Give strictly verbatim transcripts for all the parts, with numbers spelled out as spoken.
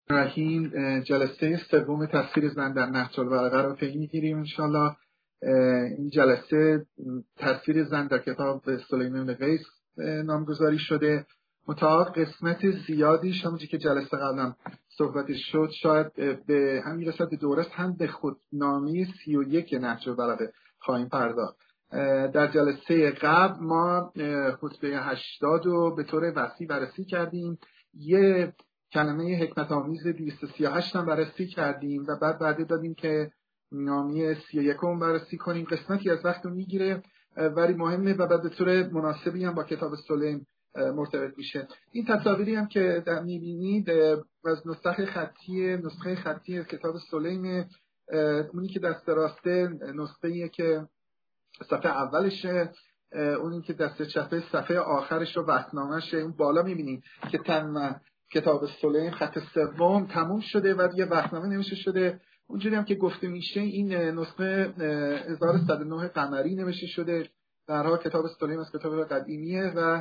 رحیم جلسه سوم تفسیر زن در نهج البلاغه رو پی میگیریم انشالله. این جلسه تفسیر زن در کتاب سلیمان بن قیس نامگذاری شده. متأ قسمت زیادیش همونجوری که جلسه قبلا صحبتش شد شاید به هم میرسد به دورست هم به خودنامه سی و یک نهج البلاغه خواهیم پرداخت. در جلسه قبل ما خطبه هشتاد رو به طور وسیع بررسی کردیم، یه کلمه حکمت آمیز دویست و سی و هشت هم بررسی کردیم و بعد بعد دادیم که نامی سی و یک هم بررسی کنیم. قسمتی از وقت رو میگیره ولی مهمه و بعد به طور مناسبی هم با کتاب سلیم مرتبط میشه. این تصاویری هم که در میبینید از نسخه خطی نسخه خطی از کتاب سلیم، اونی که دست راسته نسخه‌ایه که صفحه اولشه، اونی که دست چپه صفحه آخرش رو وقتنامه‌شه. اون بالا میبینید که تم کتاب سلیم خط سوم تموم شده و یه وقتنامه نوشته شده. اونجوری هم که گفته میشه این نسخه هزار و صد و نه قمری نوشته شده. در حال کتاب سلیم از کتاب قدیمیه و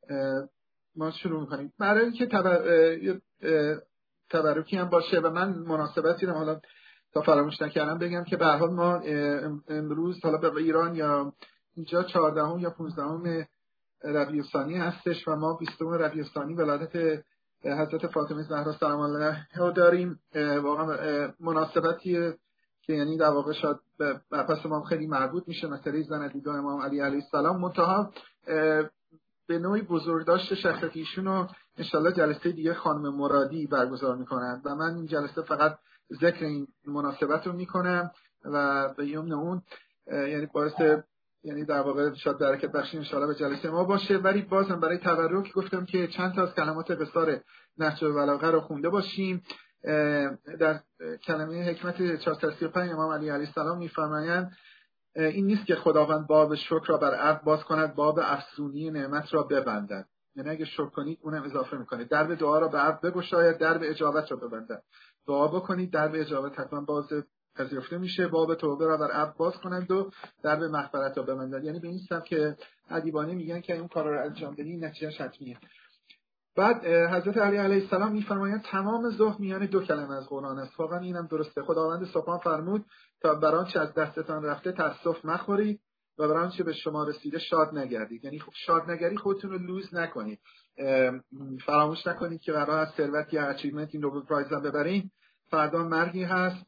ما شروع میکنیم. برای اینکه تبر... تبرکی هم باشه و من مناسبتی رو حالا تا فراموش نکردم بگم که به هر حال ما امروز حالا به ایران یا اینجا چهاردهم یا پانزدهم ربیع الثانی هستش و ما بیستم ربیع الثانی ولادت حضرت فاطمه زهرا سلام الله علیها داریم. واقعا مناسبتی که یعنی در واقع شاید به پس ما خیلی مربوط میشه، مسئله زن دیدار امام علی علیه السلام. منتها به نوعی بزرگداشت شخصیت ایشون رو انشالله جلسه دیگه خانم مرادی برگزار میکنن و من این جلسه فقط ذکر این مناسبت رو میکنم و به یمن اون یعنی باعث یعنی در واقع شاید برکت بخشی انشالله به جلسه ما باشه. ولی بازم برای تبرک گفتم که چند تا از کلمات قصار نهج البلاغه رو خونده باشیم. در کلمه حکمت چهارصد و سی و پنج امام علی علیه السلام میفرمایند این نیست که خداوند باب شکر را بر عبد باز کند، باب افزونی نعمت را ببندد. یعنی اگه شکر کنید اونم اضافه میکنه. درب دعا را به عبد بگشاید، درب اجابت را ببندد. دعا بکنید درب اجابت حتما باز پذیرفته میشه. باب توبه را بر عبد باز کنند و درب مغفرت را ببندد. یعنی به این سبب که ادیبانه میگن که اون کارا رو انجام بدی نتیجهش حتمیه. بعد حضرت علی علیه السلام میفرمایند تمام ظهر میان دو کلمه از قرآن است. واقعا اینم درسته. خداوند سبحان فرمود تا بر آنچه از دستتان رفته تأسف مخورید و بر آنچه به شما رسیده شاد نگردید. یعنی شاد نگری خودتون رو لوز نکنید. فراموش نکنید که قرار است ثروت یا اچیومنت این نوبل پرایز هم ببرین. فردا مرگی هست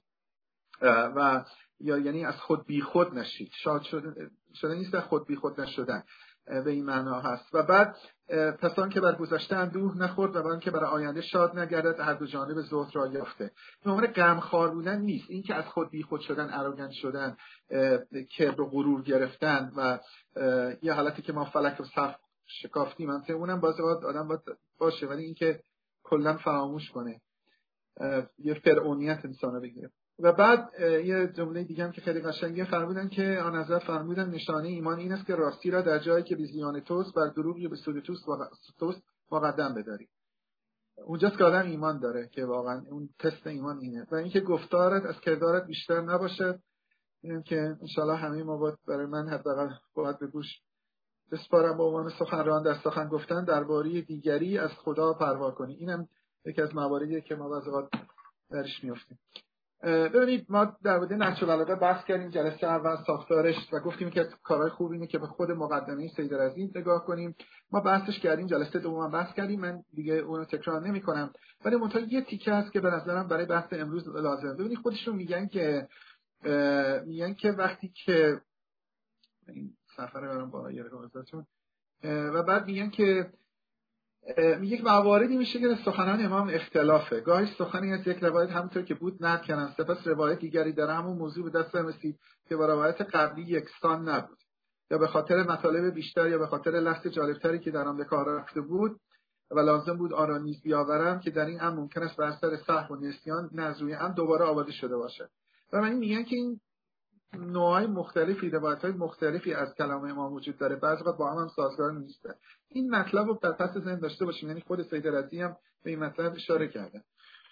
و یا یعنی از خود بی خود نشید. شاد شدن شدن نیست، خود بی خود نشدن به این معنا هست. و بعد پس آن که بر گذشته اندوه نخورد و آن که بر آینده شاد نگردد هر دو جانب زهد را یافته. این معنی غمخوار بودن نیست، این که از خود بی خود شدن، اروگنت شدن، کبر و غرور گرفتن و یه حالتی که ما فلک و صف شکافتیم مثلا اونم باز آدم باید باشه، ولی این که کلا فراموش کنه، یه فرعونیت انسانو بگیره. و بعد یه جمله دیگه هم که خیلی قشنگه فرمودن که آن حضرت فرمودن نشانه ایمان این است که راستی را در جایی که به زیان توست بر دروغ یا به سود توست مقدم بداری. اونجاست که آدم ایمان داره که واقعا اون تست ایمان اینه. و اینکه گفتارت از کردارت بیشتر نباشد. اینم که انشالله همه ما باید برای من حداقل باید به گوش بسپارم با عنوان سخنران در سخن گفتن درباره دیگری از خدا پروا کنی. اینم یکی از مواردیه که ما بعضی وقت درش میافتیم. ببینید ما در مورد نهج البلاغه بحث کردیم جلسه اول ساختارش و گفتیم که کارهای خوب اینه که به خود مقدمه سید رضی نگاه کنیم. ما بحثش کردیم، جلسه دوم بحث کردیم، من دیگه اونو تکرار نمی‌کنم. ولی منتها یه تیکه هست که به نظرم برای بحث امروز لازمه. ببینید خودشون میگن که میگن که وقتی که این سفر برام با یه روزاتون و بعد میگن که میگه مواردی میشه که سخنان امام اختلافه. گاهی سخنی از یک روایت همونطور که بود نقل کردن، سپس روایت دیگری داره همون موضوع به دست رسید که با روایت قبلی یکسان نبود، یا به خاطر مطالب بیشتر یا به خاطر لفظ جالبتری که در آن به کار رفته بود و لازم بود آن را نیز بیاورم که در این امر ممکن است بر اثر سهو و نسیان نزوی هم دوباره آورده شده باشه. و من میگن که این نوعای مختلفی روایت‌های مختلفی از کلام امام وجود داره، بعضی وقت با هم هم سازگار نیسته. این مطلب رو در پس ذهن داشته باشیم. یعنی خود سید رضی هم به این مطلب اشاره کرده.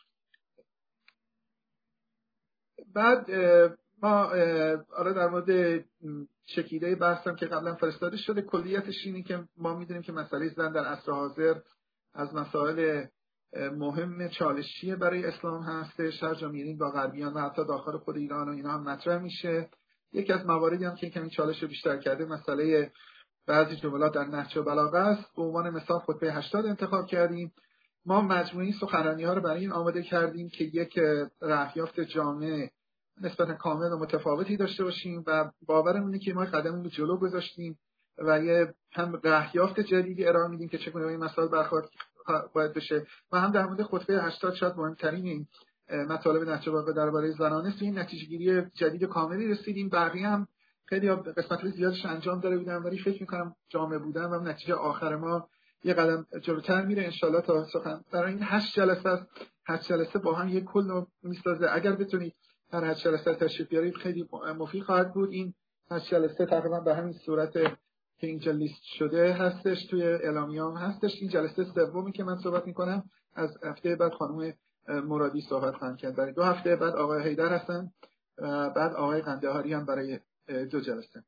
بعد ما حالا در مورد چکیده بحثم که قبلا فرستاده شده، کلیتش اینه که ما میدونیم که مسئله زن در عصر حاضر از مسائل مهم چالشیه برای اسلام هستش. هر جا میرین با غربیان و حتی داخل خود ایران و اینا هم مطرح میشه. یکی از مواردی هم که کمی چالش رو بیشتر کرده مسئله بعضی جملات در نهج البلاغه است. به عنوان مثال خطبه هشتاد انتخاب کردیم. ما مجموعی سخنرانی ها رو برای این آماده کردیم که یک رهیافت جامع نسبتا کامل و متفاوتی داشته باشیم و باورم اینه که ما قدمی به جلو گذاشتیم و یه هم رهیافت جدیدی ارائه میدیم که چگونه با این مسائل برخورد باید بشه و هم در مورد خطبه هشتاد شاید مهمترین این مطالب نهج البلاغه درباره زنان است. این نتیجه گیری جدید کاملی رسیدیم. بقیه هم خیلی قسمت زیادش انجام داده بودن ولی فکر می‌کنم جامع بودن و نتیجه آخر ما یه قدم جلوتر میره ان شاءالله. تا سخن برای این هشت جلسه است. هشت جلسه با هم یک کل میسازه. اگر بتونید هر هشت جلسه تشریف بیارید خیلی مفید خواهد بود. این هشت جلسه تقریبا به همین صورت که اینجا لیست شده هستش، توی اعلامیه‌ام هستش. این جلسه سومی که من صحبت می‌کنم. از هفته بعد خانم مرادی صحبت خواهند کرد. برای دو هفته بعد آقای حیدر هستن و بعد آقای قندهاری هم برای دو جلسه.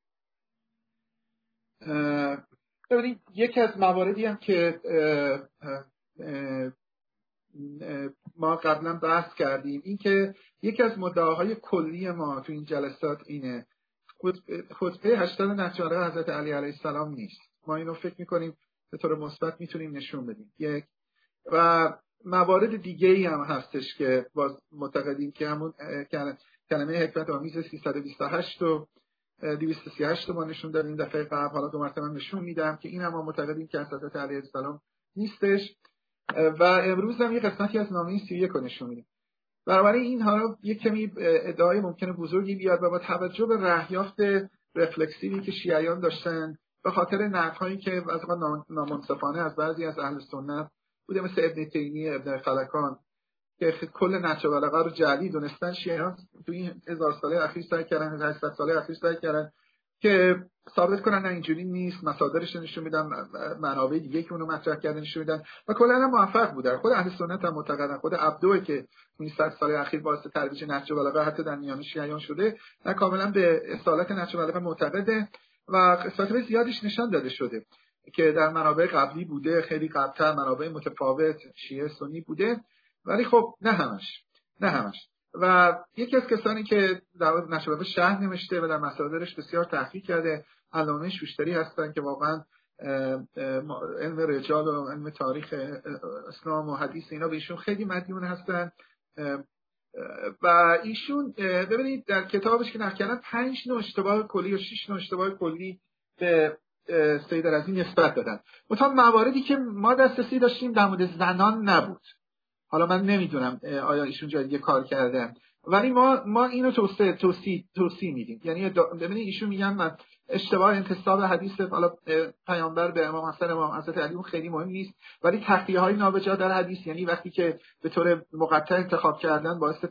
ببینید یکی از مواردی هم که ما قبلا بحث کردیم این که یکی از مدعاهای کلی ما تو این جلسات اینه خطبه هشتاد نهج البلاغه حضرت علی علیه السلام نیست. ما اینو فکر میکنیم به طور مثبت میتونیم نشون بدیم. یک و موارد دیگه ای هم هستش که باز معتقدیم که همون کلمه حکمت آمیز سیصد و بیست و هشت و دویست و سی و هشت ما نشون دادیم دفعه قبل. حالا دو مرتبه نشون میدم که این هم ما معتقدیم که حضرت علیه السلام نیستش و امروز هم یه قسمتی از نامه سی و یک رو نشون میدیم. بنابراین اینها رو یک کمی ادعای ممکنه بزرگی بیاد و با توجه به رهیافت رفلکسیوی که شیعیان داشتن به خاطر نقدهایی که از نامنصفانه از بعضی از اهل سنت بوده مثل ابن تیمیه، ابن خلکان که کل نهج البلاغه رو جعلی دونستن، شیعیان تو این هزار ساله اخیر سعی کردن، هشتصد ساله اخیر سعی کردن که ثابت کنن نه اینجوری نیست، مصادرش نشون میدن، منابع دیگه که اونو مطرح کردن نشون میدن و کلا هم موفق بودن. خود اهل سنت هم معتقدن، خود عبدوی که این صد سال اخیر باعث ترویج نهج البلاغه حتی در میان شیعیان شده، نه کاملا به اصالت نهج البلاغه معتقده و قسمت زیادیش نشان داده شده که در منابع قبلی بوده، خیلی قبل‌تر منابع متفاوت شیعه سنی بوده، ولی خب نه همش نه همش و یکی از کسانی که در نهج البلاغه شرح نوشته و در مصادرش بسیار تحقیق کرده علامه شوشتری هستن که واقعا علم رجال و علم تاریخ اسلام و حدیث اینا به ایشون خیلی مدیون هستن و ایشون ببینید در کتابش که نقل کردن پنج نوع اشتباه کلی و شش نوع اشتباه کلی به سید رضی نسبت دادن. مثلا مواردی که ما دسترسی داشتیم در مورد زنان نبود. حالا من نمیدونم آیا ایشون جای دیگه کار کردن ولی ما ما اینو توصیه توصیه توصیه میدیم. یعنی ببینید ایشون میگن من اشتباه انتساب حدیث حالا پیامبر به امام حسن امام حضرت علی خیلی مهم نیست ولی تقیه‌های نابجا در حدیث، یعنی وقتی که به طور مقطع انتخاب کردن باعث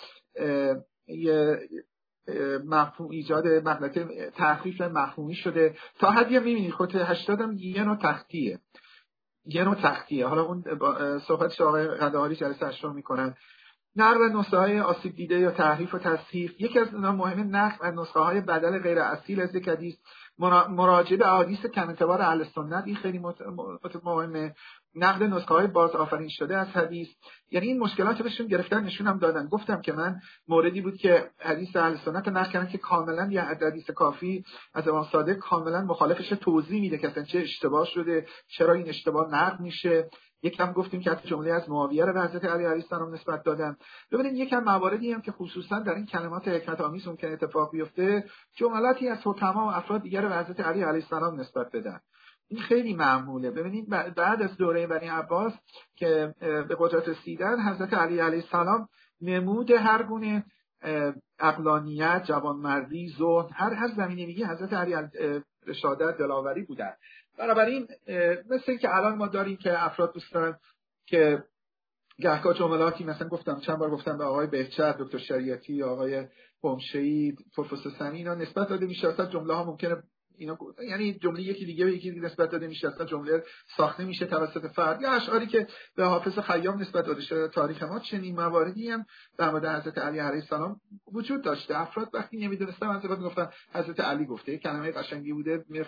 مفهوم ایجاد مغلطه تحریف مفهومی شده تا حدی میبینید خود هشتاد هم یه نوع تختیه یه نوع تختیه. حالا اون صحبتش آقای قندهاری جلسه هشتم میکنن. نقل نسخه های آسیب دیده یا تحریف و تصحیح، یکی از اونها مهم نقل از نسخه های بدل غیر اصیل از یک حدیث، مراجعه به احادیث کم اعتبار اهل سنت، این خیلی مهمه. نقل نسخه های باز آفرین شده از حدیث، یعنی این مشکلات رو بهشون گرفتن نشون هم دادن. گفتم که من موردی بود که حدیث اهل سنت نقل کردن که کاملا یه حدیث کافی از امام صادق کاملا مخالفش توضیح میده که اصلا چه اشتباه شده، چرا این اشتباه نقل میشه. یکم گفتیم که حتی جمله از معاویه رو به حضرت علی علیه السلام نسبت دادن. ببینید یکم مواردی هم که خصوصا در این کلمات حکمت آمیز ممکن اتفاق بیفته، جملاتی از حکما و افراد دیگر رو به حضرت علی علیه السلام نسبت بدن. این خیلی معموله. ببینید بعد از دوره بنی عباس که به قدرت رسیدن، حضرت علی علیه السلام نمود هر گونه عقلانیت، جوانمردی، زهد، هر هر زمینه میگی حضرت علی رشادت، دلاوری بودن. بنابراین مثل این که الان ما داریم که افراد دوست دارن که گهگاه جملاتی مثلا گفتم چند بار گفتم به آقای بهچت، دکتر شریعتی، آقای قمشه‌ای، پروفسور سنی، اینا نسبت داده میشه. اصلا جمله ها ممکنه اینا یعنی جمله یکی دیگه به یکی دیگه نسبت داده میشه، اصلا جمله ساخته میشه توسط فرد، یا اشعاری که به حافظ خیام نسبت داده شده. تاریخ ما چنین مواردی هم در مورد حضرت علی علیه السلام وجود داشته. افراد وقتی نمیدونستن مثلا میگفتن حضرت علی گفته، کلمه قشنگی بوده، میرفتن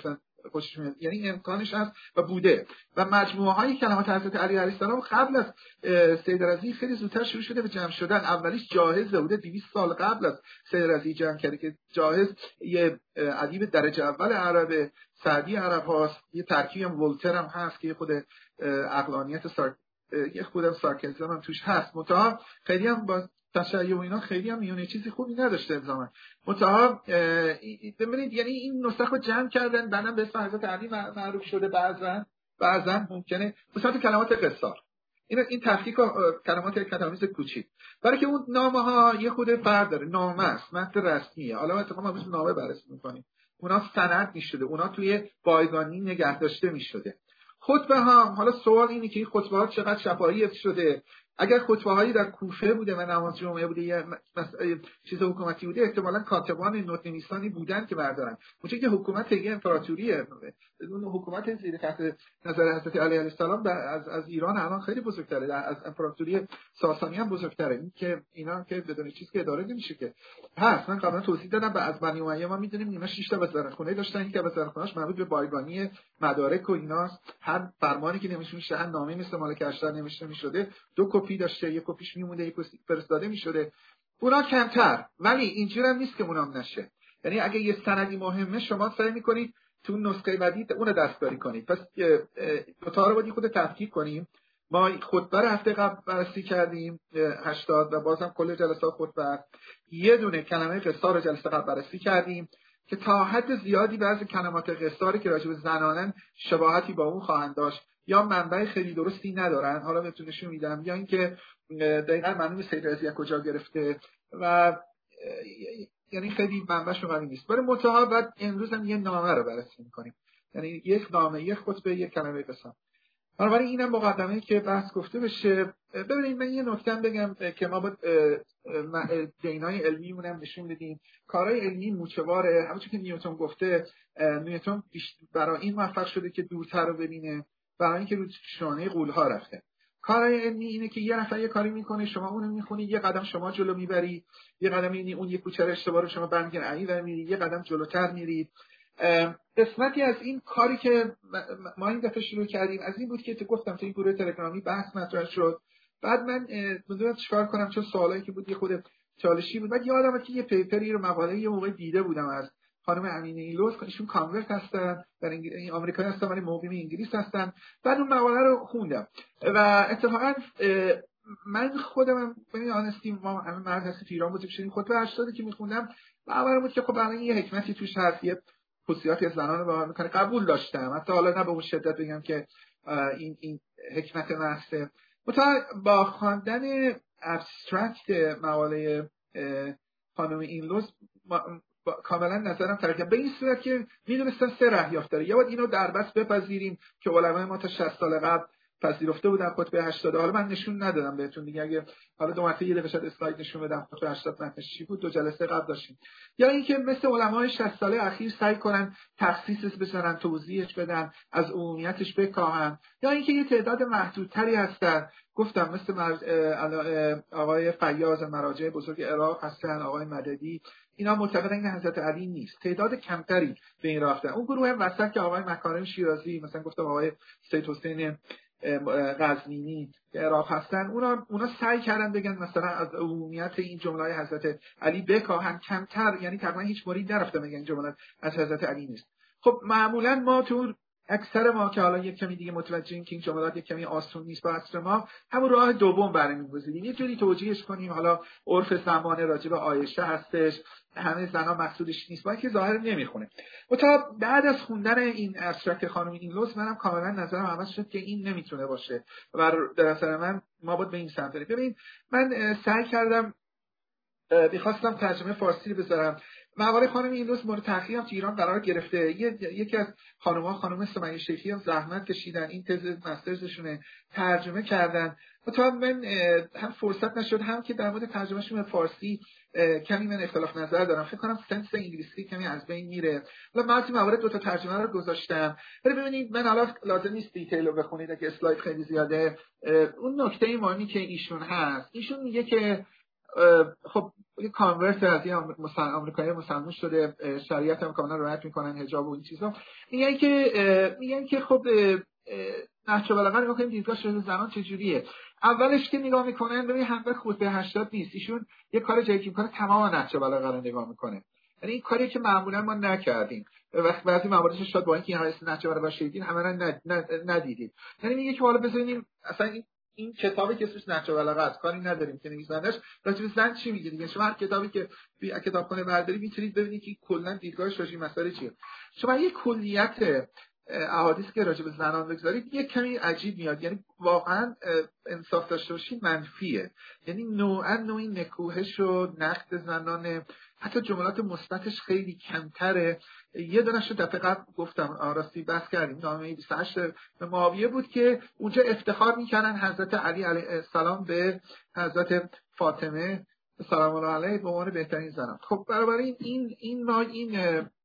خوشش میاد، یعنی امکانش هست و بوده و مجموعه های کلمات حضرت علی علیه السلام قبل از سید رضی خیلی زودتر شروع شده به جمع شدن. اولیش جاهز بوده دویست سال قبل از سید رضی جمع کرده که جاهز یه ادیب درجه اول عرب، سعدی عرب هاست، یه ترکیب هم ولتر هم هست که خود عقلانیت سار... یه خودم سارکزم هم توش هست، متأ خیلی هم با تشیع و اینا خیلی هم میونه چیزی خوبی نداشته الزاما. متأ ببینید یعنی این نسخ رو جمع کردن بعدم به اسم حضرت علی معروف شده، بعضا بعضا ممکنه مثلا کلمات قصار این این تحقیق کلمات کتابیز کوچیک، برای که اون نامه ها یه خود فرق داره، نامه است، متن رسمیه. حالا اتفاقا ما بهش نامه بررسی می‌کنیم، اونا سند می‌شده، اونا توی بایگانی نگه داشته می‌شده. خطبه ها، حالا سوال اینه که این خطبه ها چقدر شفاهی شده. اگر خطبه هایی در کوفه بوده و نماز جمعه بوده یا چیز حکومتی بوده، احتمالاً کاتبان نوت‌نویسانی بودن که بردارن. اونجوری که حکومت یه امپراتوریه، اون حکومت زیر تحت نظر حضرت علی علیه السلام از از ایران الان خیلی بزرگتره، از امپراتوری ساسانی هم بزرگتره. این که اینا که بدون چیز که اداره نمیشه که. هست من قبلا توضیح دادم و از بنی امیه ما میدونیم اینا شش تا وزارتخونه داشتن، این که وزارتخونه‌اش مربوط به بایگانی مدارک و ایناست. هر فرمانی که نمیشه میشه، هر نامه مثل مالک اشتر نمیشه میشده، دو کپی داشته، یک کپیش میمونده، یک کپی فرستاده میشده. اونا کمتر، ولی اینجوری هم نیست که اونام نشه. یعنی اگه یه سندی مهمه شما سعی میکنید تو نسخه بعدی اون دستکاری کنید. پس دو تا رو باید خود تفکیک کنیم. ما خطبه رو هفته قبل بررسی کردیم هشتاد و بازم کل جلسات خطبه، یه دونه کلمه قصار رو جلسه قبل بررسی کردیم که تا حد زیادی بعضی کلمات قصاری که راجع به زنانن شباهتی با اون خواهند داشت یا منبع خیلی درستی ندارن. حالا بهتون نشون میدم، یا اینکه دقیقاً معلومه سید رضی کجا گرفته و یعنی خیلی منبعش قوی نیست. برای متأ بعد امروز هم یه نامه رو بررسی می‌کنیم، یعنی یک نامه، یک خطبه، یک کلمه قصار. بنابراین اینم مقدمه‌ای که بحث گفته بشه. ببینید من یه نکته بگم که ما با دینای علمیمون هم نشون بدیم کارهای علمی موچواره. همونطور که نیوتن گفته، نیوتن برای این موفق شده که دورتر رو ببینه، برای اینکه رو شانه غول‌ها رفته. کارهای علمی اینه که یه نفر یه کاری میکنه، شما اونو میخونی، یه قدم شما جلو میبری، یه قدم میبینی اون یه کوچه اشتباه رو شما برمیگردی علی و میری، یه قدم جلوتر میرید. قسمتی از این کاری که ما این دفعه شروع کردیم از این بود که تو گفتم تو این گروه تلگرامی بحث مطرح شد. بعد من می‌دونم چیکار کنم، چون سوالایی که بود یه خود چالشی بود. بعد یادمه که یه پیپری رو مقاله یه موقع دیده بودم از خانم امینه ایلوز، ایشون کانورت هستن، در این آمریکایی هستن ولی مقیم انگلیس هستن. بعد اون مقاله رو خوندم و اتفاقا من خودم ببین آنستی ما همه مرد هستی تو ایران بودیم، شدیم خطبه هشتاد که میخوندم باورم بود که خب الان یه حکمتی توش هست، یه خصوصیاتی از زنان رو باور میکنه، قبول داشتم. حتی حالا نه به اون شدت بگم که این این حکمت محضه. متأ با خواندن ابسترکت مقاله خانم اینلوز کاملا نظرم تغییر به این صورت که میدونستم سه راه یافت داره. یا باید اینو دربست بپذیریم که علمای ما تا شصت سال قبل پذیرفته بودن خطبه هشتاد. حالا من نشون ندادم بهتون دیگه، اگه حالا دو مرتبه یه دقیقه شاید اسلاید نشون بدم خطبه هشتاد متنش چی بود، دو جلسه قبل داشتیم. یا اینکه مثل علمای شصت ساله اخیر سعی کنن تخصیصش بزنن، توضیحش بدن، از عمومیتش بکاهن. یا اینکه یه تعداد محدودتری هستن، گفتم مثل مرج... آقای فیاض مراجع بزرگ عراق هستن، آقای مددی، اینا معتقدن که حضرت علی نیست. تعداد کمتری به این راه رفتن. اون گروه وسط که آقای مکارم شیرازی، مثلا گفتم آقای سید حسین غزنینی که عراق هستن، اونا اونا سعی کردن بگن مثلا از عمومیت این جمله حضرت علی بکاهن کمتر، یعنی تقریبا هیچ موردی نرفته میگن این جمله از حضرت علی نیست. خب معمولا ما تو اکثر ما که حالا یک کمی دیگه متوجهیم که این جملات یک کمی آسون نیست با عصر ما، همون راه دوم برمی‌گزینیم، یه جوری توجیهش کنیم حالا عرف زمانه راجع به عایشه هستش، همه زنا مقصودش نیست، با اینکه ظاهر نمیخونه. و تا بعد از خوندن این ابسترکت خانم اینلوز منم کاملا نظرم عوض شد که این نمیتونه باشه و در اثر من ما باید به این سمت بریم. ببین من سعی کردم می‌خواستم ترجمه فارسی بذارم. مقاله خانم اینلوز مورد تحقیق تو ایران قرار گرفته. یکی از خانم‌ها خانم سمیه شیخی هم زحمت کشیدن، این تز مسترزشونه حرجمه کردن. تا من هم فرصت نشد، هم که در مورد ترجمهشون به فارسی کمی من اختلاف نظر دارم. فکر کنم سنس انگلیسی کمی از بین میره. حالا من این موارد دو تا ترجمه رو گذاشتم. ولی ببینید من حالا لازم نیست دیتیل رو بخونید که اسلاید خیلی زیاده. اون نکته مهمی که ایشون هست، ایشون میگه که خب یه کانورت از این آمریکایی مسلمان شده، شریعت هم کاملا رعایت میکنن، حجاب و این چیزا. میگن که میگن که خب نهج البلاغه رو بخوایم دیدگاه شده زنان چجوریه. اولش که نگاه میکنن ببین همه خطبه هشتاد نیست، ایشون یه کار جدی میکنه، تمام نهج البلاغه رو نگاه میکنه. یعنی این کاری که معمولا ما نکردیم، وقتی بعضی مواردش شاید با اینکه این حدیث نهج البلاغه شدیدین همه رو ندیدید. یعنی میگه که حالا بزنیم اصلا این این کتابی که اسمش نهج البلاغه است، کاری نداریم که نویسندش راجع به زن چی میگه دیگه. شما هر کتابی که کتابخونه برداری میتونید ببینید که کلا دیدگاهش راجع به مسائل چیه. شما یه کلیت احادیث که راجع به زنان بگذارید یه کمی عجیب میاد، یعنی واقعا انصاف داشته باشید منفیه، یعنی نوعا نوعی نکوهش و نقد زنان، حتی جملات مثبتش خیلی کمتره. یه دونش رو دفعه قبل گفتم، راستی بحث کردیم، نامه بیست و هشت معاویه بود که اونجا افتخار میکنن حضرت علی علیه السلام به حضرت فاطمه سلام الله علیها به عنوان بهترین زنان. خب بنابراین این این ما این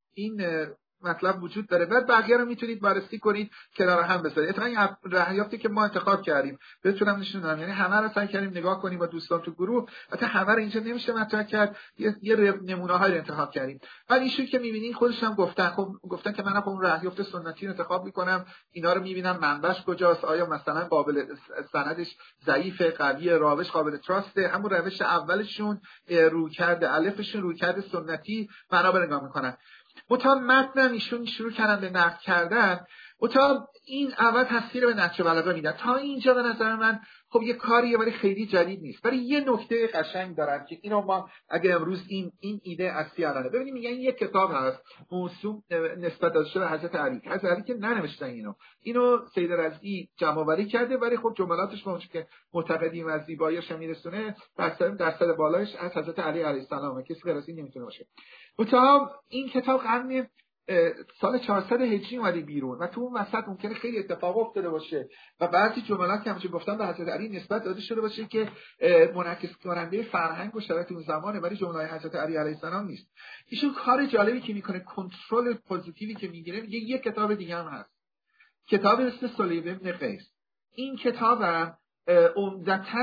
این مطلب وجود داره. بعد بقیه رو میتونید بررسی کنید، کنار هم بذارید. اتفاقا رهیافتی که ما انتخاب کردیم بتونم نشون بدم، یعنی همه رو سعی کردیم نگاه کنیم با دوستان تو گروه، البته همه رو اینجا نمیشه مطرح کرد، یه, یه نمونه‌هایی انتخاب کردیم. بعد ایشون که میبینین خودش هم گفتن، خب گفتن که من خب رهیافت سنتی رو انتخاب میکنم، اینا رو میبینم منبعش کجاست، آیا مثلا قابل سندش ضعیف، قوی، راوش قابل تراست، همون روش اولشون رویکرد الفشون رویکرد سنتی بنا به نگاه میکنن. متا متن ایشون شروع کردن به نقد کردن، متا این اول تصویر به نهج البلاغه میدن. تا اینجا به نظر من خب یه کاریه ولی خیلی جدید نیست، ولی یه نکته قشنگ دارن که اینو ما اگه امروز این این ایده اصلی الانه ببینیم. میگن یک کتاب هست موسوم نسبت داشته به حضرت علی، حضرت علی که ننوشتن اینو اینو سید رضی جمع آوری کرده، ولی خب جملاتش ما که معتقدیم از زیباییش میرسونه درصد درصد بالایش از حضرت علی علیه السلام، کسی غیر از این نمیتونه باشه. متا این کتاب قرن سال چهارصد هجری اومده بیرون و تو اون وسط ممکنه خیلی اتفاق افتاده باشه و بعضی جملات که همونجوری گفتم به حضرت علی نسبت داده شده باشه که منعکس کننده فرهنگ و شرایط اون زمانه، ولی جمله‌های حضرت علی علیه السلام نیست. ایشون کار جالبی که میکنه، کنترل پوزیتیوی که میگیره، میگه یک کتاب دیگه هم هست، کتاب اسم سلیم بن قیس. این کتابم عمدتاً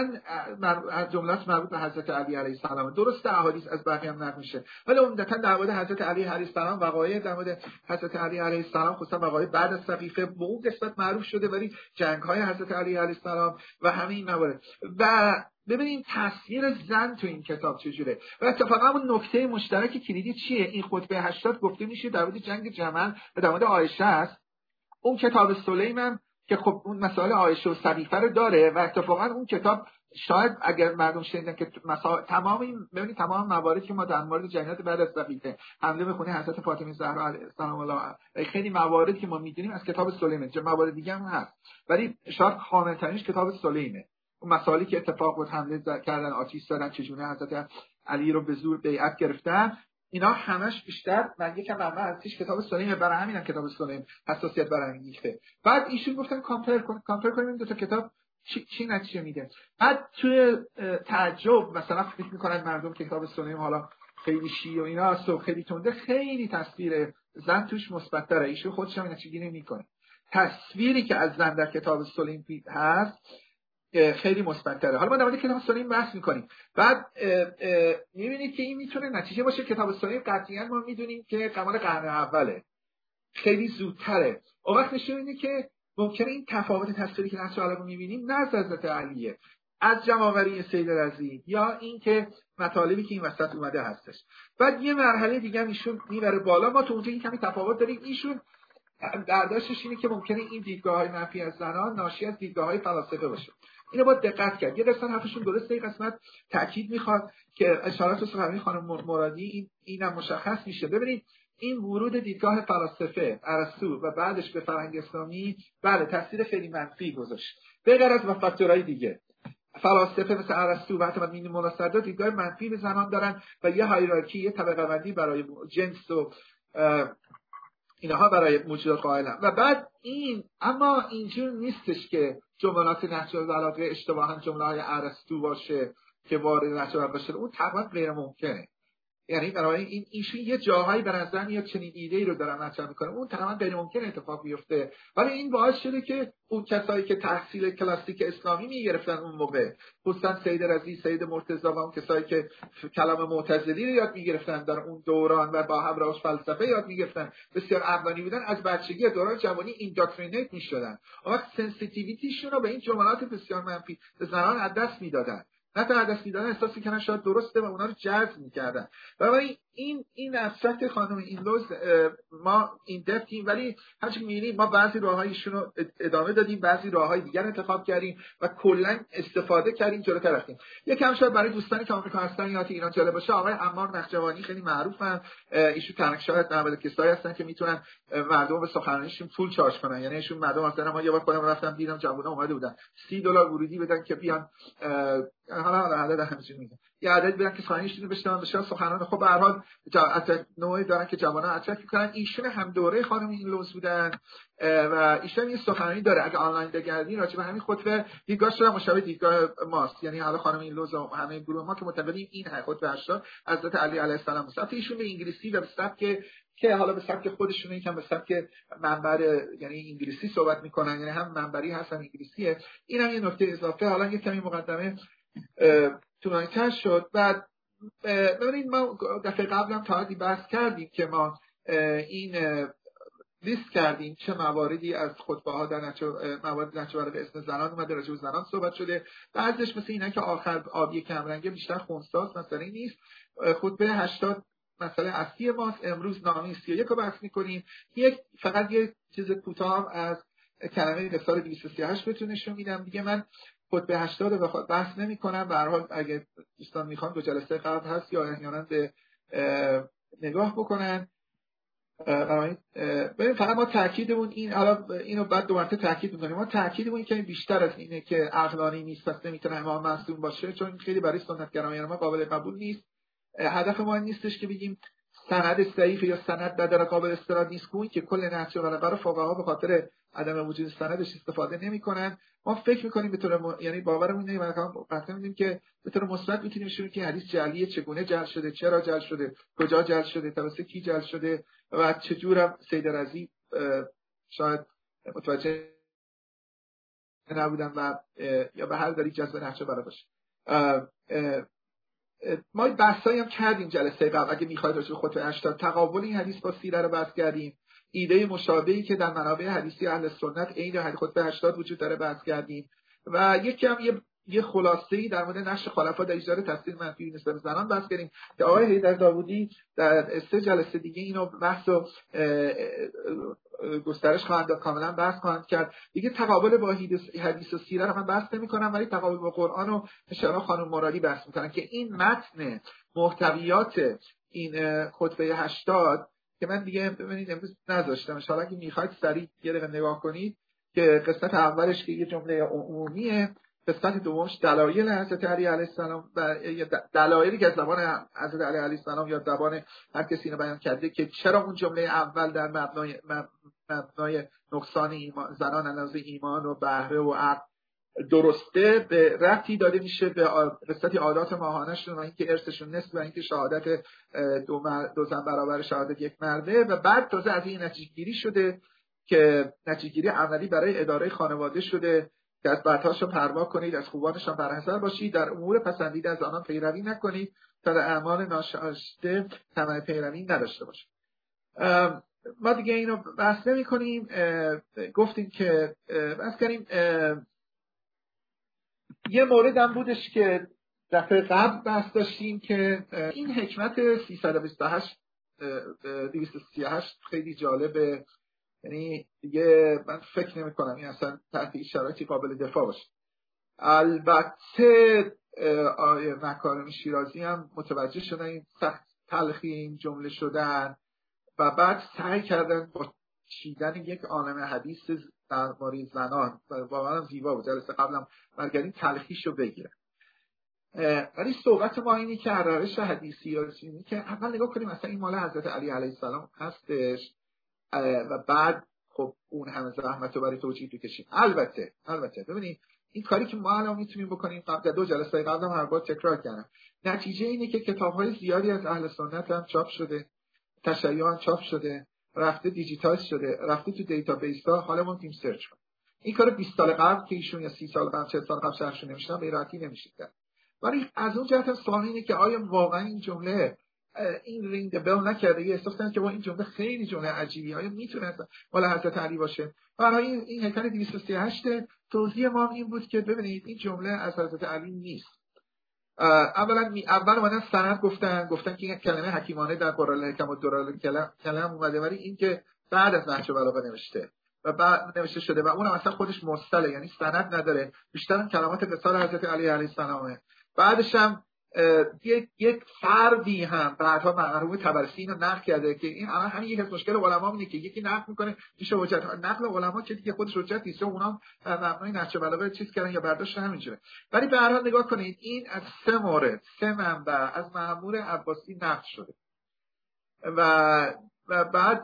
از جملات مربوط به حضرت علی علیه السلام، درست احادیث از بقیه هم نقل میشه ولی عمدتاً در مورد حضرت علی علیه السلام، وقایع در مورد حضرت علی علیه السلام، خصوصا وقایع بعد از سقیفه به اون قسمت معروف شده، ولی جنگ‌های حضرت علی علیه السلام و همه این موارد. و ببینید تصویر زن تو این کتاب چجوره و اتفاقا اون نکته مشترک کلیدی چیه. این خطبه هشتاد گفته میشه در مورد جنگ جمل و در مورد عایشه است. اون کتاب سلیم که خب اون مسائل عایشه و سقیفه رو داره و اتفاقا اون کتاب شاید اگر مردم شنیدن که مسائل تمام این ببینید تمام مواردی که ما در مورد جنایت بعد از سقیفه، حمله به خونه حضرت فاطمه زهرا سلام الله علیها، خیلی مواردی که ما میدونیم از کتاب سلیمه، چه موارد دیگه هم هست ولی شاید کامل‌ترینش کتاب سلیمه. اون مسائلی که اتفاق بود، حمله کردن، آتش زدن، چجوری حضرت علی رو به زور بیعت گرفتن، اینا همش بیشتر من یکم منبع ازش کتاب سلیم، برای همینم کتاب سلیم حساسیت برای میگه. بعد ایشون گفتن کامپیر کن کامپیر کنیم این دو تا کتاب چی چی نتیجه میده. بعد توی تعجب مثلا فکر میکنن مردم که کتاب سلیم حالا خیلی شیعه و اینا است، خیلی تنده، خیلی تصویر زن توش مثبت تره. ایشون خودش هم نتیجه نمیکنه. تصویری که از زن در کتاب سلیم هست خیلی مثبت‌تره. حالا ما در مورد کتاب سلیم بحث می‌کنیم. بعد می‌بینید که این میتونه نتیجه باشه. کتاب سلیم قطعاً ما می‌دونیم که کمال قرن اوله، خیلی زودتره. اون وقت نشون میده که ممکنه این تفاوت تصویری که نهج البلاغه می‌بینیم نه از حضرت علیه، از جمع‌آوری سید رضی یا این که مطالبی که این وسط اومده هستش. بعد یه مرحله دیگه ایشون میبره بالا. ما تو اونجا این کمی تفاوت داریم. ایشون برداشتش اینه که ممکنه این دیدگاه‌های منفی از زنان ناشی از دیدگاه‌های فلاسفه باشه. اینو باید دقت کرد. یه قسمت حرفشون درسته، این قسمت تاکید میخواد که اشارات سخنرانی خانم مرادی این اینم مشخص میشه. ببینید این ورود دیدگاه فلاسفه ارسطو و بعدش به فرهنگ اسلامی بله تاثیر خیلی منفی گذاشت، به غیر از فاکتورهای دیگه. فلاسفه مثل ارسطو و حتی مینی مناسبات دیدگاه منفی به زنان دارن و یه هایرارکی، یه طبقه بندی برای جنس و اینها برای موجودات قائلن. و بعد این اما اینجور نیستش که جملات نهج البلاغه اشتباها جمله های ارسطو باشه که وارد نهج البلاغه بشه، اون تقریبا غیر ممکنه. یعنی برای این ایشون یه جاهایی به نظر میاد چنین ایده‌ای رو دارن مطرح میکنه، اون تماما غیر ممکن اتفاق بیفته، ولی این باعث شده که اون کسایی که تحصیل کلاسیک اسلامی میگرفتن اون موقع، خصوصا سید رضی، سید مرتضی و اون کسایی که کلام معتزلی رو یاد میگرفتن در اون دوران و با همراهش فلسفه یاد میگرفتن، بسیار عقلانی بودن، از بچگی دوران جوانی اینداکترینیت میشدن، اما سنسیتیویتیشون رو به این جملات بسیار منفی به زنان از دست میدادن، نه تا دست میدادن احساس میکنن شاید درسته و اونا رو جذب میکردن. ولی این این ابسترکت خانم این لوز ما این دفتیم، ولی هرچی میبینیم ما بعضی راههایشون رو ادامه دادیم، بعضی راههای دیگر انتخاب کردیم و کلا استفاده کردیم جلوتر رفتیم. یکم شاید برای دوستانی که آمریکا هستن یا ایران جالب باشه، آقای عمار نخجوانی خیلی معروفن، ایشون تنها شاید نود کسایی هستن که میتونن مردم به سخنرانیشون پول چارج کنن، یعنی ایشون مردم مثلا ما یه بار خودم رفتم دیدم جوونا اومده بودن سی دلار ورودی بدن که بیان، حالا حالا عدد همچین میگن یه عدد بدن که سخنرانیشون رو بشنون بشه سخنران. خب به هر حال نوعی دارن که جوانا اترک میکنن. ایشون هم دوره خانم این لوز بودن و ایشون یه سخنرانی داره، اگه آنلاین بگردین راجع به همین خطبه دیدگاهش رو مشابه دیدگاه ماست، یعنی حالا خانم این لوز و همه گروه ما که معتقدیم این خطبه هشتاد حضرت علی علیه السلام است. ایشون به انگلیسی و به سبک که حالا به سبک خودشون یکم به سبک منبر یعنی انگلیسی صحبت میکنن، یعنی هم منبری هستن انگلیسیه. اینم یه نکته اضافه. حالا یه کمی مقدمه طولانی‌تر شد. بعد ببینید ما دفعه قبلم تا حدی بحث کردیم که ما این لیست کردیم چه مواردی از خطبه ها در نتیجه موارد نتیجه برای اسم زنان اومده، راجع به زنان صحبت شده. بعضیش مثل اینا که آخر آبی کمرنگه بیشتر خونساست مثلا نیست. خطبه هشتاد مسئله اصلی ماست. امروز نامه سی و یک رو بحث می‌کنیم. یک فقط یه چیز کوتاه از کلمه مثال دویست و سی و هشت بهتون نشون میدم دیگه. من خطبه هشتاد رو بخواد بحث نمی‌کنم، به هر حال اگه دوستان میخوان دو جلسه قبل هست یا احیانا به نگاه بکنن. ببین فقط ما تاکیدمون این، حالا اینو بعد دو مرتبه تاکید می‌کنیم، ما تاکیدمون که بیشتر از اینه که عقلانی نیست، پس نمیتونه امام معصوم باشه، چون خیلی برای سنت گرایان ما قابل قبول نیست. هدف ما نیستش که بگیم سند ضعیف یا سند نداره قابل استناد نیست، کوی که کل نهج البلاغه فقها به خاطر عدم وجود سندش استفاده نمی‌کنن. ما فکر می‌کنیم به طور م... یعنی باورمون اینه مثلا قطعا می‌دونیم که به طور مثبت می‌تونیم بشیم که حدیث جعلیه چگونه جعل شده، چرا جعل شده، کجا جعل شده، توسط کی جعل شده و چجورم سید رضی شاید متوجه نبودن و یا به هر دلیل جذب نهج البلاغه باشه. ما بحثایی هم کردیم جلسه قبل، اگه می‌خواید راجع به خطبه هشتاد تقابل این حدیث با سیره رو بحث کردیم. ایده مشابهی که در منابع حدیثی اهل سنت عین خطبه هشتاد وجود داره بحث کردیم و یکی هم یه یه خلاصه‌ای در مورد نقش خلفا در ایجاد تاثیر منفی نسبت به زنان بحث کردیم که آقای حیدر داوودی در سه جلسه دیگه اینو بحثو گسترش خواهند داد، کاملا بحث خواهند کرد. دیگه تقابل با حدیث و سیره رو من بحث نمی‌کنم، ولی تقابل با قرآن و اشاره خانم مرادی بحث می‌کنن که این متن محتویات این خطبه هشتاد که من دیگه ببینید امروز نذاشتم، ان شاءالله اگه می‌خواید سریع یه دقیقه نگاه کنید که قسمت اولش که یه جمله عمومیه، قسمت دومش دلایل حضرت علی علیه السلام و دلایلی که از زبان حضرت علی علیه السلام یا زبان هر کسی اینو بیان کرده که چرا اون جمله اول در مبنای مبنای نقصان ایمان زنان اندازه ایمان و بهره و عقل درسته، به ربطی داده میشه به قسمت عادات ماهانه‌شون و اینکه ارثشون نصف و اینکه شهادت دو, مر... دو زن برابر شهادت یک مرده، و بعد تازه از این نتیجه گیری شده که نتیجه گیری عملی برای اداره خانواده شده که از بدهاشو پروا کنید، از خوبانشان برحذر باشید، در امور پسندیده از آنان پیروی نکنید تا در اعمال ناشایسته طمع پیروی نداشته باشید. ما دیگه اینو بحث نمی کنیم. گفتیم که بحث کنیم. یه مورد هم بودش که دفعه قبل بحث داشتیم که این حکمت سیصد و بیست و هشت دویست و سی و هشت خیلی جالبه، یعنی دیگه من فکر نمی کنم این اصلا تحت این شرایطی قابل دفاع باشه. البته آیه مکارم شیرازی هم متوجه شدن این سخت تلخی این جمله شدن و بعد سعی کردن با چیدن یک عالم حدیث درباره زنان و واقعا زیبا بود. جلسه قبلم برگردیم تلخیشو بگیرن. ولی صحبت ما اینی که روش حدیثی یا اینی که اول نگاه کنیم مثلا این مال حضرت علی علیه السلام هستش و بعد خب اون همه زحمت رو برای توجیه بکشیم. البته البته ببینید این کاری که ما الان میتونیم بکنیم، قبل دو جلسه قبلا هر بار تکرار کردم، نتیجه اینه که کتاب‌های زیادی از اهل سنت هم چاپ شده، تشیع هم چاپ شده، رفته دیجیتال شده، رفته تو دیتابیس‌ها، حالا ما میتونیم سرچ کنیم. این کار بیست سال قبل که ایشون یا سی سال قبل، چهل سال قبل شرحشون نمی‌شدن به راحتی نمی‌شد کرد. ولی از اون جهت سوال اینه که آیا واقعا این جمله این رینگ بل نکرده؟ یه احساس کنن که با این جمله خیلی جمله عجیبی، آیا میتونه مال حضرت علی باشه؟ برای این این هیکل دویست و سی و هشت توضیح ما این بود که ببینید این جمله از حضرت علی نیست. اولا می اول اومدن سند گفتن گفتن که این کلمه حکیمانه در قرآن الحکم و درال کلام اومده، ولی این که بعد از نهج البلاغه نوشته و بعد نوشته شده و اونم اصلا خودش مرسله، یعنی سند نداره، بیشتر کلمات قصار حضرت علی علیه السلامه. بعدش هم یک یک فردی هم بعدها مرحوم طبرسی اینو نقل کرده که این الان همین یک از مشکل علما اینه که یکی نقل میکنه میشه حجت، نقل علما که دیگه خودش حجت نیست، اونام مبنای نهج البلاغه چیز کردن یا برداشت همینجوره. ولی به هر حال نگاه کنید این از سه مورد، سه منبع از مأمور عباسی نقل شده و و بعد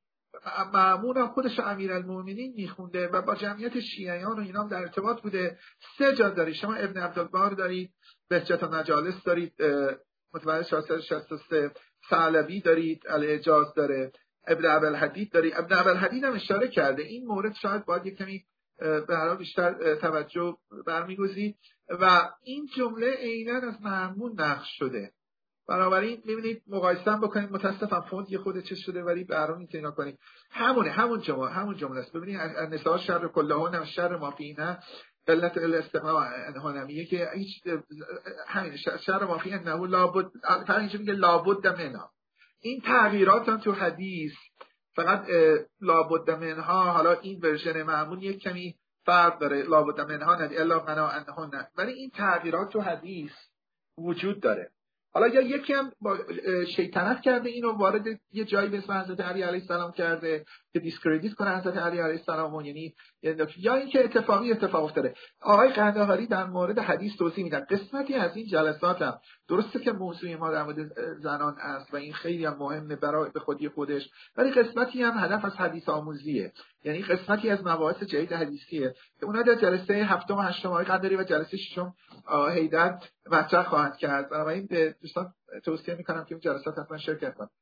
مأمون هم خودش امیرالمومنین میخونده و با جمعیت شیعیان و اینا در ارتباط بوده. سه جا دارید، شما ابن عبدالبار دارید، بهجت مجالس دارید، متولد ششصد و شصت و سه، ثعلبی دارید، الاعجاز داره، ابن ابوالحدید دارید. ابن ابوالحدید هم اشاره کرده این مورد شاید باید یک کمی به هر حال بیشتر توجه برمیگزید و این جمله عیناً از مأمون نقل شده. بنابراین می‌بینید مقایسه بکنید، متاسفم فونت یه خود چه شده ولی برام اینکه اینا کنید همونه، همون جمله همون جمله است. ببینید النساء شر کلهن شر ما فینا قلت الاستماع انهانمیه که هیچ همین شر ما فینا انه لابد، فقط اینجا میگه لابد منها. این تغییرات هم تو حدیث فقط لابد منها، حالا این ورژن معمول یک کمی فرق داره، لابد منها ندی الا منا انهن، ولی این تغییرات تو حدیث وجود داره. حالا یا یکی هم با شیطنت کرده اینو وارد یه جایی به اسم حضرت علی علیه السلام کرده که دیسکردیت کنه حضرت علی علیه السلام، یعنی یا اینکه اتفاقی اتفاق افتاده. آقای قندهاری در مورد حدیث توضیح میدن. قسمتی از این جلسات هم درسته که موضوع ما در مورد زنان است و این خیلی هم مهمه برای به خودی خودش، ولی قسمتی هم هدف از حدیث آموزیه، یعنی قسمتی از مباحث جدید حدیثیه که اونا در جلسه هفتم و هشتم آقای قندهاری و جلسه ششم حیدر مطرح خواهند کرد. بنابراین به دوستان توصیه میکنم که این جلسات حتما شرکت کنند.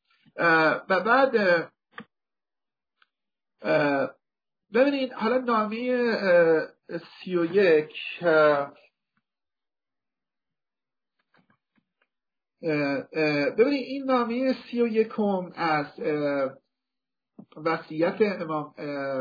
و بعد ببینید حالا نامه سی و یک ببینید این نامه سی و یکم از وصیت امام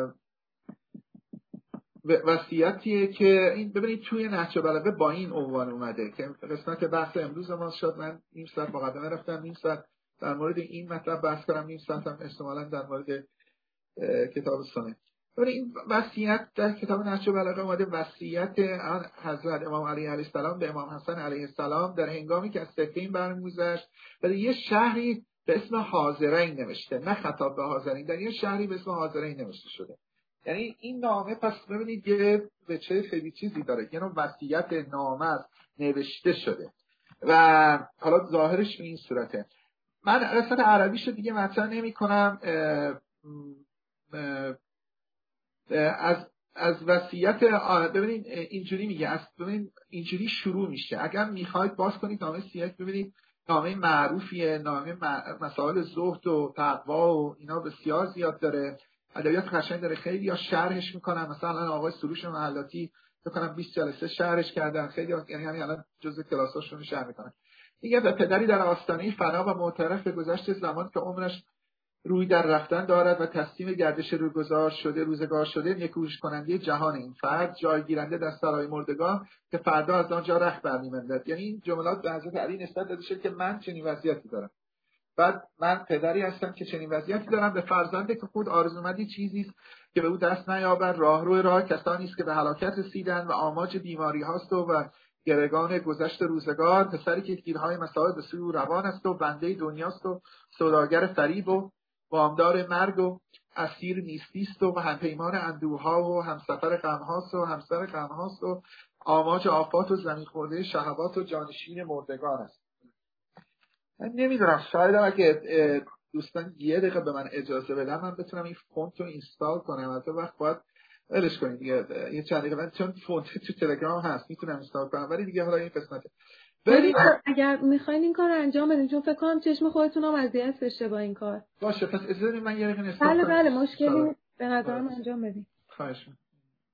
وصیتیه که این ببینید توی نهج البلاغه با این عنوان اومده که قسمت بحث امروز ما شد. من نیم ساعت مقدمه رفتم، نیم ساعت در مورد این مطلب بحث کردم، نیم ساعت هم احتمالاً در مورد کتاب سنت. ببینید این وصیت در کتاب نهج البلاغه اومده وصیت آن حضرت امام علی علیه السلام به امام حسن علیه السلام در هنگامی که از سفین برمی‌گذشت در یه شهری به اسم حاضرین نوشته، نه خطاب به حاضرین، در یه شهری به اسم حاضرین نوشته شده. یعنی این نامه پس ببینید یه بچه خیلی چیزی داره، یعنی وصیت نامه است، نوشته شده و حالا ظاهرش به این صورته. من قسمت عربیشو دیگه مطرح نمی کنم. از از وصیت ببینید اینجوری میگه، از ببینید اینجوری شروع میشه. اگر میخواید باز کنید نامه سی و یک ببینید نامه معروفیه، نامه مسائل زهد و تقوا و اینا بسیار زیاد داره، ادبیات قشنگ داره، خیلی یا شرحش میکنن، مثلا آقای سروش محلاتی فکر کنم بیست جلسه شرحش کردن، خیلی یعنی همین الان جزء کلاساشون شرح میکنن. میگه به پدری در آستانه فنا و معترف به گذشت زمان که عمرش روی در رفتن دارد و تسلیم گردش روزگار شده روزگار شده نیکویش کننده جهان این فرد جای گیرنده در سرای مردگان که فردا از آنجا رخت برمی‌ماند. یعنی این جملات به حضرت علی نسبت داده شده که من چنین وضعیتی دارم، بعد من پدری هستم که چنین وضعیتی دارم، به فرزنده که خود آرزومندی چیزی است که به او دست نیابد، راهرو راه کسانی است که به هلاکت رسیدند و آماج بیماری هاست و, و گرگان گذشت روزگار، پسری که تیرهای مسائل به سوی او روان است و بنده دنیاست و سوداگر فریب و وامدار مرگ و اسیر نیستیست و همپیمان اندوها و همسفر غمهاست و همسر غمهاست و آماج آفات و زمین خورده شهوات و جانشین مردگان است. من نمیدونم، شاید اگه دوستان یه دقیقه به من اجازه بدن من بتونم این فونت رو اینستال کنم. البته وقت باید ولش کنید دیگه، یه چند دقیقه من چون فونت تو تلگرام هست میتونم استفاده کنم، ولی دیگه حالا این قسمته. ولی اگر میخواین این کار انجام بدین، چون فکر کنم چشم خودتون هم اذیت بشه با این کار. باشه پس اجازه بدید من یه دقیقه استاپ بله کنم. بله مشکلی نیست، به نظرم انجام بدین. خواهش می‌کنم.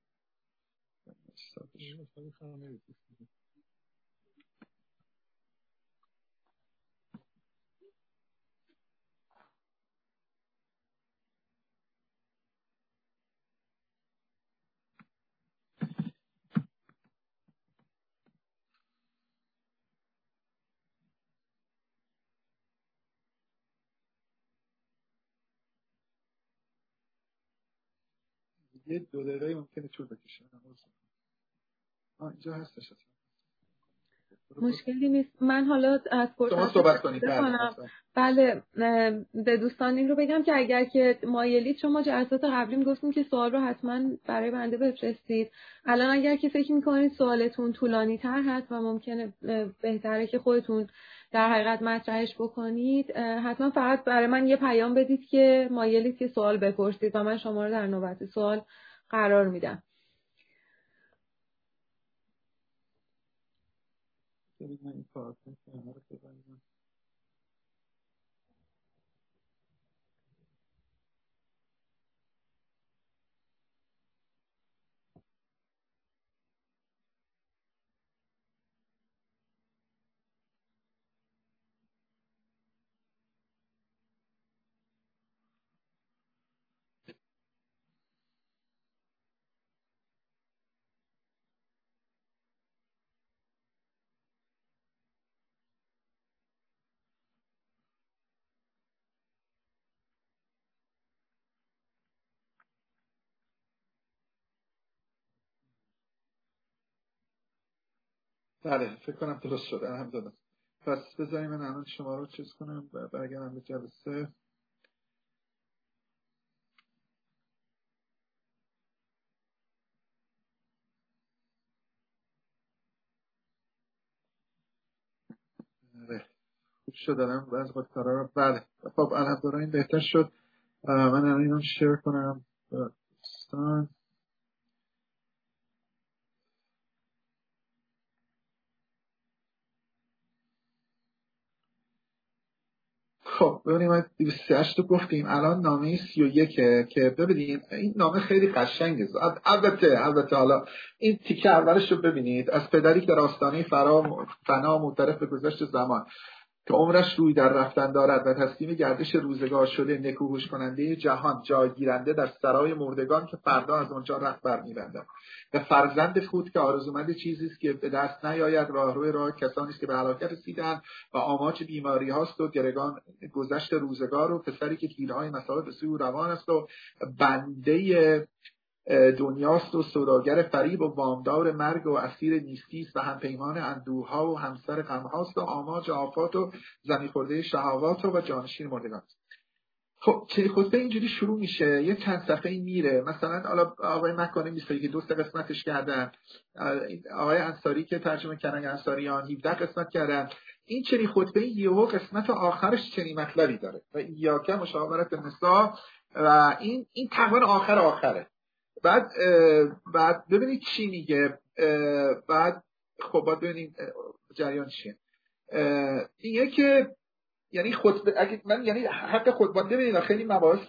یه دو دقیقه ممکنه طول بکشه. آه اینجا هستش. مشکلی نیست. من حالا از شما صحبت کنید. کنم. بله به دوستان این رو بگم که اگر که مایلید، شما جلسات قبلی گفتیم که سوال رو حتما برای بنده بفرستید. الان اگر که فکر میکنید سوالتون طولانی تر هست و ممکنه بهتره که خودتون در حقیقت مطرحش بکنید، حتما فقط برای من یه پیام بدید که مایلید که سوال بپرسید و من شما رو در نوبت سوال قرار میدم. من این کار کنم. بله فکر کنم درست شده. الحمدلله. پس بذاریم من الان شما رو چیز کنم و برگردم به جلسه. بله خوب شد الان بعض وقت کارا رو. بله خب الحمدلله این بهتر شد. من الان اینو شیر کنم با دوستان. خب ببینیم ما دویست و سی و هشت رو گفتیم، الان نامه سی و یک که ببینید این نامه خیلی قشنگه. البته البته حالا این تیکه اولش رو ببینید، از پدری که در آستانه فرا فنا معترف به گذشت زمان که عمرش روی در رفتن دارد و تسلیم گردش روزگار شده، نکوهش کننده جهان، جایگیرنده در سرای مردگان که فردا از آنجا رخت برمی‌بندد، و فرزند خود که آرزومند چیزی است که به دست نیاید، راهروی راه کسانی است که به هلاکت رسیدند و آماج بیماری هاست و گرگان گذشت روزگار، و پسری که تیرهای مصائب به سوی او روان است و بنده دنیاست و سوداگر فریب و وامدار مرگ و اسیر نیستی است و هم پیمان اندوها و همسر غمهاست و آماج آفات و زمین خورده شهوات و جانشین مردگان است. خب چه خطبه اینجوری شروع میشه، یه چند صفحه این میره. مثلا حالا آقای مکانی میسایی که دوست قسمتش کردن، آقای انصاری که ترجمه کردن، انصاریان هفده قسمت کردن. این چنین خطبه یهو قسمت آخرش چنین مطلبی داره و ایاک مشاورت النساء و این این تقریبا آخر آخره. بعد بعد ببینید چی میگه. بعد خب باید ببینید جریان چیه. اینه که یعنی خطبه اگه من یعنی حق خطبه ببینید خیلی مباحث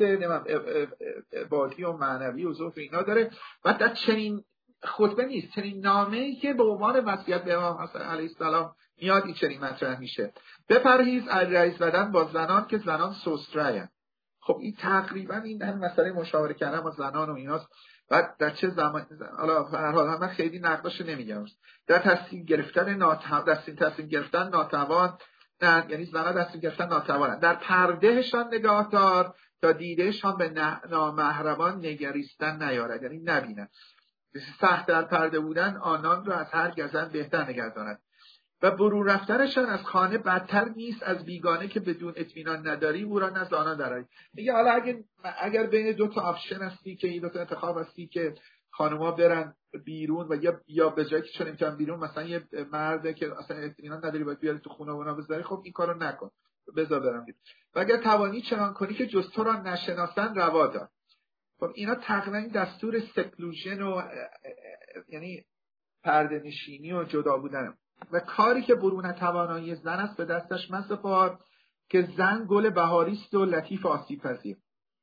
عبادی و معنوی و ذوق اینا داره. بعد در چنین خطبه نیست، چنین نامه‌ای که به عنوان وصیت به امام حسن علیه السلام میاد، این چنین مطرح میشه: بپرهیز از رئیس بدن با زنان که زنان سستره‌اند. خب این تقریبا این هم مسئله مشاوره کردن با زنان و ایناست. بعد در چه زمان، حالا هر حال من خیلی نقداشو نمیگم، در تصمیم گرفتن ناتوان، دستین تصمیم گرفتن ناتوان، نه یعنی زنان دستین گرفتن ناتوانن، در پردهشان نگاه دار تا دیدهشان به نامحرمان نگریستن نیارد، یعنی نبینن. سخت در پرده بودن آنان را از هر گزند بهتر نگه دارد و برون رفتنشان از خانه بدتر نیست از بیگانه که بدون اطمینان نداری او را نزد آنان درآیی. میگه حالا اگر اگر بین دو تا آپشن هستی که این دو تا انتخاب هستی که خانم‌ها برن بیرون و یا یا به جای که چون امکان بیرون مثلا یه مرده که اصلا اطمینان نداری باید بیاری تو خونه و اونا بذاری، خب این کارو نکن، بذار برم بیرون. و اگر توانی چنان کنی که جز تو را نشناسن روا دار. خب اینا تقریبا این دستور سکلوژن و یعنی پرده نشینی و جدا بودن و کاری که برون توانایی زن است به دستش مسپار که زن گل بهاریست و لطیف آسیب پذیر.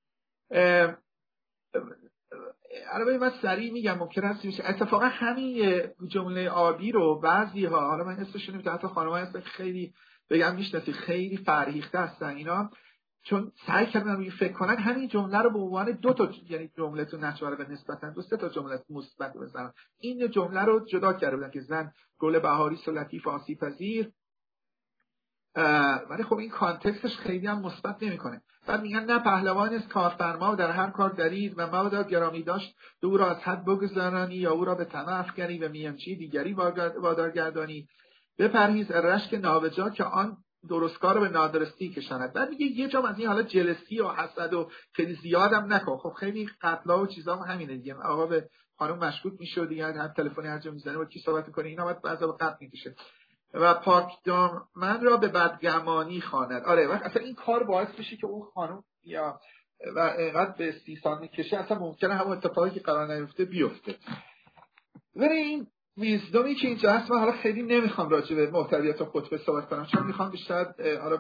البته من سریع میگم ممکن است میشه اتفاقا همین جمله آبی رو بعضی ها، حالا من اسمش نمیدونم، حتی خانم‌ها هستن خیلی بگم میشناسی خیلی فرهیخته هستن اینا، چون سعی کردن روی فکر کنن همین جمله رو به عنوان دو تا یعنی جمله تو نچواره به نسبتا دو سه تا جمله مثبت بزنن، این جمله رو جدا کرده بودن که زن گل بهاری و لطیف آسیب پذیر، ولی خب این کانتکستش خیلی هم مثبت نمیکنه. بعد میگن نه پهلوان است کارفرما و در هر کار درید و مبادا گرامی داشت دو را از حد بگذرانی یا او را به طمع افکنی و میانچی دیگری وادار گردانی، بپرهیز رشک نابجا که آن درستکار به نادرستی کشاند. بعد میگه یه جام از این حالا جلسی و حسد و خیلی زیادم نکن. خب خیلی قتلا و چیزا هم همینه دیگه، آقا به خانم مشکوک میشه دیگه، هر تلفنی هر جا میزنه با کی صحبت میکنه اینا بعد بعضا به قتل میکشه و پاکدام من را به بدگمانی خواند. آره وقت اصلا این کار باعث بشه که اون خانم یا و اینقدر به استیصال میکشه اصلا ممکنه همون اتفاقی که قرار نیفته بیفته. ولی این ویزدومی که اینجا هست من حالا خیلی نمیخوام راجع به محتویات و خطبه صحبت کنم چون میخوام بیشتر حالا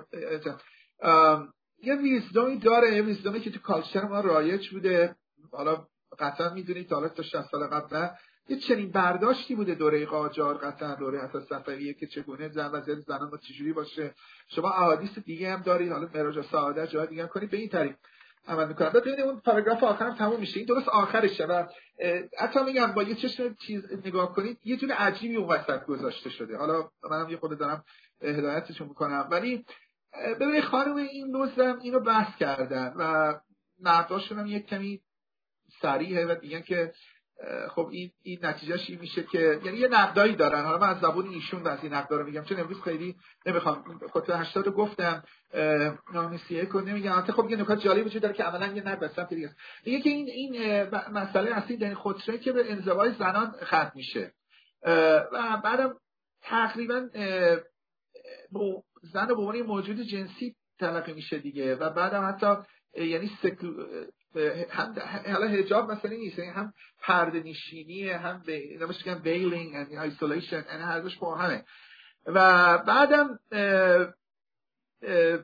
یه ویزدومی داره، یه ویزدومی که تو کالچر ما رایج بوده، حالا قطعا میدونید حالا تا شصت سال قبل یه چنین برداشتی بوده دوره قاجار، قطعا دوره حتی صفویه که چگونه زن وضعیت زنان با چجوری باشه. شما احادیث دیگه هم دارید، حالا معراج سعادت جای دیگه هم کنید به این طریق عمل میکنن. ببینید اون پاراگراف آخرم تموم میشه، این درست آخرشه و حتی میگم با یه چشم چیز نگاه کنید یه جور عجیبی اون وسط گذاشته شده. حالا منم یه خورده دارم هدایتشون میکنم ولی ببینید خانم این نوزم اینو بحث کردن و نقداشون هم یک کمی صریحه و میگن که خب این این نتیجهش این میشه که یعنی یه نقدایی دارن. حالا من از زبون ایشون بعضی نقدا رو میگم چون امروز خیلی نمیخوام خطبه هشتاد رو گفتم نامسیه کنه نمیگم. البته خب یه نکات جالبی وجود داره که عملاً یه نقد هستم که دیگه است. میگه که این این مسئله اصلی در این خطبه که به انزوای زنان ختم میشه و بعدم تقریبا با زن به عنوان موجود جنسی تلقی میشه دیگه و بعدم حتی یعنی سکو هم حالا حجاب مثلا نیست، هم پرده نشینی، هم به نمیشه میگن ویلینگ and isolation and هر دوش با همه و بعدم اه اه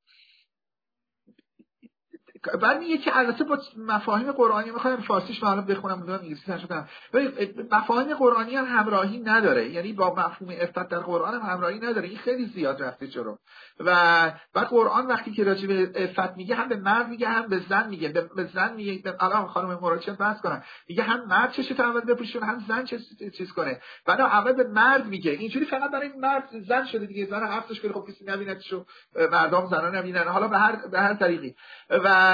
بعد میگه که البته با مفاهیم قرآنی میخوام فارسیش معلوم بخونم اونم انگلیسی نشدم ولی مفاهیم قرآنی هم همراهی نداره، یعنی با مفهوم عفت در قرآن هم همراهی نداره، این خیلی زیاد رفته جلو و بعد قرآن وقتی که راجع به عفت میگه هم به مرد میگه هم به زن میگه، به زن میگه الان خانم مراجعه بحث کنن میگه هم مرد چشش اول بپوشونه هم زن چه چیز کنه، بعد اول به مرد میگه اینجوری فقط برای مرد زن شده دیگه، زن حرفش کنه خب کسی نبینتشو مردم زنا نبینن، حالا به هر به هر طریقی و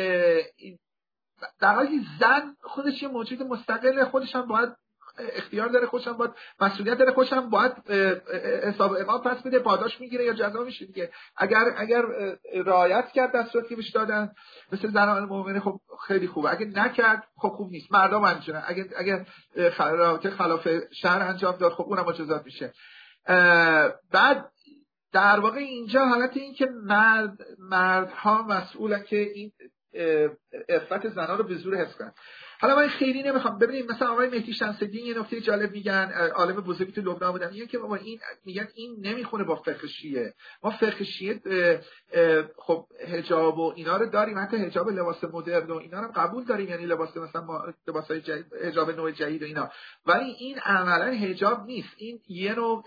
در حالی زن خودش یه موجود مستقل، خودش هم باید اختیار داره، خودش هم باید مسئولیت داره، خودش هم باید حساب امام پس میده، پاداش میگیره یا جزا میشه دیگه. اگر اگر رعایت کرد دستوراتی که بهش دادن مثل زنان مؤمنه خب خیلی خوبه، اگه نکرد خب خوب نیست. مردم همینجوره، اگر اگر خلاف خلاف شرع انجام داد خب اونم مجازات میشه. بعد در واقع اینجا حالت این که مرد مردها مسئولن که این عفت زنها رو به زور حفظ کنن. حالا من خیلی نمیخوام ببینید مثلا آقای مهدی شمس‌الدین یه نکته جالب میگن، عالم بزرگی تو لبنان بودن، میگن که بابا این میگن این نمیخونه با فقه شیعه. ما فقه شیعه خب حجاب و اینا رو داریم، حتی حجاب لباس مدرن و اینا رو قبول داریم، یعنی لباس مثلا لباسای جدید، حجاب نوع جدید و اینا، ولی این عملا حجاب نیست، این یه نوع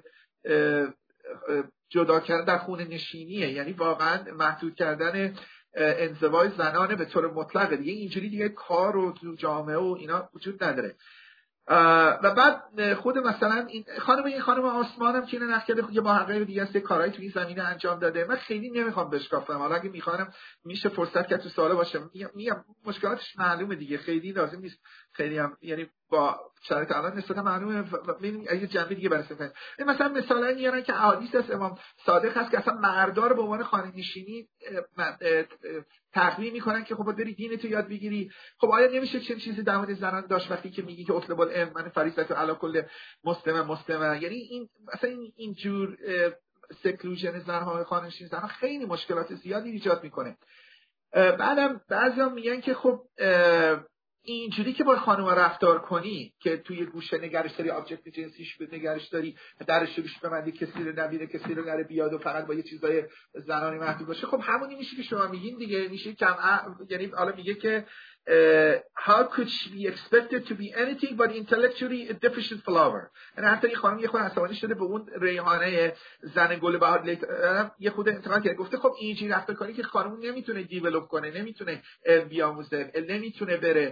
جدا کردن در خونه نشینیه، یعنی واقعا محدود کردن انزوای زنانه به طور مطلقه دیگه، اینجوری دیگه کار و تو جامعه و اینا وجود نداره. و بعد خود مثلا این خانم این خانم آسمان هم که اینو نقد کرده خود با حقایق دیگه است، کارهای تو این زمینه انجام داده. من خیلی نمیخوام بشکافم، حالا اگه میخوام میشه فرصت که تو سوالا باشه میگم مشکلاتش معلومه دیگه، خیلی لازم نیست خیلی هم یعنی با شرایط الان نسبتا معلومه. ببینید اگه جنبه دیگه بررسی کنیم مثلا مثلا میارن که احادیث از امام صادق هست که اصلا مردا رو به عنوان خانه نشینی تقویم میکنن که خب بری دین تو یاد بگیری. خب آیا نمیشه چه چیزی در مورد زنان داشت وقتی که میگی که اطلب العلم من فریضه علی کل مسلم مسلمه، یعنی این مثلا این اینجور سکلوژن زنها خانه نشین زنها خیلی مشکلات زیادی ایجاد میکنه. بعدم بعضیا میگن که خب اینجوری که با خانم رفتار کنی که توی گوشه نگرش داری، آبجکت جنسیش به نگرش داری، درش روش ببندی، کسی رو نبینه، کسی رو نره بیاد و فقط با یه چیزای زنانی محدود باشه، خب همونی میشه که شما میگین دیگه. میشه کم یعنی حالا میگه که how could she be expected to be anything but intellectually a deficient flower. یعنی حتی این خانم یه خود عصبانی شده به اون ریحانه زن گل بهار یه خود انتقاد کرده، گفته خب اینجوری رفتار کنی که خانم نمیتونه دیولپ کنه، نمیتونه بیاموزه، نمیتونه بره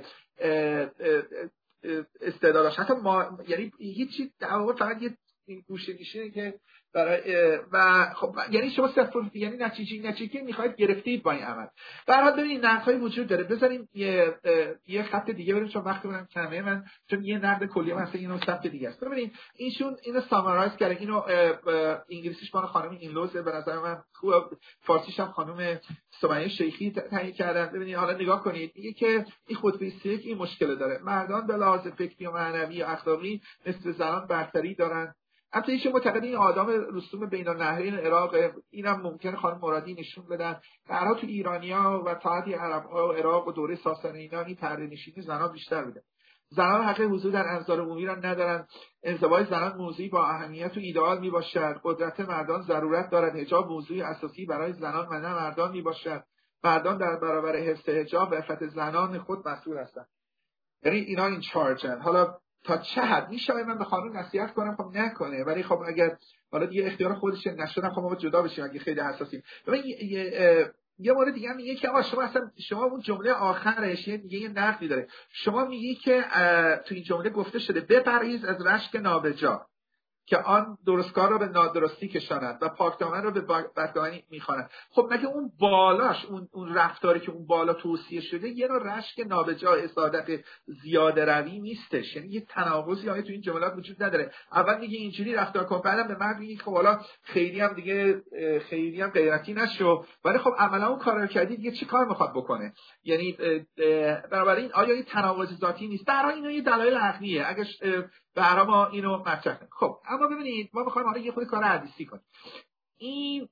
استعداداش حتی ما، یعنی هیچی در واقع فقط یه گوشه میشینه که برای و خب یعنی شما صفر یعنی نتیجه نتیجه میخواید گرفتید با این عمل. به هر حال ببینید نقدهای وجود داره. بذاریم یه یه خط دیگه بریم چون وقت من کمه، من چون یه نقد کلی مثلا اینو صفحه دیگه است. ببینید اینشون اینو سامرایز کرده، اینو انگلیسیش با خانم اینلوز به نظر من خوب، فارسیش هم خانم سمیه شیخی تهیه کردن. ببینید حالا نگاه کنید، میگه که این خودپیستی که این مشکل داره، مردان به لحاظ فکری و معنوی و اخلاقی مثل زنان برتری دارن. البته ایشون معتقد این آدم رسوم بین النهرین عراق، اینم ممکنه خانم مرادی نشون بدن. برها تو ایرانیا و تاعتی عرب‌ها و عراق و دوره ساسانی اینا این پرده‌نشینی زنان بیشتر بوده. زنان حق حضور در انظار عمومی را ندارند. انزوای زنان موضوعی با اهمیت و ایدئال میباشد. قدرت مردان ضرورت دارد. حجاب موضوعی اساسی برای زنان و نه مردان میباشد. مردان در برابر حفظ حجاب و عفت زنان خود مسئول هستند. یعنی اینا این چارجن. حالا تا چه حد میشه من به خانم نصیحت کنم خب نکنه، ولی خب اگر حالا دیگه اختیار خودش نشدن خب ما جدا بشیم اگه خیلی حساسیم. ببین یه یه مورد دیگه میگه که آقا شما اصلا شما اون جمله آخرش یه دیگه یه نقدی داره. شما میگی که تو این جمله گفته شده بپرهیز از رشک نابجا که آن درستکار را به نادرستی کشاند و پاکدامن را به بدگمانی میخواند. خب مگه اون بالاش اون اون رفتاری که اون بالا توصیه شده یه نوع رشک نابجا، حسادت زیاده روی نیستش؟ یعنی یه تناقضی آیا تو این جملات وجود نداره؟ اول میگه اینجوری رفتار کن، بعدم به من میگه خب حالا خیلی هم دیگه خیلی هم غیرتی نشو، ولی خب عملا اون کارو کردی دیگه چی کار میخواد بکنه؟ یعنی بنابراین آیا این تناقض ذاتی نیست؟ برای اینو یه دلایل عقلیه اگه برای ما اینو مطرح کنیم. خب اما ببینید ما میخوایم حالا یه خود کار حدیثی کنیم. این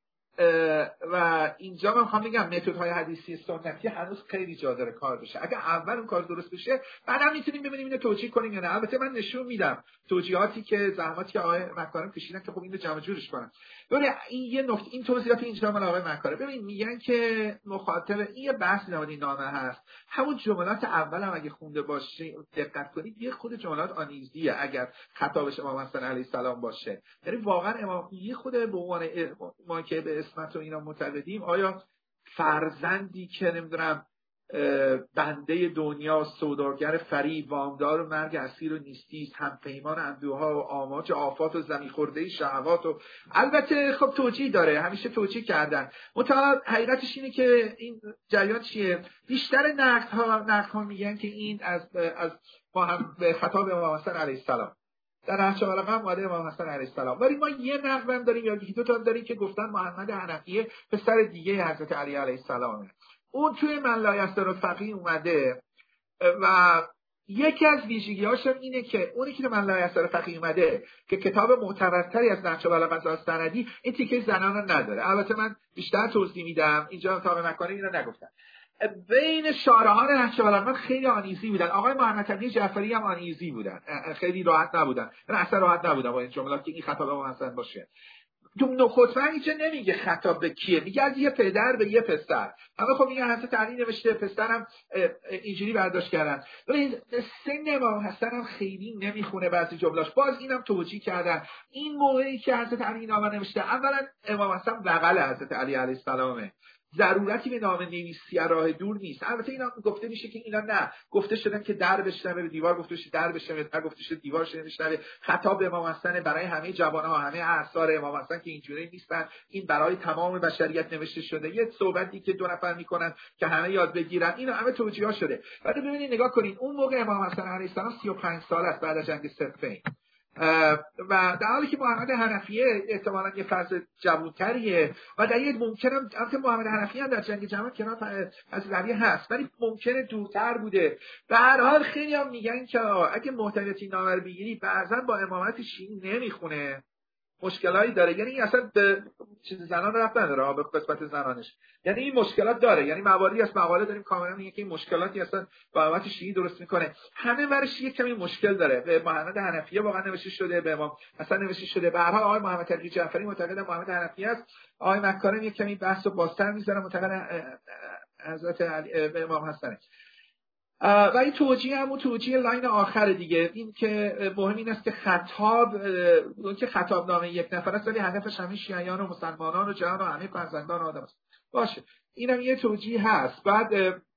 و اینجا من میخوام بگم متدهای حدیثی سنتی هنوز خیلی جا داره کار بشه. اگه اول اون کار درست بشه بعدم میتونیم ببینیم اینو توجیه کنیم یا نه. البته من نشون میدم توجیهاتی که زحماتی که آقای مکارم کشیدن که خب اینو جمع جورش کنن. ببین این یه نکته، این توضیحات اینجا من آقای مکارم ببین میگن که مخاطب این یه بحث در این نامه هست، همون جملات اول هم اگه خونده باشی دقت کنید یه خود جملات آنیزیه اگر خطابش امام حسن علیه السلام باشه. یعنی واقعا امام یه خود به عنوان ما که به اسمت و اینا معتقدیم، آیا فرزندی که نمیدونم بنده دنیا، سوداگر فریب، وامدار و مرگ اسیر و نیستی، هم پیمان اندوها و آماج آفات و زمین خورده شهوات و البته خب توجیه داره، همیشه توجیه کردن. متأ حقیقتش اینه که این جریان چیه؟ بیشتر نقدها نقدها میگن که این از از ما هم به خطاب امام حسن علیه السلام در نهج البلاغه هم اومده امام حسن علیه السلام، ولی ما یه نقد هم داریم یا دو تا داریم که گفتن محمد حنفیه پسر دیگه حضرت علی علیه السلامه. اون توی من لا یستر الفقیه اومده و یکی از ویژگی‌هاش اینه که اونی که من لا یستر الفقیه اومده که کتاب معتبرتری از نهج البلاغه از سندی این تیکه زنان رو نداره. البته من بیشتر توضیح میدم اینجا تا به مکانه اینو نگفتم. بین شارحان نهج البلاغه خیلی آنیزی بودن. آقای محمد تقی جعفری هم آنیزی بودن، خیلی راحت نبودن، من اصلا راحت نبودم با این جملات که این خطاب امام حسن باشه. تو نخطبه اینجا نمیگه خطاب به کیه، میگه از یه پدر به یه پسر. اما خب میگه حضرت علی نوشته، پسرم اینجوری برداشت کردن. ولی سن امام حسن هم خیلی نمیخونه بعضی جملاش. باز اینم توجیه کردن. این موقعی که حضرت علی نامه نوشته، اولا امام حسن بغل حضرت علی علیه السلامه، ضرورتی به نام نویسی راه دور نیست. البته اینا گفته میشه که اینا نه گفته شدن که در بشنوه، به دیوار گفته شده در بشنوه، نه گفته شده دیوار بشنوه. خطاب به امام حسن برای همه جوانها، همه اعصار امام حسن که اینجوری نیستن، این برای تمام بشریت نوشته شده. یه صحبتی که دو نفر میکنن که همه یاد بگیرن، اینا همه توجیه شده. بعد ببینید نگاه کنین اون موقع امام حسن علیه السلام سی و پنج سال است بعد از جنگ صفین و در حالی که محمد حنفیه احتمالاً یه فرد جوان‌تریه و در یک ممکنه البته محمد حنفیه هم در جنگ جمل کنار از علی هست ولی ممکنه دورتر بوده. به هر حال خیلی هم میگن که اگه محتویات این نامه رو بگیری بعضا با امامت شیعی نمیخونه مشکلایی داره، یعنی اصلا به چیز زنان ربط نداره به قسمت زنانش، یعنی این مشکلات داره، یعنی مواردی از مقاله داریم کاملا میگه که این مشکلاتی اصلا با امامت شیعی درست میکنه. همه ورش یک کمی مشکل داره. به محمد حنفیه واقعا نوشته شده، به امام حسن نوشته شده. به هر حال آقای محمد تقی جعفری معتقد محمد حنفی است، آقای مکارم یک کمی بحثو بازتر میذاره، معتقد حضرت علی به امام حسن. و این توجیه همون توجیه لاین آخر دیگه، این که مهم این است که خطاب اون که خطاب نامه یک نفر است ولی هدفش همه شیعیان و مسلمانان و جهان و همه فرزندان آدم است. باشه اینم یه توجیه هست. بعد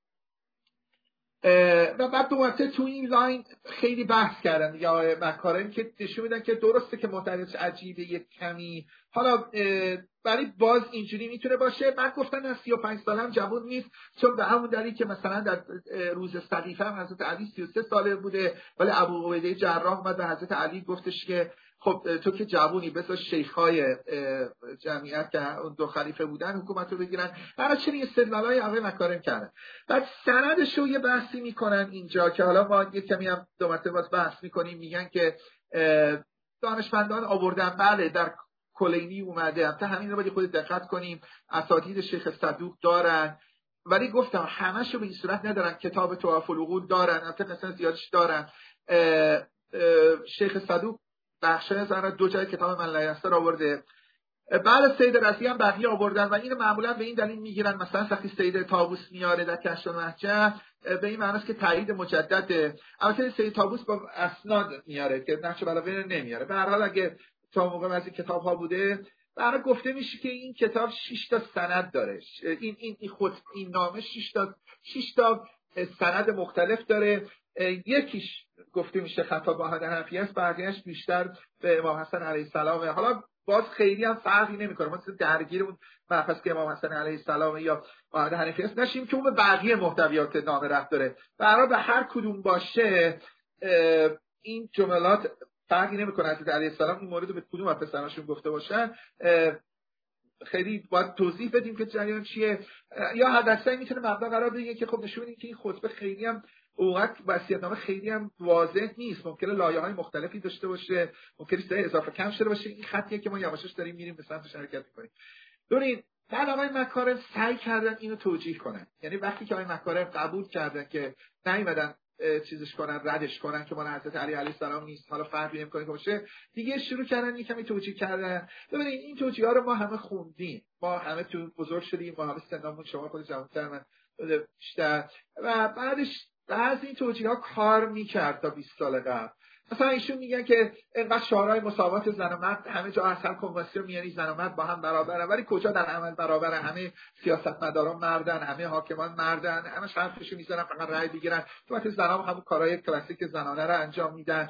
و بعد دو وقته تو این لاین خیلی بحث کردن یا آقای مکارم که نشون میدن که درسته که محتویات عجیبه یک کمی، حالا برای باز اینجوری میتونه باشه. من گفتن از سی و پنج سالم جوان نیست، چون به همون دلیل که مثلا در روز سقیفه هم حضرت علی سی و سه ساله بوده، ولی ابو عبیده جراح اومد به حضرت علی گفتش که خب تو که جوونی بذار شیخ‌های جمعیت که اون دو خلیفه بودن حکومت رو بگیرن. برای چنین استدلالای آقای مکارم کردن. بعد سندش رو یه بحثی میکنن اینجا که حالا ما یه کمی هم دو مرتبه باز بحث میکنیم. میگن که دانشمندان آوردن بله در کلینی اومده، تا همین رو باید خود دقت کنیم، اساتید شیخ صدوق دارن، ولی گفتم همه‌شو به این صورت ندارن. کتاب طواف العقول دارن، البته مثلا زیادش دارن. شیخ صدوق بخش از آن دو جای کتاب من لایسته را آورده. بعد سید رضی هم بقیه آوردن و این معمولا به این دلیل میگیرن، مثلا وقتی سید طاووس میاره در کشف المحجه به این معنی است که تایید مجدد. البته سید طاووس با اسناد میاره که نقش بلاغه نمیاره. به هر حال اگه تا موقع از این کتاب ها بوده، برای گفته میشه که این کتاب شش تا سند داره. این این این خود این نامه شش تا شش تا سند مختلف داره. یکیش گفته میشه خطاب محمد حنفی است، بقیه‌اش بیشتر به امام حسن علیه السلام. حالا باز خیلی هم فرقی نمیکنه، ما درگیر اون مبحث که امام حسن علیه السلام یا محمد حنفی است نشیم که اون به بقیه محتویات نامه رفت داره. برای به هر کدوم باشه این جملات فرقی نمیکنه. حضرت علیه السلام این مورد رو به کدوم از پسرانشون گفته باشن خیلی باید توضیح بدیم که جریان چیه، یا حداقل میتونه مبنا قرار بگیره که خب نشون میده که این خطبه خیلی هم اوقات وصیت‌نامه خیلی هم واضح نیست، ممکنه لایه‌های مختلفی داشته باشه، ممکنه چیزای اضافه کم شده باشه. این خطیه که ما یواشاش داریم میریم به سمتش حرکت می‌کنیم. ببینید بعد آقای مکارم سعی کردن اینو توجیه کنن، یعنی وقتی که آقای مکارم قبول کردن که نیومدن چیزش کنن، ردش کنن که مال حضرت علی علیه السلام نیست، حالا فرقی نمی‌کنه که باشه، دیگه شروع کردن یکمی توجیه کردن. ببینید این توجیه‌ها رو ما همه خوندیم، ما همه تو بزرگ شدیم، ما همه سنمون، شما خود جوان‌تر من بیشتر، و بعدش بعضی این توجیه‌ها کار می‌کرد تا بیست سال قبل. مثلا ایشون میگن که اینقدر شعارهای مساوات زن و مرد همه جا اصلا کنوانسیون میانی زن و مرد با هم برابرن، ولی کجا در عمل برابرن؟ همه سیاستمداران مردن، همه حاکمان مردن، همه حرفشو میزنن فقط رأی بگیرن. تو وقتی زن‌ها همون کارهای کلاسیک زنانه رو انجام میدن.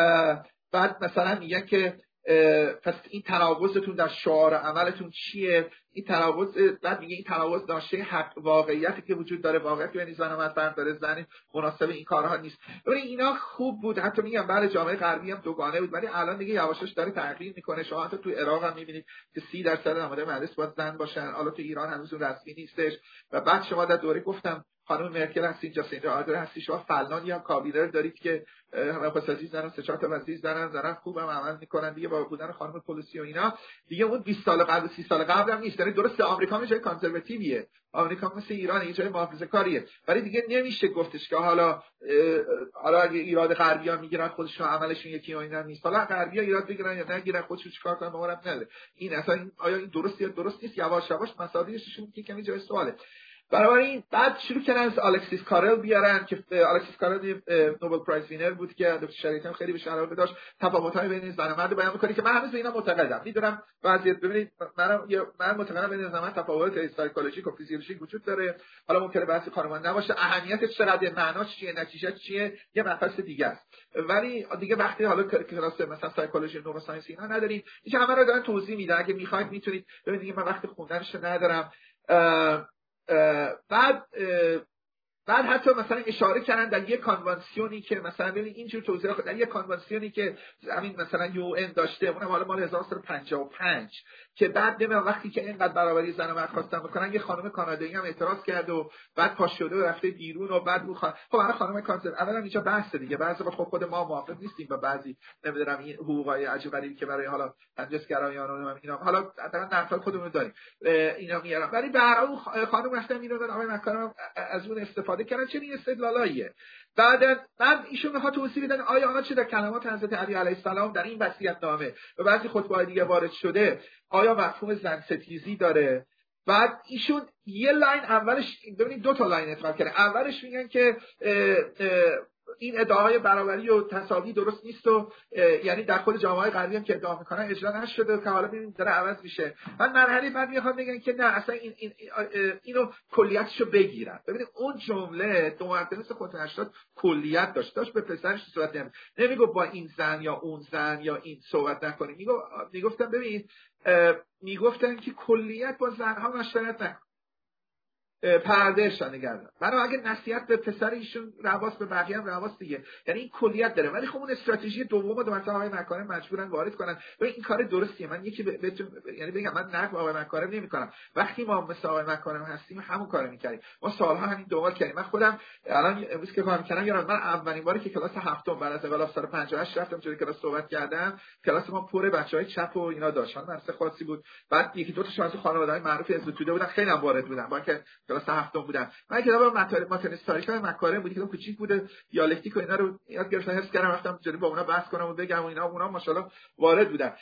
بعد مثلا میگن که پس این تناقضتون در شعار عملتون چیه؟ این تناقض، بعد میگه این تناقض ناشی حق واقعیتی که وجود داره، واقعیت بین زن و مرد فرق داره، زن مناسب این کارها نیست. ببین اینا خوب بود، حتی میگم برای جامعه غربی هم دوگانه بود، ولی الان دیگه یواشاش داره تغییر میکنه. شما حتی تو عراق هم میبینید که سی درصد نماینده مجلس باید زن باشن، حالا تو ایران هنوز رسمی نیستش. و بعد شما در دوره گفتم خانم مرکل هستین، جاسینتا آردر هستی، شما فلان یا کابینر دارید که همه پاساژی زنن، سه چهار تا وزیر زنن، زنن خوبم عمل میکنن دیگه، با بودن خانم پلیسی و اینا دیگه اون بیست سال قبل سی سال قبل هم نیست. یعنی درسته آمریکا یه جای کانسرواتیویه، آمریکا مثل ایران یه جای محافظه‌کاریه، ولی دیگه نمیشه گفتش که حالا حالا اگه ایراد غربی‌ها میگیرن خودشون عملشون یکی و اینا نیست، حالا غربی‌ها ایراد بگیرن یا نگیرن خودشون چیکار کنن ما رب نداره. این اصلا این آیا این درسته یا درست نیست؟ یواش یواش مسائلشون که کمی جای سواله. بنابراین بعد شروع کردن از الکسیس کارل بیارن که الکسیس کارل نوبل پرایز وینر بود که دکتر شریعتی خیلی بهش علاقه داشت، تفاوت‌های بین زن و مرد بیان می‌کنه که من هنوز به اینا معتقدم. میدونم وضعیت ببینید منم من معتقدم بین زمان تفاوت سایکولوژیک و فیزیولوژیک وجود داره، حالا ممکنه بحث خانمان نباشه، اهمیتش چقدر، معناش چیه، نتیجهش چیه، یه مبحث دیگه است. ولی دیگه وقتی حالا کلاس مثلا سایکولوژی و نوروساینس اینا نداریم، این همه رو دارن توضیح میدن، اگه می‌خواید میتونید ببینید. من وقت خوندنش ندارم. بعد بعد حتی مثلا اشاره کردن در یک کانوانسیونی که مثلا ببین اینجور توضیح خود در یک کانوانسیونی که همین مثلا یو ان داشته، اونم حالا مال هزار و سیصد و پنجاه و پنج که بعد نمیدونم وقتی که اینقدر برابری زن و مرد خواستن بکنن، یه خانم کانادایی هم اعتراض کرد و بعد پاش شده و رفته بیرون و بعد اون خانم خب اون خانم کانسر اولا اینجا بحث دیگه، بعضی خب خود ما موافق نیستیم با بعضی نمیدونم این حقوقای عجیب غریبی که برای حالا تنجسگرایان و اینا حالا حداقل نقل خودمون داریم اینا میارن، ولی به هر حال خانم رفتن اینو دادن آقای مکارم از اون استفاده کردن. چه این استدلالاییه. بعد بعد ایشون میخواد توضیح بدن آیا آنها چه در کلمات حضرت علی علیه السلام در این وصیت‌نامه و بعضی خطبه‌های دیگه وارد شده آیا مفهوم زن ستیزی داره. بعد ایشون یه لاین اولش ببینید دو تا لاین اطلاق کرده. اولش میگن که اه اه این ادعای برابری و تساوی درست نیست و یعنی در خود جامعه غربی هم که ادعا میکنن اجرا نشده که حالا ببینید داره عوض میشه. بعد مرحله بعد میخواد بگن که نه اصلا این, این اینو کلیتشو بگیرن. ببینید اون جمله دو مرتبه خودتون هشتاد کلیت داشت داشت به پسرش صحبت نمی نمیگو با این زن یا اون زن یا این صحبت نکنید. میگو میگفتن ببینید میگفتن که کلیت با زنها مشورت نکن، پردهشان نگردن. منو اگه نصیحت به پسر ایشون رواس به بقیه هم رواس دیگه، یعنی این کلیت داره. ولی خب اون استراتژی دومو دو مرتبه آقای مکارم مجبورن وارد کنن. ببین این کار درستیه. من یکی بهتون ب... یعنی بگم من نقد آقای مکارم نمی‌کنم. وقتی ما مثل آقای مکارم هستیم همون کارو می‌کردیم. ما سالها همین دنبال کردیم. من خودم الان امروز که کار می‌کردم یادم من اولین باری که کلاس هفتم بعد از انقلاب سال پنجاه و هشت رفتم جوری کلاس صحبت کردم، کلاس ما پر بچهای چپ و اینا داشت. درس خاصی بود. بعد یکی دو تا شانس خانواده‌های معروف از توده بودن، خیلی هم وارد بودن. با که کلاس هفتم بودن. من کتاب مطالب ماتریس تاریخ مکارم بود که کوچیک بوده، دیالکتیک و اینا رو یاد گرفتم، حفظ کردم، رفتم جوری با اونا بحث کنم و بگم و اینا اونا ماشاءالله وارد بودن.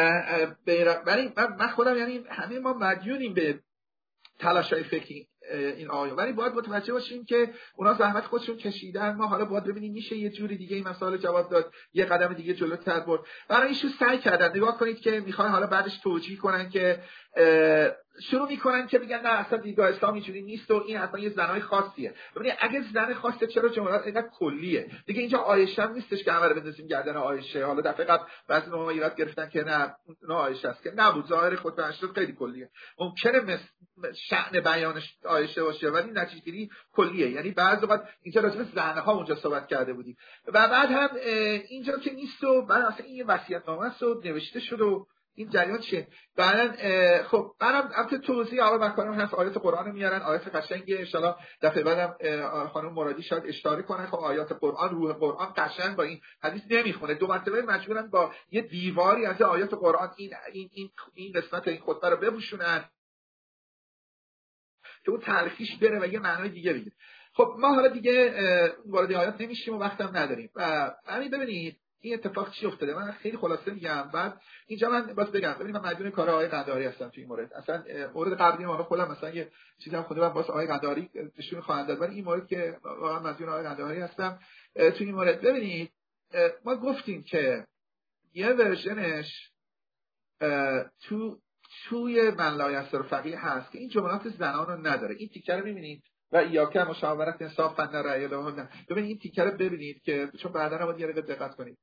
ولی من خودم یعنی همه ما مدیونیم به تلاشای فکری این آیه، ولی باید متوجه باشیم که اونا زحمت خودشون کشیدن. ما حالا باید ببینیم میشه یه جوری دیگه این مسائل جواب داد، یه قدم دیگه جلوتر برد. برای ایشون سعی کردن. نگاه کنید که میخوان حالا بعدش توجیه کنن که شروع میکنن که میگن نه اصلا دیدگاه اسلام اینجوری نیست و این اصلا یه زنای خاصیه. ببینید اگه زن خاصه چرا جملات اینقدر کلیه دیگه؟ اینجا عایشه هم نیستش که همه رو بندازیم گردن عایشه. حالا دفعه قبل بعضی ما ایراد گرفتن که نه نه عایشه است که نبود، ظاهر خود هشتاد خیلی کلیه. ممکنه مثل شأن بیانش عایشه باشه ولی نتیجه گیری کلیه. یعنی بعضی وقت اینجا راجع به زنها اونجا صحبت کرده بودیم و بعد هم اینجا که نیست و بعد اصلا این وصیت‌نامه است و نوشته شده و این جریان چیه؟ بعدن خب منم البته توضیح آقا مکارم هست، آیات قرآن میارن، آیات قشنگه. ان شاءالله دفعه بعدم خانم مرادی شاید اشاره کنن. خب آیات قرآن، روح قرآن قشنگ با این حدیث نمیخونه. دو مرتبه مجبورن با یه دیواری از آیات قرآن این این این این قسمت این خطبه رو بپوشونن که اون تلخیش بره و یه معنای دیگه بگیره. خب ما حالا دیگه وارد آیات نمیشیم و وقتم نداریم. و همین ببینید این اتفاق چی افتاده. من خیلی خلاصه میگم. بعد اینجا من باز بگم ببینید من مدیون کار آقای قندهاری هستم تو این مورد. اصلا مورد قبلی ما خودم مثلا یه چیزی هم خودم باز آقای قندهاری نشون خواهند داد، ولی این مورد که واقعا مدیون آقای قندهاری هستم تو این مورد. ببینید ما گفتیم که یه ورژنش تو توی من لا یسر فقیه هست که این جملات زنان رو نداره. این تیکه رو می‌بینید و ایاکه مشاورت انصاف فن رأی لهن. ببینید این تیکه رو ببینید که چون بعدا باید یه دقیقه دقت کنید.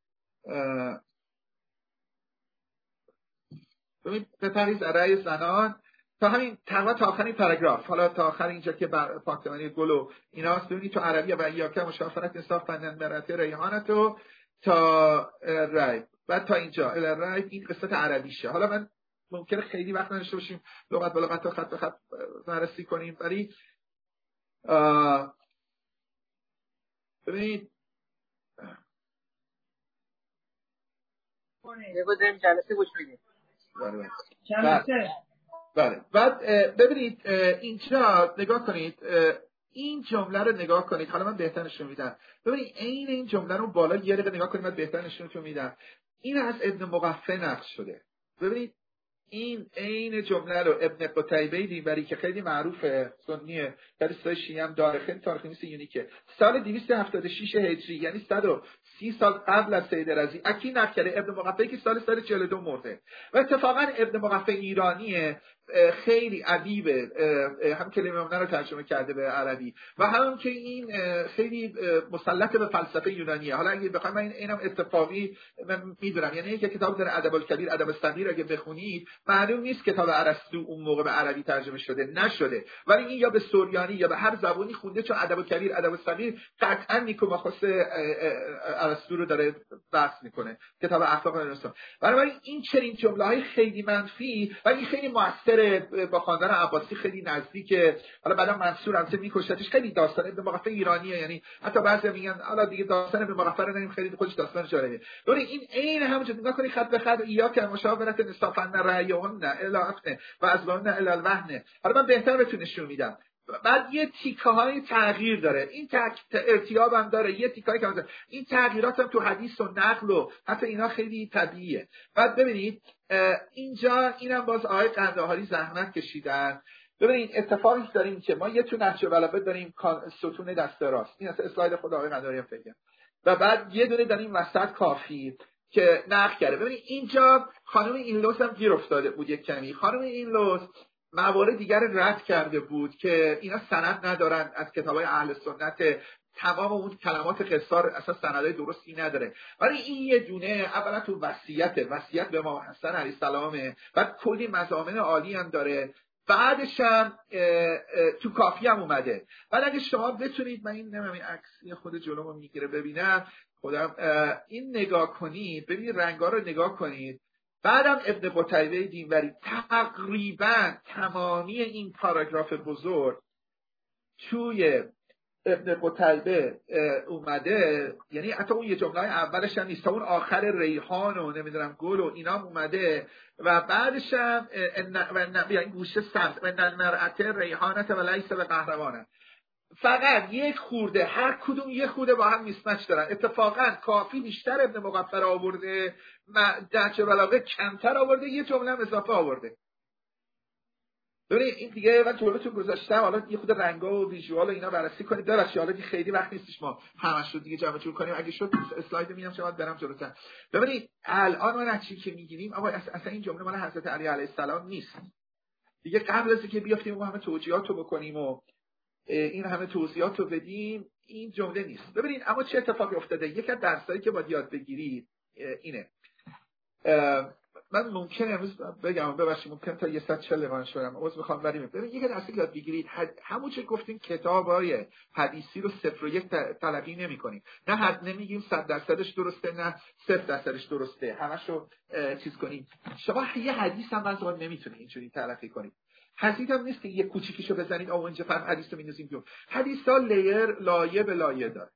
ببینید بپرید رأی زنان تا همین تقریبا تا آخرین پاراگراف، حالا تا آخر اینجا که بر پاکدامنی گل و ایناست. ببینید تو عربی و ایاکه مشاورت انصاف فن رأی ریحانتو تا رأی، بعد تا اینجا رأی این قصه عربیشه. حالا من ممکنه خیلی وقت نداشته باشیم لغت به لغت خط به خط بررسی کنیم، ولی ببینید یه بودیم جلسه گوش میدیم. بله جلسه بله. بعد ببینید اینجا نگاه کنید، این جمله رو نگاه کنید. حالا من بهتر نشون میدم. ببینید عین این جمله رو بالا یه دقیقه نگاه کنید، من بهتر نشونتون میدم. این از ابن مقفع نقل شده. ببینید این عین جمله رو ابن قتیبه دیبری که خیلی معروفه، سنیه، در سای شیعه هم داره، خیلی تاریخی نیست، یونیکه. سال دویست و هفتاد و شش هجری یعنی صد و سی سال قبل از سید رضی اکی نقل کرده ابن مقفع که سال سال چهل و دو مرده. و اتفاقا ابن مقفع ایرانیه. خیلی ادیبه، هم کلمه امنه رو ترجمه کرده به عربی و هم که این خیلی مسلط به فلسفه یونانیه. حالا اگه بخوام من اینم اتفاقی من میدونم، یعنی یک کتاب در ادب الکبیر، ادب الصغیر اگه بخونید معلوم نیست کتاب ارسطو اون موقع به عربی ترجمه شده نشده، ولی این یا به سوریانی یا به هر زبانی خونده، چون ادب الکبیر ادب الصغیر قطعا نیکوماخوس ارسطو رو داره بحث میکنه، کتاب اخلاق انسان. برای این چنین جمله‌های خیلی منفی و این خیلی موثر با خاندان عباسی خیلی نزدیکه. حالا بعدا منصور البته میکشتش، خیلی داستان ابن مغفر ایرانیه، یعنی حتی بعضی میگن حالا دیگه داستان ابن مغفر رو نمی‌دونیم، خیلی خودش داستان جالبه. ولی این عین همونجوری نگاه کنید خط به خط یا که مشاورت نصافن رأیهن الی افن و ازلهن الی الوهن. حالا من بهتر بهتون نشون میدم. بعد یه تیکه های تغییر داره، این ارتیاب هم داره، یه تیکه که داره. این تغییرات هم تو حدیث و نقل و حتی اینا خیلی طبیعیه. بعد ببینید اینجا اینم باز آقای قندهاری زحمت کشیدن. ببینید اتفاقی داریم که ما یه تو نهج البلاغه داریم ستون دست راست، این اصلا اسلاید خود آقای قندهاری هم فکر، و بعد یه دونه داریم وسط کافی که نقل کرده. ببینید اینجا خانم اینلوس هم گیر افتاده بود یک کمی. خانم اینلوس موارد دیگر رد کرده بود که اینا سند ندارن از کتابای اهل سنت، تمام اون کلمات قصار اصلا سندای درستی نداره، ولی این یه دونه اولا تو وصیت وصیت به امام حسن علیه السلام، بعد کلی مضامین عالی هم داره، بعدش هم تو کافی هم اومده. بعد اگه شما بتونید، من این نمیم این عکسی خود جلومو میگیره ببینم خودم، این نگاه کنید، ببینید رنگا رو نگاه کنید. بعدم ابن قتیبه دینوری تقریبا تمامی این پاراگراف بزرگ توی ابن قتیبه اومده، یعنی حتی اون یه جمله اولش هم نیست، تا اون آخر ریحان و نمیدونم گل و اینا اومده، و بعدش هم یعنی گوشه سبز و نرعته ریحانت و لیس به قهرمانه. فقط یک خورده، هر کدوم یک خورده با هم میسمچ دارن. اتفاقا کافی بیشتر ابن مغفر آورده، نهج البلاغه کمتر آورده، یه جمله هم اضافه آورده. ببینید این دیگه من جلوتون گذاشتم، حالا یه خود رنگا و ویژوال و اینا بررسی کنید. ببخشید حالا دیگه خیلی وقت نیستش ما همش رو دیگه جمع جور کنیم، اگه شد اسلاید میام شما برم جلوتر. ببینید الان ما نتیجه که میگیریم اما اصلا این جمله مال حضرت علی علیه السلام نیست. دیگه قبل از اینکه بیافتیم و همه توجیهات رو بکنیم و این همه توضیحات رو بدیم، این جمله نیست. ببینید اما چه اتفاقی افتاده. یک از درسایی که باید یاد بگیرید اینه. من ممکنه امروز بگم ببخشید ممکن تا صد و چهل دقیقه شدم عذر میخوام، ولی ببین یک درسی یاد بگیرید، همون چه گفتیم کتابای حدیثی رو صفر و یک تلقی نمی‌کنیم، نه حد نمیگیم صد درصدش درسته نه صفر درصدش درسته، همشو چیز کنیم. شما یه حدیث هم از اون نمیتونید اینجوری تلقی کنید. حدیث هم نیست که یه کوچیکیشو بزنید آ اونجا فهم حدیث رو می‌نویسیم جو. حدیثا لیر لایه به لایه داره.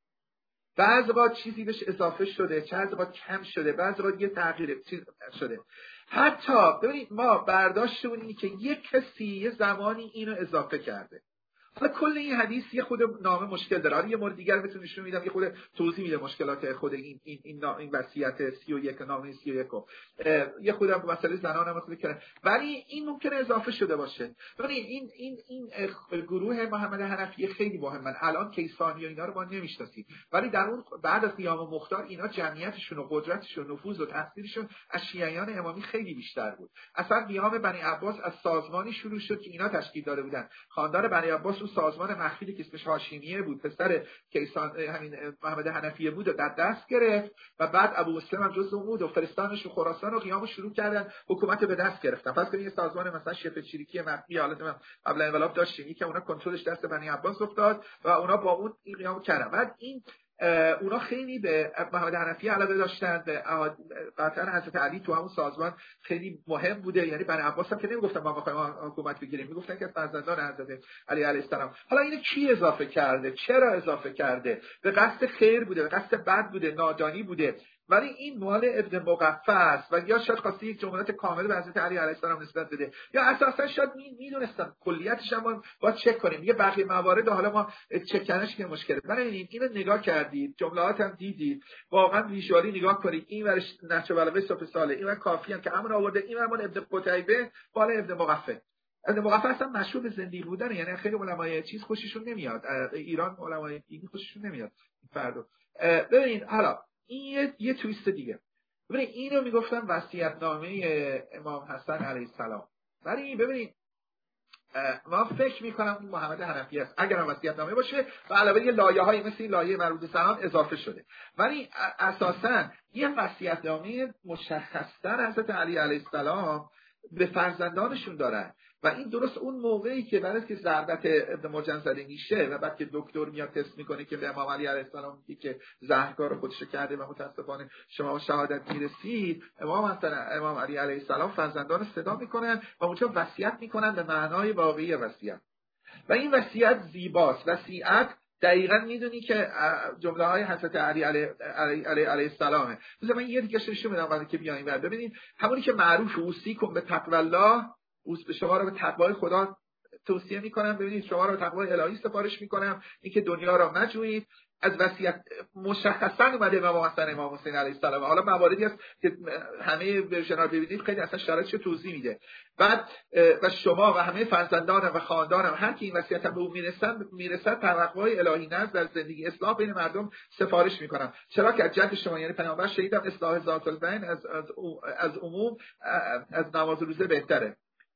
بعضی وقت چیزی بهش اضافه شده، بعضی وقت کم شده، بعضی وقت یه تغییر چیز شده. حتی ببینید ما برداشتمون اینه که یک کسی یه زمانی اینو اضافه کرده. حالا کل این حدیث یه خود نامه مشکل داره. حالا یه مورد دیگر بهتون نشون میدم، یه خود توضیح میده مشکلات خود این این این, این وصیت سی و یک نامه سی و یک رو. یه خودم مسئله زنان هم خود کنه، ولی این ممکنه اضافه شده باشه. ببینید این این این گروه محمد حنفی خیلی مهمن. الان کیسانی و اینا رو ما نمیشناسیم، ولی در اون بعد از قیام مختار اینا جمعیتشون و قدرتشون و نفوذ و تاثیرشون از شیعیان امامی خیلی بیشتر بود. اصلا قیام بنی عباس از سازمانی شروع شد که اینا تشکیل داده بودن. خاندان بنی عباس سازمان مخفی که اسمش هاشمیه بود، پسر کیسان همین محمد حنفیه بود و در دست گرفت و بعد ابو مسلم هم جزء اون بود و فرستادنش به خراسان و قیام شروع کردن، حکومت به دست گرفتن. پس کنید سازمان مثلا شبه چریکی مخفی حالت من قبل انقلاب داشتیم که اونا کنترلش دست بنی عباس افتاد و اونا با اون قیام کردن. بعد این اونا خیلی به محمد حنفی علاقه داشتن، به قطعا حضرت علی تو همون سازمان خیلی مهم بوده. یعنی بنی عباس هم که نمیگفتن ما می‌خوایم حکومت بگیریم، میگفتن که فرزندان حضرت علی علیه السلام. حالا اینو کی اضافه کرده؟ چرا اضافه کرده؟ به قصد خیر بوده، به قصد بد بوده، نادانی بوده؟ ولی این مال ابن مقفع است و یا شاید خواسته یک جملات کامل به حضرت علی علیه السلام نسبت بده، یا اساسا شاید میدونستن کلیتش هم باید چک کنیم. یه بقیه موارد حالا ما چک کردنش که مشکله. من ببینید اینو نگاه کردید، جملات هم دیدید، واقعا ویژوالی نگاه کنید. این ورش نهج البلاغه صفحه ساله، این ور کافی هم که همون آورده، این ور مال ابن قتیبه بالا ابن مقفع. ابن مقفع اصلا مشهور به زندیق بودن، یعنی خیلی علمای چیز خوششون نمیاد، ایران علمای دینی خوششون نمیاد فردو. ببینید حالا این یه, یه تویست دیگه. ببینید اینو میگفتن وصیت‌نامه امام حسن علیه السلام. ولی ببینید ما فکر میکنم این محمد حنفی است اگر هم وصیت‌نامه باشه و علاوه یه لایه‌هایی مثل این لایه مربوط به سلام اضافه شده، ولی اساساً یه وصیت‌نامه مشخص‌تر حضرت علی علیه السلام به فرزندانشون دارن و این درست اون موقعی که برای که ضربت ابن مرجان زده میشه و بعد که دکتر میاد تست میکنه که به امام علی علیه السلام میگه که زهرکار خودش کرده و متاسفانه شما به شهادت میرسید، امام مثلا امام علی علیه السلام فرزندان صدا میکنن و اونجا وصیت میکنن به معنای واقعی وصیت و این وصیت زیباست. وصیت دقیقاً میدونی که جمله های حضرت علی علیه علیه السلامه. مثلا من یه دیگه نشون بدم بعد که بیاین بعد ببینید همونی که معروف اوصیکم به تقوی الله، اوس به شما رو به تقوای خدا توصیه میکنم، ببینید شما رو به تقوای الهی سفارش میکنم، اینکه دنیا را مجویید. از وصیت مشخصا اومده امام حسن امام حسین علیه السلام. حالا مواردی هست که همه ورژن‌ها ببینید خیلی اصلا شرایطش توضیح میده. بعد و شما و همه فرزندانم و خاندانم هر کی این وصیت به او میرسن میرسد تقوای الهی نزد در زندگی اصلاح بین مردم سفارش میکنم، چرا که از جد شما یعنی پیامبر شهیدم اصلاح ذات البین از از از عموم از نماز روزه بهتره،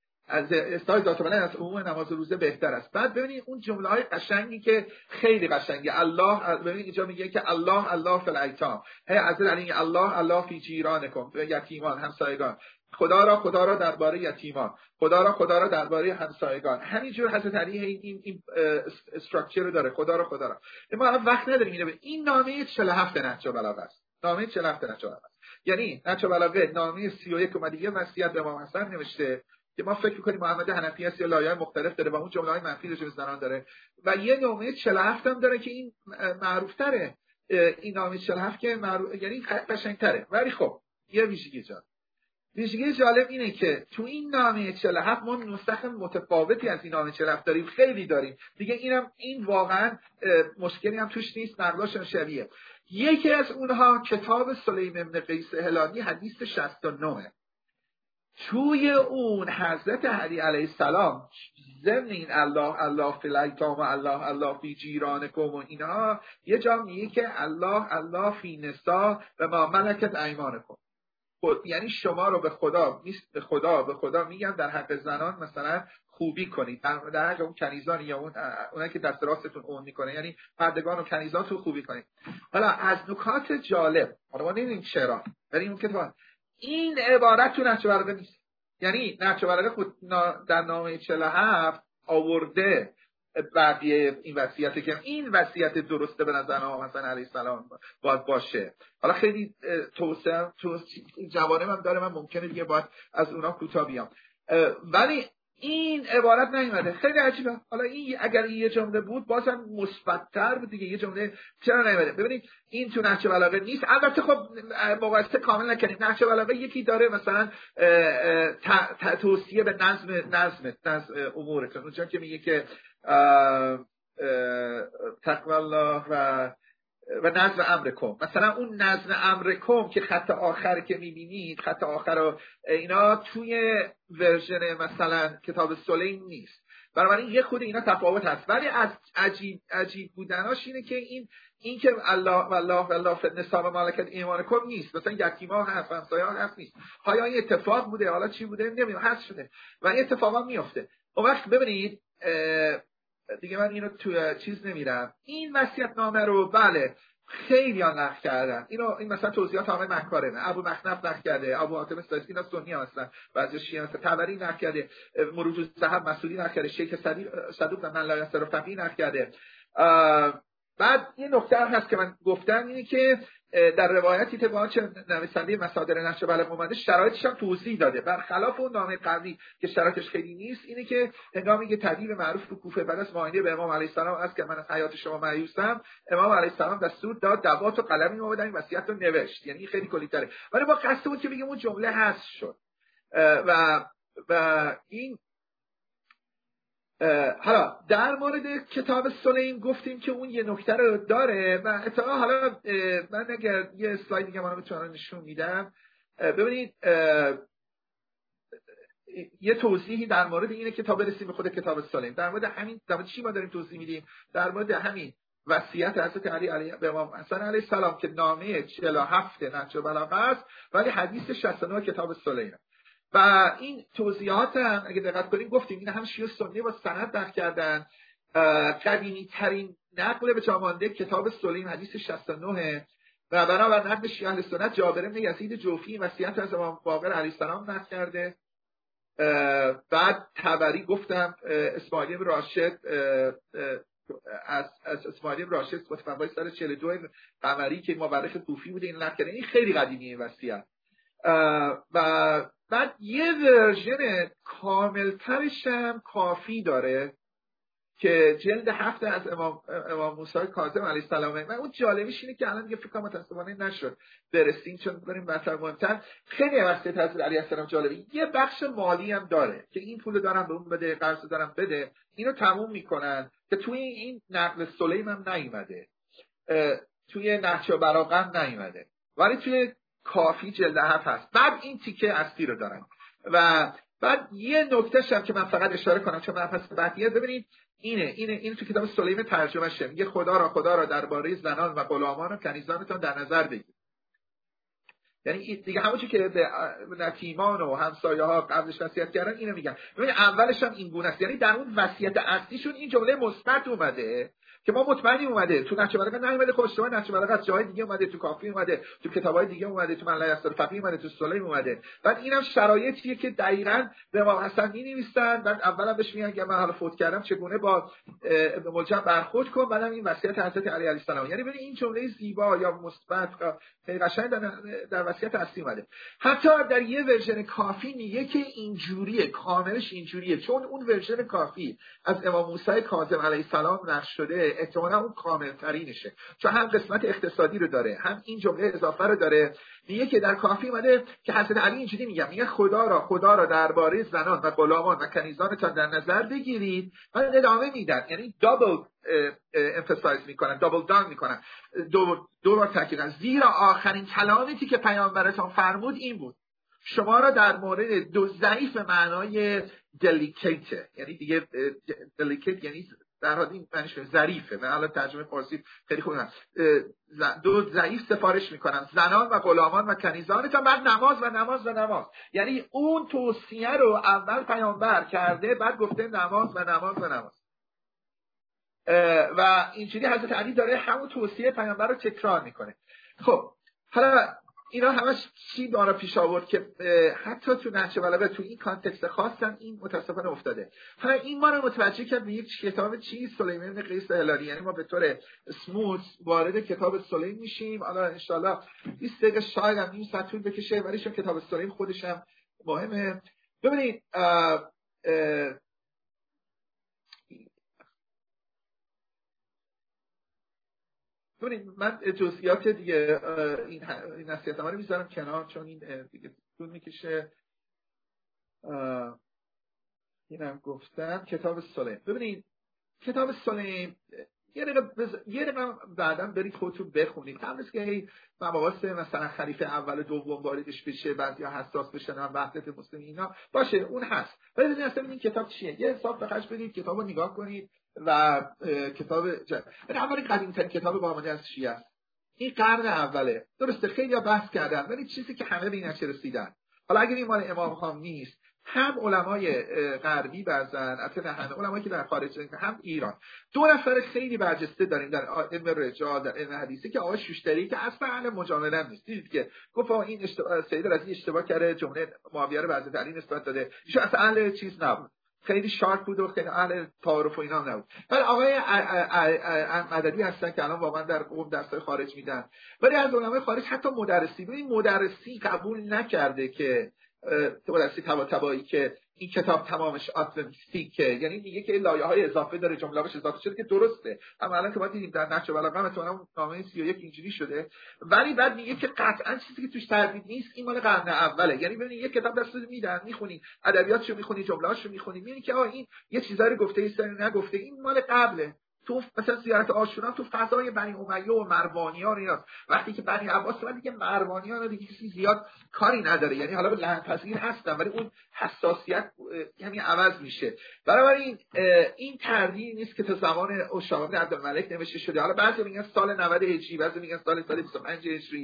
از اصلاح ذات البین از عموم نماز روزه بهتر است. بعد ببینید اون جمله های قشنگی که خیلی قشنگه، الله ببینید اینجا میگه که الله الله فی الایتام، هی از علی الله الله فی جیرانکم، یتیمان همسایگان، خدا را خدا را درباره یتیمان، خدا را خدا را درباره همسایگان. همینجور حضرت علی این این استراکچر رو داره، خدا را خدا را. ما الان وقت نداریم اینو. این نامه چهل و هفت نهج البلاغه است، نامه چهل و هفت نهج البلاغه است. یعنی نهج البلاغه نامه سی و یک اومده یه وصیت به امام حسن نوشته که ما فکر می‌کنیم محمد حنفی است یا لایه‌های مختلف داره و اون جمله‌های منفی راجع به زنان داره و یه نامه چهل و هفت هم داره که این معروف‌تره. این نامه چهل و هفت که معروف یعنی قشنگ‌تره. ولی خب یه ویژگی جالب ویژگی جالب اینه که تو این نامه چهل و هفت ما نسخ متفاوتی از این نامه چهل و هفت داریم، خیلی داریم دیگه. اینم این واقعا مشکلی هم توش نیست، نقلاش شبیه. یکی از اونها کتاب سلیم ابن قیس هلالی حدیث شصت و نه، توی اون حضرت علی علیه السلام ضمن این الله الله فی الایتام و الله الله فی جیرانکم و اینا یه جا میگه که الله الله فی نساء و ما ملکت ایمانکم، یعنی شما رو به خدا به خدا به خدا میگم در حق زنان مثلا خوبی کنید، در حق اون کنیزان یا اون اونایی که دست راستتون اون میکنه، یعنی مردگان و کنیزاتون خوبی کنید. حالا از نکات جالب، حالا ما نمیدونیم چرا، ولی اون کتاب این عبارت تو نهج البلاغه نیست. یعنی نهج البلاغه خود در نامه چهل و هفت آورده بقیه این وصیت که این وصیت درسته به نظر امام حسن علیه السلام باید باشه. حالا خیلی توسعه تو جوانب هم داره، من ممکنه دیگه باید از اونا کوتاه بیام، ولی این عبارت نیومده. خیلی عجیبه. حالا این اگر این یه جمله بود بازم مثبت‌تر بود دیگه. یه جمله چرا نیومده؟ ببینید این تو نهج البلاغه نیست. البته خب مقایسه کامل نکنیم. نهج البلاغه یکی داره مثلا توصیه به نظم نظم نظم امورتون، اونجا که میگه که تقوی الله و و نظم امرکم، مثلا اون نظم امرکم که خط آخر که میبینید، خط آخر رو اینا توی ورژن مثلا کتاب سلیم نیست. بنابراین یه خود اینا تفاوت هست، ولی از عجیب عجیب بودناش اینه که این این که الله والله والله فی النساء و ملکت ایمانکم نیست، مثلا یتیما هست، همسایه‌ها هست نیست. حالا این اتفاق بوده، حالا چی بوده نمیدونم، هست شده و این اتفاقا میفته. اون وقت ببینید دیگه من اینو تو چیز نمیرم. این وصیت نامه رو بله خیلی ها نقل کردن. اینو این مثلا توضیحات آقای مکارمه، ابو مخنف نقل کرده، ابو حاتم استایسی، اینا سنی هستن، بعضی شیعه مثلا تبری نقل کرده، مروج الذهب مسعودی نقل کرده، شیخ صدوق من لا یسر فقیه نقل کرده. بعد یه نکته هم هست که من گفتم اینه که در روایتی طبقات نویسنده مصادر نهج البلاغه اومده شرایطش هم توضیح داده، برخلاف اون نامه قبلی که شرایطش خیلی نیست. اینه که هنگامی که تدبیر معروف تو کوفه بعد از معاینه به امام علیه السلام است که من از حیات شما مایوسم، امام علیه السلام دستور داد دوات و قلمی رو بدن، وصیت رو نوشت. یعنی خیلی کلی‌تره، ولی ما قصد بود که بگیم اون جمله حذف شد و و این حالا در مورد کتاب سلیم گفتیم که اون یه نکته رو داره و اتفاقا حالا من اگر یه اسلاید دیگه من بتونم نشون میدم، ببینید یه توضیحی در مورد اینه که تا برسیم به خود کتاب سلیم، در مورد همین در مورد چی ما داریم توضیح میدیم، در مورد همین وصیت حضرت علی علیه به امام حسن علیه السلام که نامه چهل و هفت نهج البلاغه است، ولی حدیث شصت و نه کتاب سلیم. و این توضیحات هم اگه دقت کنیم گفتیم این هم شیعه سنی با سند نقل کردن. قدیمی ترین نقل به جا مانده کتاب سلیم حدیث شصت و نه و بنابر نقل شیعه اهل سنت جابر بن یزید جوفی وصیت از امام باقر علیه السلام نقل کرده. بعد طبری گفتم اسماعیل بن راشد از از اسماعیل بن راشد متوفی سال چهل و دو قمری که مورخ کوفی بوده این نقل کرده. این خیلی قدیمیه وصیت. و بعد یه ورژن کاملترش هم کافی داره که جلد هفت از امام امام موسی کاظم علیه السلام. من اون جالبیش اینه که الان دیگه فکر کنم متأسفانه نشد برسیم چون بریم بهتر مهمتر. خیلی واسطه حضرت علیه السلام جالبه. یه بخش مالی هم داره که این پول دارم به اون بده، قرض دارم بده، اینو تموم میکنن که توی این نقل سلیم هم نیومده، توی نهج البلاغه هم نیومده، ولی توی کافی جلد هفت هست. بعد این تیکه اصلی رو دارن. و بعد یه نکته هم که من فقط اشاره کنم چون من پس بعدیه ببینید اینه اینه این تو کتاب سلیم ترجمه شه میگه خدا را خدا را درباره زنان و غلامان و کنیزانتان در نظر بگیر. یعنی دیگه همونجوری که به یتیمان و همسایه ها قبلش وصیت کردن اینو میگن. ببین اولش هم این گونه است، یعنی در اون وصیت اصلیشون این جمله مثبت اومده که ما مطمئنیم اومده، تو نهج البلاغه نیومده، خب اشتباه نهج البلاغه از جای دیگه اومده، تو کافی اومده، تو کتابای دیگه اومده، تو من لا یستر فقیه اومده، تو سلیم اومده. بعد اینم شرایطیه که دقیقاً به امام حسن می‌نویسن، بعد اولا بهش میگن که من حالا فوت کردم چگونه با ابن ملجم برخورد کن، بعدم این وصیت حضرت علی علیه السلام. یعنی ببین این جمله زیبا یا مثبت خیلی قشنگ در, در وصیت اصلی اومده. حتی در یه ورژن کافی میگه که اینجوریه، کاملش اینجوریه، چون اون ورژن کافی از امام موسی کاظم علیه السلام نقل شده احتمالاً اون کامل ترینشه، چون هم قسمت اقتصادی رو داره هم این جمله اضافه رو داره. میگه که در کافی اومده که حضرت علی اینجوری میگه میگه خدا را خدا را درباره زنان و غلامان و کنیزانتان در نظر بگیرید. و ادامه میدن، یعنی دابل امفاسایز میکنن، دابل داون میکنن، دو دو بار تاکید کردن، زیرا آخرین کلامی که پیامبرتان فرمود این بود شما را در مورد دو ضعیف معنای دلیکیت، یعنی دیگه دلیکیت یعنی در حال این معنیش ظریفه و حالا ترجمه فارسی خیلی خوبه، دو ضعیف سفارش میکنم، زنان و غلامان و کنیزانتان، بعد نماز و نماز و نماز. یعنی اون توصیه رو اول پیامبر کرده بعد گفته نماز و نماز و نماز. و اینجوری حضرت علی داره همون توصیه پیامبر رو تکرار میکنه. خب حالا اینا همش چی داره پیش آورد که حتی تو نهج البلاغه تو این کانتکست خاصم این متاسفانه افتاده. حالا این ما رو متوجه کرد به یک کتاب چی سلیمان بن قیس هلالی. یعنی ما به طور اسموت وارد کتاب سلیم میشیم. حالا ان شاء الله بیست دقیقه شاید هم این ساعت طول بکشه ولی چون کتاب سلیم خودش هم مهمه. ببینید اه اه ببینید من جزئیات دیگه این این نصیحت‌ها رو میذارم کنار چون این دیگه طول میکشه. اینم گفتم کتاب سلیم. ببینید کتاب سلیم یه دقیقه بز... یه دقیقه بعداً برید خودتون بخونید. قبل از که مباحث مثلا خلیفه اول و دوم واردش بشه بعضیا حساس بشن هم وحدت مسلمین اینا باشه اون هست. ولی ببینید اصلا این کتاب چیه؟ یه حساب بخش بدید کتابو نگاه کنید و کتاب جد. اولین قدیمی‌ترین کتاب بامانی از شیعه است. این قرن اوله. درسته خیلی‌ها بحث کردن ولی چیزی که همه به این نتیجه رسیدن. حالا اگر این مال امام خان نیست هم علمای غربی بعضن البته همه علمایی که در خارج هم ایران دو نفر خیلی برجسته داریم در علم رجال در علم حدیثی که آقای شوشتری که اصلا اهل مجامله نیست. دیدید که گفت این اشتباه سید رضی اشتباه کرده جمله معاویه رو به حضرت علی نسبت داده. ایشون اصلا اهل چیز نبود، خیلی شارپ بود و خیلی اهل تعارف و اینا نبود. ولی آقای مددی هستن که الان واقعا در قوم درسای خارج میدن. ولی از علمای خارج حتی مدرسی ببین مدرسی قبول نکرده که مدرسی طباطبایی که این کتاب تمامش آتمیستیکه، یعنی میگه که لایه‌های اضافه داره جمله‌اش اضافه شده که درسته. اما الان که ما دیدیم در نهج البلاغه مثلا نامه سی و یک اینجوری شده ولی بعد میگه که قطعا چیزی که توش تردید نیست این مال قرن اوله. یعنی ببینید یک کتاب دستتون میدن میخونی ادبیاتشو میخونی جمله‌اشو میخونی میبینی که آ این یه چیزایی گفته ایست نگفته این مال قبله. تو مثلا زیارت عاشورا تو فضای بنی امیه و مروانیان اینا وقتی که بنی عباس و دیگه مروانیان دیگه کسی زیاد کاری نداره، یعنی حالا به لعنت‌پذیر هستن ولی اون حساسیت یعنی عوض میشه. بنابراین این تردید نیست که تا زمان اشاق عبدالملک نوشته شده. حالا بعضی میگن سال نود هجری، بعضی میگن سال بیست و پنج هجری.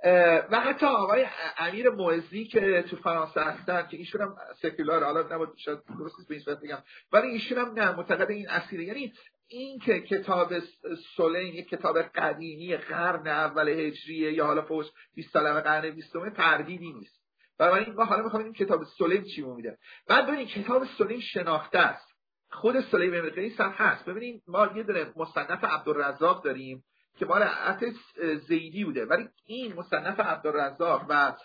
و حتی آقای امیر معزی که تو فرانسه هستن که ایشون هم سکولار، حالا نباید شاید درست نیست به این صورت بگم، ولی ایشون هم نه معتقد این اسیره. یعنی این که کتاب سلیم یک کتاب قدیمی قرن اول هجریه یا حالا فوق بیست سال قرن بیستم تردیدی نیست. برای این ما حالا می‌خوایم این کتاب سلیم چی میده. بعد ببینید کتاب سلیم شناخته است. خود سلیم ابن قیس هم هست. ببینید ما یه دونه مصنف عبدالرزاق داریم که مال عطا زیدی بوده، ولی این مصنف عبدالرزاق و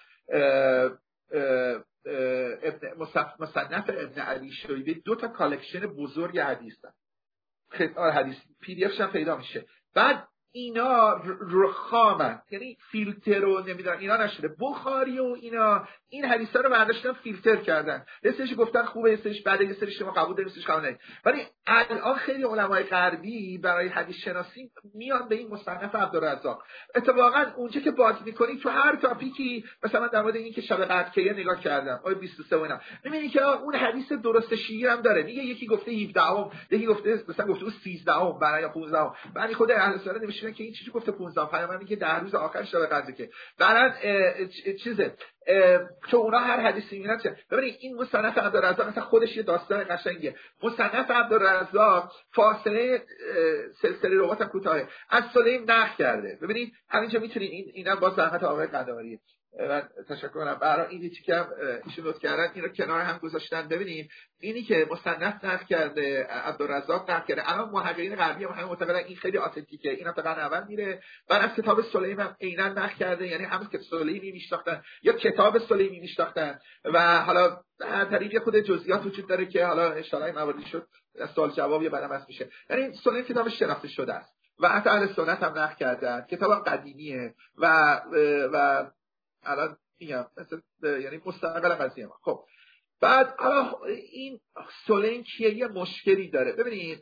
مصنف ابن علی شیبه دو تا کالکشن بزرگ حدیث هستن. خیلی حدیث پی دی افش هم پیدا میشه. بعد اینا رخامن، یعنی فیلتر رو نمیدونم اینا نشده. بخاری و اینا این حدیثا رو برداشتن فیلتر کردن، یه سریش گفتن خوبه، یه سریش بده، یه سریش ما قبول داریم، یه سریش قبول نداریم. ولی الان خیلی علمای غربی برای حدیث شناسی میان به این مصنف عبدالرزاق. اتفاقا اونجا که باز میکنی تو هر تاپیکی، مثلا من در مورد این که شب قدر کیه نگاه کردم آیه بیست و سه و اینا، میبینی که اون حدیث درست شیعی هم داره. میگه یکی گفته هفدهم، یکی گفته مثلا گفته سیزدهم برای یا پانزدهم. بعد خود اهل سنت نمیشه که این چیزی گفته پانزده پیامبر میگه در روز آخر شب قدر که بعدن چیزه که اونا هر حدیثی میرن. ببینید این مصنف عبدالرزاق مثلا خودش یه داستان قشنگه. مصنف عبدالرزاق فاصله سلسله روایت کوتاه از سلیم نقل کرده. ببینید همینجا میتونید این اینا با زحمت آقای قداری من تشکر کنم برای این چیزی که ایشون نوت کردن، این رو کنار هم گذاشتن. ببینید اینی که مصنف نقل کرده عبدالرزاق نقل کرده، الان محققین غربی هم همه معتقدن این خیلی اتنتیکه، این تا قرن اول میره. بعد از کتاب سلیم هم عیناً نقل کرده، یعنی همون که سلیمی میشناختن یا کتاب سلیمی میشناختن و حالا هر طریق خود جزئیات وجود داره که حالا ان شاء الله مواردی شد سوال جواب یا بعدم بس میشه. یعنی سلیم کتاب شناخته شده است و حتی اهل سنت هم نقل کردن. کتاب قدیمیه و و الان میگم یعنی مستقل قضیه ما. خب بعد حالا این سلیم کیه یه مشکلی داره. ببینید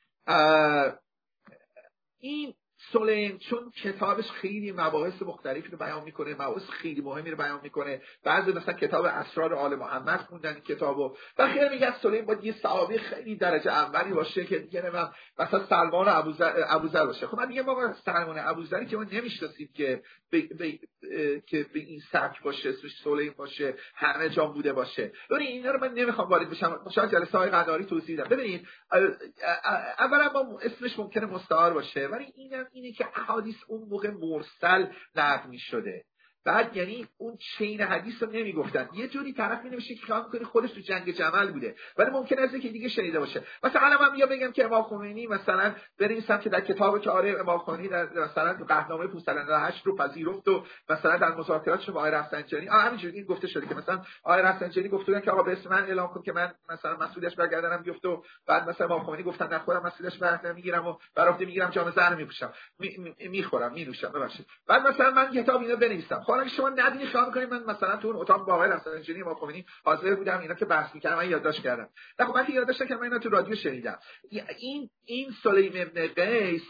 این سلیم چون کتابش خیلی مباحث مختلفی رو بیان میکنه، مباحث خیلی مهمی رو بیان میکنه. بعضی مثلا کتاب اسرار آل محمد خوندن این کتابو و خیلی میگن سلیم باید یه صحابی خیلی درجه اولی باشه که دیگه من مثلا سلمان و ابوذر ابوذر باشه. خب من میگم ما سلمان و ابوذری که ما نمیشناسیم که به ب... که به این سبک باشه، اسمش سلیم باشه، همه جا بوده باشه. ببین اینا رو من نمیخوام وارد بشم، شاید جلسه های قناری توضیح بدم. ببینید اولا با اسمش ممکنه مستعار باشه، ولی اینم اینه که احادیث اون موقع مرسل نقل می‌شده. بعد یعنی اون چین حدیث رو نمیگفتن، یه جوری طرف مینوشه که خیال می‌کنه خودش تو جنگ جمل بوده، ولی ممکن است که دیگه شنیده باشه. مثلا من میام بگم که امام خمینی مثلا بنویسم که در کتاب که آره امام خمینی در مثلا قطعنامه پانصد و هشت رو پذیرفت و مثلا در مذاکراتش با آقای رفسنجانی آ همینجوری این گفته شده که مثلا آقای رفسنجانی گفته که آقا به اسم من اعلام کن که من مثلا مسئولیتش برگردنم بیفته و بعد مثلا امام خمینی گفتن نخورم مسئولیتش برگردنم میگیرم و برافته میگیرم جام زهر میپوشم میخورم مینوشم ببخشید. بعد مثلا من کتاب اینو بنویسم. حالا شما ندونی خیال می‌کنید من مثلا تو اون اتاق با آقای رفسنجانی امام خمینی حاضر بودم اینا که بحث می‌کردم من یادداشت کردم. نه خب من که یادداشت کردم، من اینا تو رادیو شنیدم. این این سلیم ابن قیس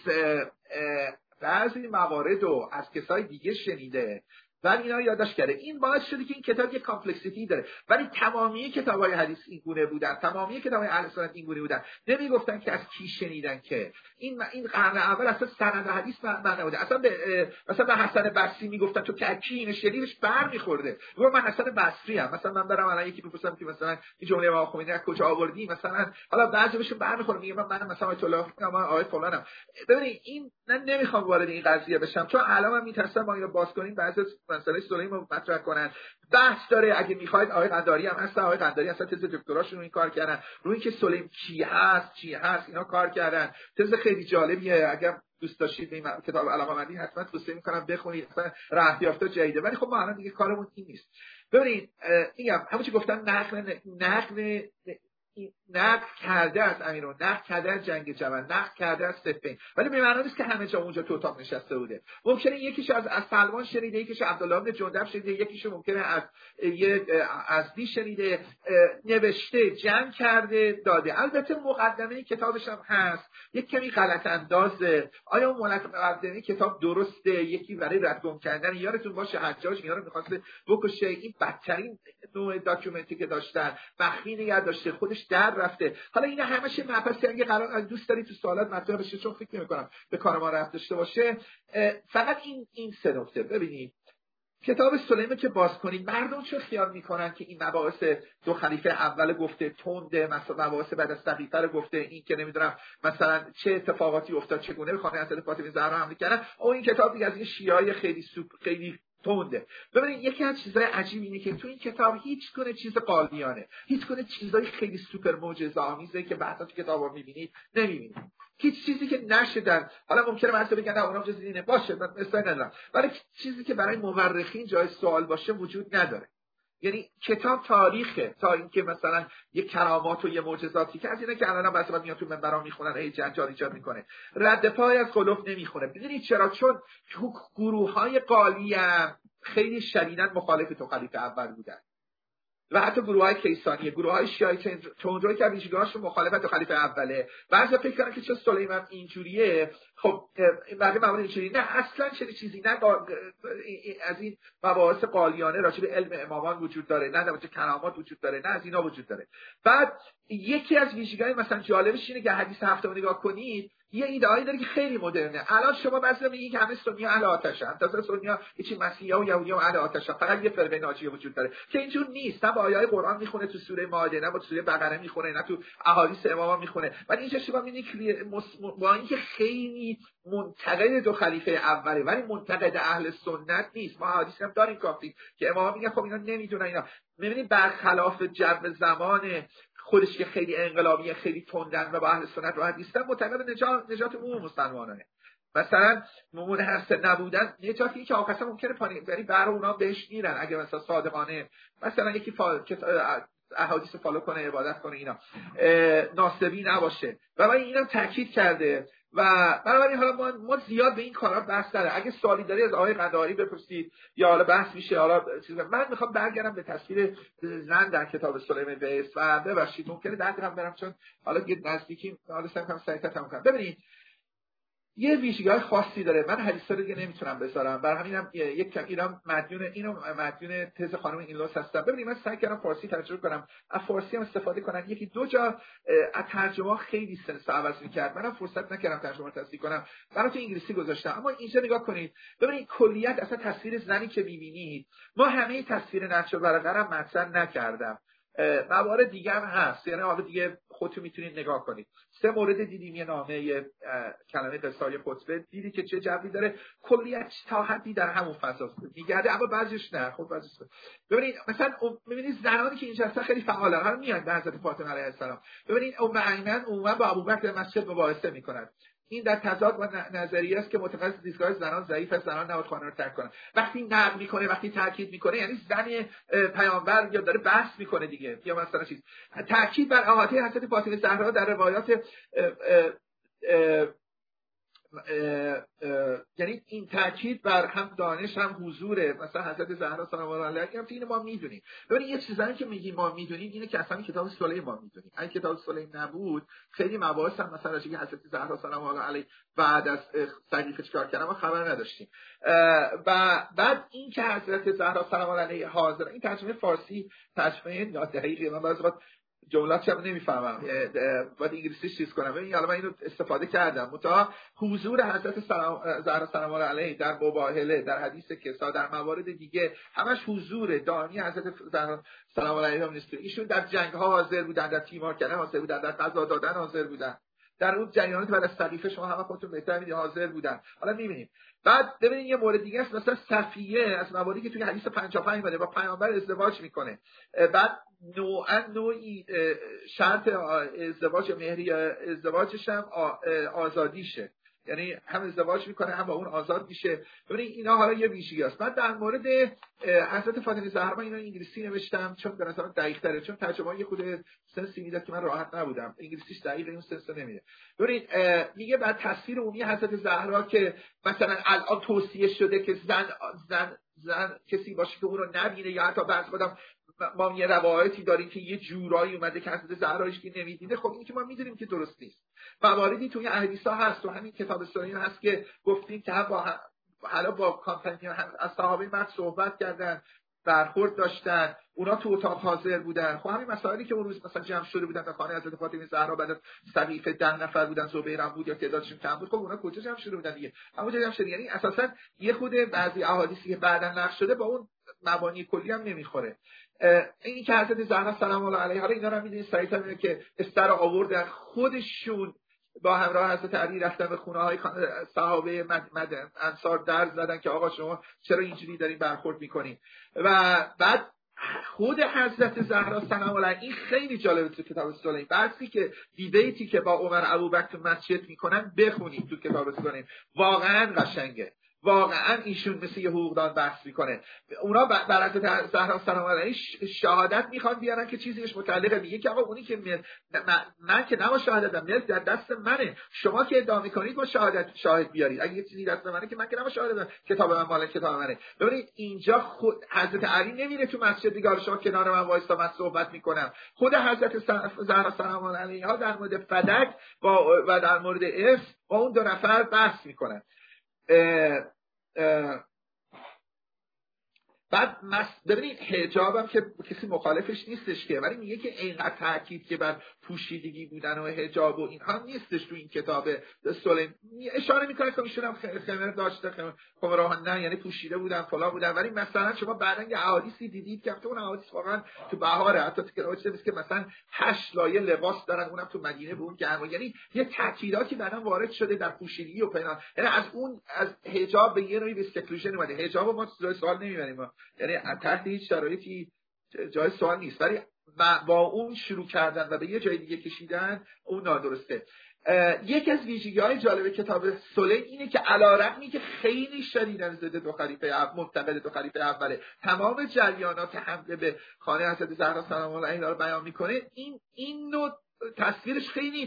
بعضی موارد رو از کسای دیگه شنیده ولی اینا رو یادداشت کرده. این باعث شده که این کتاب یه کامپلکسیتی داره، ولی تمامی کتاب‌های حدیث این گونه بودن، تمامی کتاب‌های اهل سنت این گونه بودن. نمیگفتن که از کی شنیدن که این این قرن اول اصلا سند حدیث معنا نبوده. اصلا به مثلا به حسن بصری میگفتن تو که کی این شنیدش برمیخورده. میگم من حسن بصری ام، مثلا من برام الان یکی بپرسم که مثلا این جمله امام خمینی از کجا آوردی، مثلا حالا بعضی بهشون برمیخوره میگم من مثلا آیت الله میگم آیت فلانم. ببینید این من نمیخوام وارد این قضیه بشم چون الان من میترسم ما اینو باز کنیم بعضی مسئله سلیم رو مطرح کنن. بحث داره اگه میخواید آقای قنداری هم هست، آقای قنداری اصلا تز دکتراشون رو این کار کردن روی اینکه سلیم کی هست چی هست اینا کار کردن. تز خیلی جالبیه، اگر دوست داشتید به این کتاب علاقه‌مندی حتما توصیه میکنم بخونید، اصلا رهیافته جدیده. ولی خب ما الان دیگه کارمون این نیست. ببینید میگم همون چی گفتن نقل نقل نقل کرده از امیرون، نقل کرده از جنگ جبل، نقل کرده از صفین، ولی به معنی نیست که همه جا اونجا تو اتاق نشسته بوده. ممکنه یکیش از از سلمان شنیده، یکیش عبدالله بن جندب شنیده، یکیش ممکنه از یک از دی شنیده، نوشته جمع کرده داده. البته مقدمه کتابش هم هست یک کمی غلط اندازه. آیا اون مقدمه کتاب درسته؟ یکی برای ردگم کردن یادتون باشه حجاج اینا رو می‌خواست بکشه، این بدترین نوع داکیومنتی که داشتن مخفی نگه داشته، خودش در رفته. حالا اینا همش مبحثی اگه قرار دوست داری تو سوالات مطرح بشه چون فکر نمی‌کنم به کار ما رفت داشته باشه. فقط این این سه نکته ببینید کتاب سلیمان که باز کنید، مردم چه خیال میکنن که این مباحث دو خلیفه اول گفته تنده، مثلا مباحث بعد از دقیقه رو گفته، این که نمیدونم مثلا چه اتفاقاتی افتاد، چگونه به خانه حضرت فاطمه زهرا حمله کردن، او این کتاب دیگه از این شیعه‌های خیلی سوپ خیلی تنده. ببینید یکی از چیزای عجیب اینه که تو این کتاب هیچ گونه چیز قالیانه، هیچ گونه چیزای خیلی سوپر معجزه‌آمیزی که بعدا تو کتابا می‌بینید نمی‌بینید. هیچ چیزی که نشدن، حالا ممکنه مثلا بگن نه اونم جز دینه باشه، من مثلا ندارم، ولی چیزی که برای مورخین جای سوال باشه وجود نداره. یعنی کتاب تاریخه تا اینکه مثلا یه کرامات و یه معجزاتی که از اینا که الان بس بعد میاد تو منبرا میخونن، هی جنجال ایجاد میکنه، رد پای از قلوب نمیخونه. ببینید چرا؟ چون گروه‌های قالی خیلی شدیداً مخالف تو خلیفه اول بودن و حتی گروه‌های کیسانی، گروه‌های شیعه تندروی که ویژگی‌هاشون مخالفت با خلیفه اوله. بعضی فکر کردن که چه سلیمان اینجوریه، خب این بقیه موارد اینجوری نه، اصلا چه چیزی نه از این مباحث قالیانه راجع به علم امامان وجود داره، نه راجع به کرامات وجود داره، نه از اینا وجود داره. بعد یکی از ویژگی‌های مثلا جالبش اینه که حدیث هفته رو نگاه کنید، یه ایده‌ای داره که خیلی مدرنه. الان شما مثلا میگید که همه سنی‌ها اهل آتشن، تازه سنی‌ها هیچ مسیحا و یهودی‌ها اهل آتشن، فقط یه فرقه ناجیه وجود داره که اینجور نیست. نه با آیات قرآن میخونه تو سوره مائده، نه با سوره بقره میخونه، نه تو احادیث اماما میخونه. ولی اینجا شما می‌بینید با اینکه خیلی منتقد دو خلیفه اوله ولی منتقد اهل سنت نیست. ما احادیث هم داریم کافی که اماما میگن خب اینا نمیدونن اینا. می‌بینید برخلاف جو زمان خودش که خیلی انقلابی، خیلی تندن و با اهل سنت راحت نیستن، معتقد نجات نجات عموم مسلمانانه. مثلا ممون هست نبودن نجاتی که آخرش ممکنه پانی بری بر اونا بهش میرن اگه مثلا صادقانه مثلا یکی فال... احادیث فالو کنه، عبادت کنه، اینا ناصبی نباشه. و من اینم تاکید کرده و بنابراین حالا ما, ما زیاد به این کارا بحث نداره. اگه سوالی داری از آقای قندهاری بپرسید یا حالا بحث میشه. حالا من میخوام برگردم به تصویر زن در کتاب سلیمان ویس و ببخشید ممکنه ده دقیقه برم چون حالا دیگه نزدیکی، حالا سعی کنم سریعتر تموم کنم. ببینید یه ویژگی‌های خاصی داره، من حدیثا رو دیگه نمیتونم بذارم، برای همینم یک کم ایران مدیون اینو مدیون تز خانم اینلوس هستم. ببینید من سعی کردم فارسی ترجمه کنم، از فارسی هم استفاده کنم. یکی دو جا از ترجمه خیلی سنس عوض می‌کرد، منم فرصت نکردم ترجمه رو تصحیح کنم، برای تو انگلیسی گذاشتم. اما اینجا نگاه کنید، ببینید کلیت اصلا تصویر زنی که می‌بینید، ما همه تصویر نقش برقرار مطرح نکردم، موارد دیگه هم هست، یعنی حالا دیگه خودتون میتونید نگاه کنید. سه مورد دیدیم، یه نامه کلمه قصای خطبه، دیدی که چه جوی داره، کلیت تا حدی در همون فضاست میگرده، اما بعضیش نه. خب بعضیش ببینید مثلا ببینید زنانی که اینجا هستن خیلی فعالن، هر میاد به حضرت فاطمه علیه السلام. ببینید ام ایمن عموما با ابوبکر مسجد مباحثه میکنن، این در تضاد با نظریه است که معتقد دیدگاه زنان ضعیف است، زنان نباید خانه رو ترک کنن. وقتی نقد میکنه، وقتی تاکید میکنه، یعنی زن پیامبر یا داره بحث میکنه دیگه، یا مثلا چیز تاکید بر احاطه حضرت فاطمه زهرا در روایات اه اه اه اه اه یعنی این تاکید بر هم دانش هم حضور مثلا حضرت زهرا سلام الله علیها، هم اینو ما میدونیم. ببین یه چیزایی که میگیم ما میدونیم اینه که اصلا کتاب سلیمان ما میدونیم. اگه کتاب سلیمان نبود خیلی مباحث هم مثلا راجع به حضرت زهرا سلام الله علیها بعد از صدیقه چیکار کردن ما خبر نداشتیم. و بعد این که حضرت زهرا سلام الله علیها حاضر، این ترجمه فارسی ترجمه نادقیقه، من بعضی وقت جملات هم نمیفهمم، باید انگلیسی چیز کنم. ببین حالا من اینو استفاده کردم، متا حضور حضرت زهرا سلام الله علیها در مباهله، در حدیث کسا، در موارد دیگه همش حضور دائمی حضرت زهرا سلام الله علیها نیست. ایشون در جنگ ها حاضر بودن، در تیمار کردن حاضر بودن، در قضا دادن حاضر بودن، در اون جریانات بعد از صدیقه شما همه خودتون بهتر می‌دونید حاضر بودن. حالا می‌بینیم. بعد ببینید یه مورد دیگه است، مثلا صفیه از مواردی که توی حدیث پنجاه و پنج اومده با پیامبر ازدواج میکنه، بعد نوعا نوعی شرط ازدواج یا مهری ازدواجش هم آزادیشه، یعنی هم ازدواج میکنه هم با اون آزاد میشه. ببینید اینا حالا یه ویژگی است. بعد در مورد حضرت فاطمه زهرا اینا انگلیسی نوشتم چون به نظرم دقیق‌تره، چون ترجمه یه خود سنسی میداد که من راحت نبودم، انگلیسیش دقیق اون سنس نمیده. ببینید میگه بعد تصویر عمومی حضرت زهرا که مثلا الان توصیه شده که زن زن زن کسی باشه که اون رو نبینه، یا حتی بعضی خودم ما یه روایتی داریم که یه جورایی اومده که حضرت زهرا هیچ کی نمیدیده. خب این که ما میدونیم که درست نیست. مواردی توی احادیث‌ها هست، تو همین کتاب سلیمان هست که گفتیم که هم با حالا با کامپانیان از صحابه مرد صحبت کردن، برخورد داشتن، اونا تو اتاق حاضر بودن. خب همین مسائلی که اون روز مثلا جمع شده بودن در خانه حضرت فاطمه زهرا، بعد سقیفه ده نفر بودن، زبیر هم بود یا تعدادشون کم بود، خب اونا کجا جمع شده بودن دیگه؟ همونجا جمع شده. یعنی اساسا یه خود بعضی احادیثی که بعداً نقل شده با اون مبانی کلی هم نمیخوره. این که حضرت زهرا سلام الله علیها، حالا اینا رو میدونید صحیح اینه که استر آوردن خودشون با همراه حضرت علی رفتن به خونه های صحابه مد انصار در زدن که آقا شما چرا اینجوری دارین برخورد میکنین. و بعد خود حضرت زهرا سلام الله علیها، این خیلی جالبه تو کتاب سلیم، بحثی که دیبیتی که با عمر ابوبکر تو مسجد میکنن بخونید تو کتاب سلیم، واقعا قشنگه. واقعا ایشون مثل یه حقوقدان بحث میکنه. اونا بر حضرت زهرا سلام الله علیها شهادت میخوان بیارن که چیزیش متعلقه، میگه که آقا اونی که من, من, من که نما شهادتم، ملک در دست منه، شما که ادعا میکنید با شهادت شاهد بیارید. اگه یه چیزی دست منه که من که نما شهادتم، کتاب من مال کتاب منه. ببینید اینجا خود حضرت علی نمیره تو مسجد دیگه شما کنار من وایسا من صحبت میکنم. خود حضرت زهرا سلام الله علیها در مورد فدک با و در مورد ارث با اون دو نفر بحث میکنن. اه اه بعد ببینید حجاب هم که کسی مخالفش نیستش که، ولی میگه که اینقدر تاکید که بر پوشیدگی بودن و حجاب و اینها نیستش تو این کتاب سلیم. اشاره میکنه که ایشون هم خمر داشته، خمرها نه یعنی پوشیده بودن فلان بودن، ولی مثلا شما بعدن یه احادیثی دیدید که اون احادیث واقعا تو بهاره، حتی تو کتابش نیست که مثلا هشت لایه لباس دارن، اونم تو مدینه به اون گرما، یعنی یه تاکیداتی بعدن وارد شده در پوشیدگی و پنهان. یعنی از اون از حجاب به یه نوعی به سکلوژن اومده. حجاب ما جای سوال نمیبریم، یعنی تحت هیچ شرایطی جای سوال نیست، ولی با اون شروع کردن و به یه جای دیگه کشیدن اون نادرسته. یکی از ویژگی‌های جالب کتاب سلیم اینه که علی‌رغمی که خیلی شدیداً ضد دو خلیفه اول، منتقد دو خلیفه اوله، تمام جریانات حمله به خانه حضرت زهرا سلام الله علیها رو بیان میکنه، این این نوع تصویرش خیلی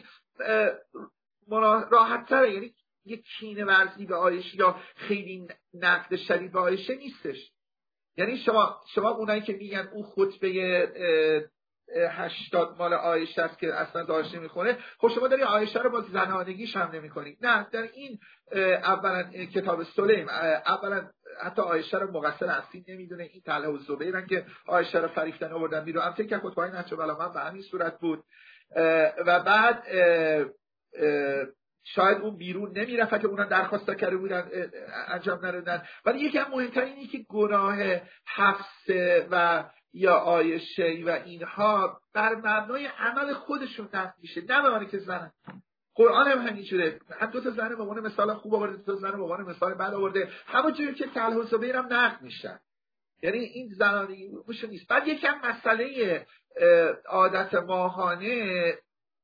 راحت‌تره. یعنی یک کینه ورزی به عایشه یا خیلی نقد شدید به عایشه نیستش. یعنی شما شما اونایی که میگن اون خطبه هشتاد مال عایشه است که اصلا داشته میخونه، خب شما داری عایشه رو با زنانگیش هم نمیکنید. نه، در این اولا کتاب سلیم اولا حتی عایشه رو مقصر اصلی نمیدونه، این طلحه و زبیرن که عایشه رو فریفتن آوردن بیرون. البته که خطبه نهج البلاغه به همین صورت بود و بعد اه اه شاید اون بیرون نمیرفت که اونا درخواست کرده بودن انجام ندادن. ولی یکی از مهمتر اینه که گناه حفصه و یا عایشه و اینها بر مبنای عمل خودشون نقد میشه، نه به معنی که زنن. قرآن هم همینجوره، هم دو تا زن به عنوان مثال خوب آورده، دو تا زن به عنوان مثال بد آورده، همونجوری که طلحه و زبیر هم نقد میشن. یعنی این زنانگی روشون نیست. بعد یکم مسئله عادت ماهانه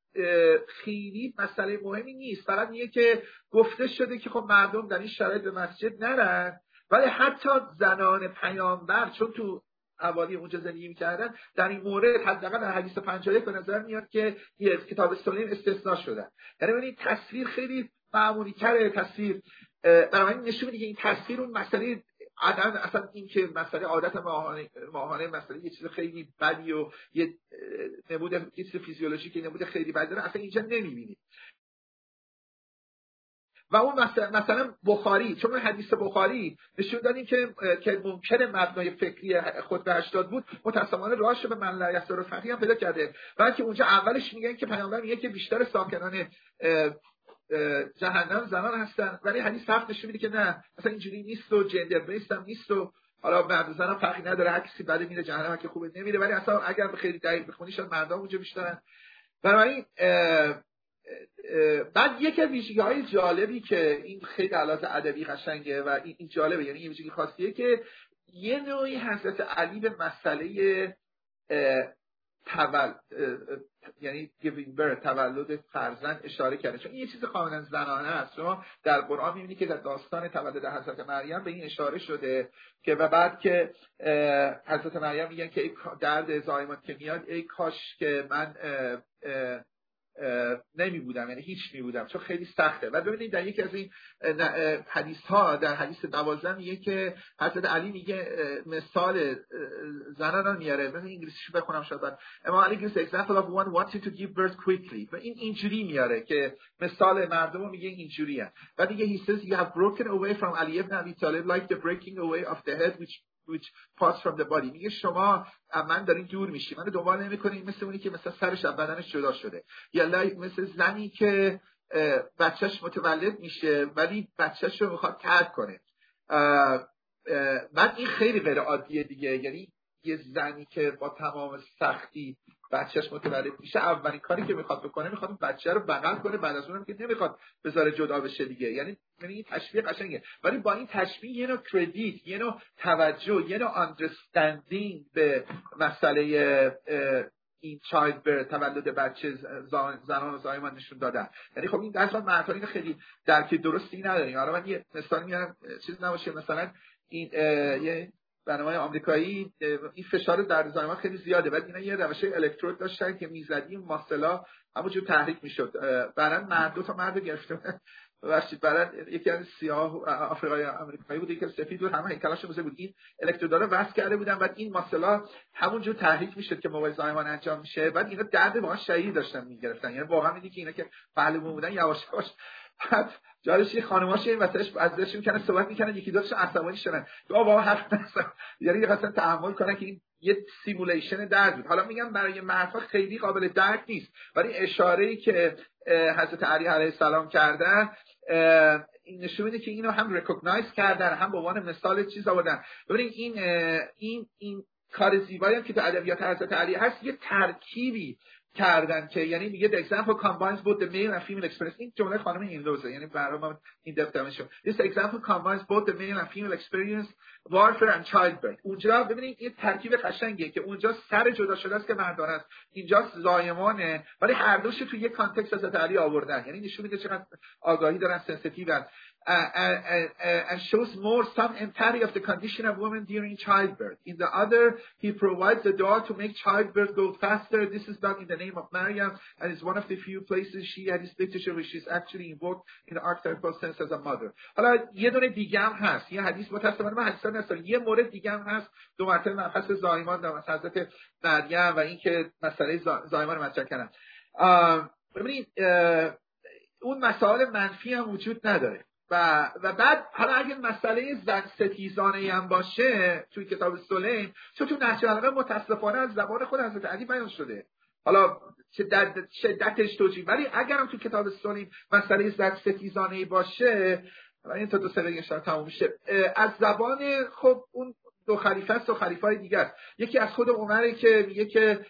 خیلی مسئله مهمی نیست، فقط میگه که گفته شده که خب مردم در این شرایط به مسجد نرن، ولی حتی زنان پیامبر چون تو حوالی اونجا زندگی میکردن در این مورد حداقل در حدیث پنجاه و یک به نظر میاد که یه کتاب سلیم استثناء شدن. یعنی ببینید تصویر خیلی معمولی تره، تصویر برای من نشون میده که این تصویر اون مسئله عدم اصلا این که مسئله عادت ماهانه ماهانه مسئله یه چیز خیلی بدی و یه نمود یه چیز فیزیولوژیکی نمود خیلی بدی داره اصلا اینجا نمیبینید. و اون مثلا, مثلا بخاری، چون حدیث بخاری نشون دادیم که که ممکنه مبنای فکری خطبه هشتاد بود، متأسفانه راهش به من لا یسر فقیه هم پیدا کرده. بعد اونجا اولش میگن که پیامبر میگه که بیشتر ساکنان جهنم زنان هستن، ولی حدیث حرف نشون میده که نه اصلا اینجوری نیست و جندر بیس هم نیست و حالا مرد زن هم فرقی نداره، هر کسی بده میره جهنم، هر کی خوبه نمیره، ولی اصلا اگر خیلی دقیق بخونی شاید مردم اونجا بیشترن. بنابراین بعد یک ویژگی‌های جالبی که این خیلی علاوه ادبی قشنگه و این جالبه، یعنی یه ویژگی خاصیه که یه نوعی حضرت علی به مسئله تول یعنی giving birth تولد فرزند اشاره کرده، چون این یه چیز کاملا زنانه است. شما در قرآن می‌بینید که در داستان تولد حضرت مریم به این اشاره شده که و بعد که حضرت مریم میگن که ای درد زایمان که میاد ای کاش که من اه اه نمی بودم، یعنی هیچ می بودم، چون خیلی سخته. و ببینید در یکی از این حدیث ها در حدیث دوازده میگه که حضرت علی میگه مثال زنان میاره، من انگلیسیشو بخونم شاید بعد. اما علی gives the example of one wanting to give birth quickly، و این اینجوری میاره که مثال مردم میگه اینجوریه. و دیگه he says you have broken away from Ali ibn Abi Talib like the breaking away of the head which which parts from the body. میگه شما من دارین دور میشی، منو دنبال نمیکنین، مثل اونی که مثلا سرش از بدنش جدا شده، یا مثل زنی که بچهش متولد میشه ولی بچهش رو میخواد ترک کنه. بعد این خیلی غیر عادیه دیگه، یعنی یه زنی که با تمام سختی بچهش متولد میشه اولین کاری که میخواد بکنه میخواد بچه رو بغل کنه، بعد از اونم که نمیخواد بذاره جدا بشه دیگه. یعنی یعنی این تشبیه قشنگه، ولی با این تشبیه یه نوع کردیت، یه نوع توجه، یه نوع اندرستندینگ به مسئله این چایلد بر تولد بچه زنان و زایمان نشون دادن. یعنی خب این اصلا معنی خیلی درک درستی نداریم. حالا من یه مثال میارم چیز نباشه، مثلا این یه برنامه آمریکایی این فشار در زایمان خیلی زیاده، بعد اینا یه روش الکترود داشتن که میزدی ماسلا همونجور تحریک میشد. بعدن مرد دو تا مرد گرفته ببخشید بعدن یکی از سیاه آفریقایی آمریکایی بود، یکی از سفید بود، همه هیکلش موزه بود، این الکترودا رو وصل کرده بودن، بعد این ماسلا همونجور تحریک میشد که موقع زایمان انجام میشه. بعد اینا درد واقعا شدید داشتن میگرفتن، یعنی واقعا میدی که اینا که پهلوون بودن یواش یواش بعد جالبش خانم‌هاش این واسش ازش میکنه صحبت میکنن، یکی دوتاشون عصبانی شدن تو بابا حرف نزن، یعنی خواستن تحمل کنن که این یه سیمولیشن درد بود. حالا میگم برای مردها خیلی قابل درک نیست، ولی اشاره‌ای که حضرت علی علیه السلام کردن این نشون میده که اینو هم ریکگنایز کردن، هم به عنوان مثال چیز آوردن. ببینید این این این کار زیبایی هم که تو ادبیات حضرت علی هست، یه ترکیبی کردن که یعنی میگه the example combines both the male and female experience. این جمله خانم ایندوزه، یعنی برام این دفترش this example combines both the male and female experience warfare and childbirth. اونجا ببینید یه ترکیب قشنگه که اونجا سر جدا شده است که مردانه است، اینجا زایمانه، ولی هر دوش تو یه کانتکست از تعالی آوردن، یعنی نشون میده چقدر آگاهی دارن، سنسیتیون. Uh, uh, uh, and shows more some entirety of the condition of women during childbirth. In the other, he provides the dua to make childbirth go faster. This is done in the name of Maryam, and is one of the few places she had this literature which is actually invoked in the archetypal sense as a mother. حالا یه دونه دیگه هم هست، یه حدیث متأسفانه من حدیثا نستارم، یه مورد دیگه هم هست، دو مرتبه مبحث زایمان در حضرت مریم و اینکه مسئله زایمان رو مطرح کردن. ببینید اون مسائل منفی هم وجود نداره. و و بعد حالا اگه مسئله زن ستیزانه هم باشه توی کتاب سلیم، چون تو نهج البلاغه متاسفانه از زبان خود حضرت علی بیان شده، حالا شدت شدتش توجیه، ولی اگرم تو کتاب سلیم مسئله زن ستیزانه باشه، این تا دو سه دیگه شاید تموم میشه، از زبان خب اون دو خلیفه است و خلیفه‌های دیگه است. یکی از خود عمره که میگه که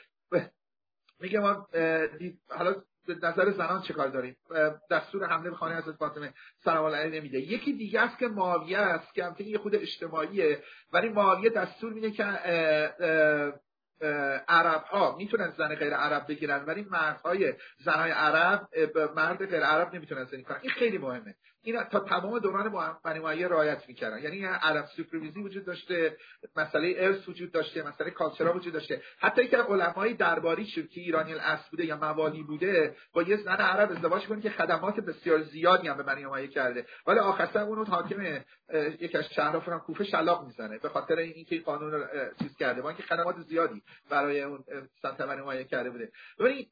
میگه ما حالا نظر زنان چه کار داریم، دستور حمله به خانه حضرت فاطمه سلام الله علیها نمیده. یکی دیگه است که معاویه است که همچنین یه خود اجتماعیه، ولی معاویه دستور میده که عرب ها میتونن زن غیر عرب بگیرن، ولی مردهای زنای عرب مرد غیر عرب نمیتونن زنی کنن. این خیلی مهمه، این تا تمام دوران بنی امیه رعایت میکردن، یعنی عرب سوپرویزی وجود داشته، مسئله ارث وجود داشته، مسئله کالچرا وجود داشته. حتی که علمای درباری شد که ایرانی الاصل بوده یا موالی بوده با یه زن عرب ازدواج کنه که خدمات بسیار زیادی هم به بنی امیه کرده، ولی آخرش اون رو حاکم یک از شهرها فرام کوفه شلاق میزنه به خاطر اینکه این قانون رو چیز کرده، با اینکه خدمات زیادی برای اون سنت بنی امیه کرده بوده. ببینید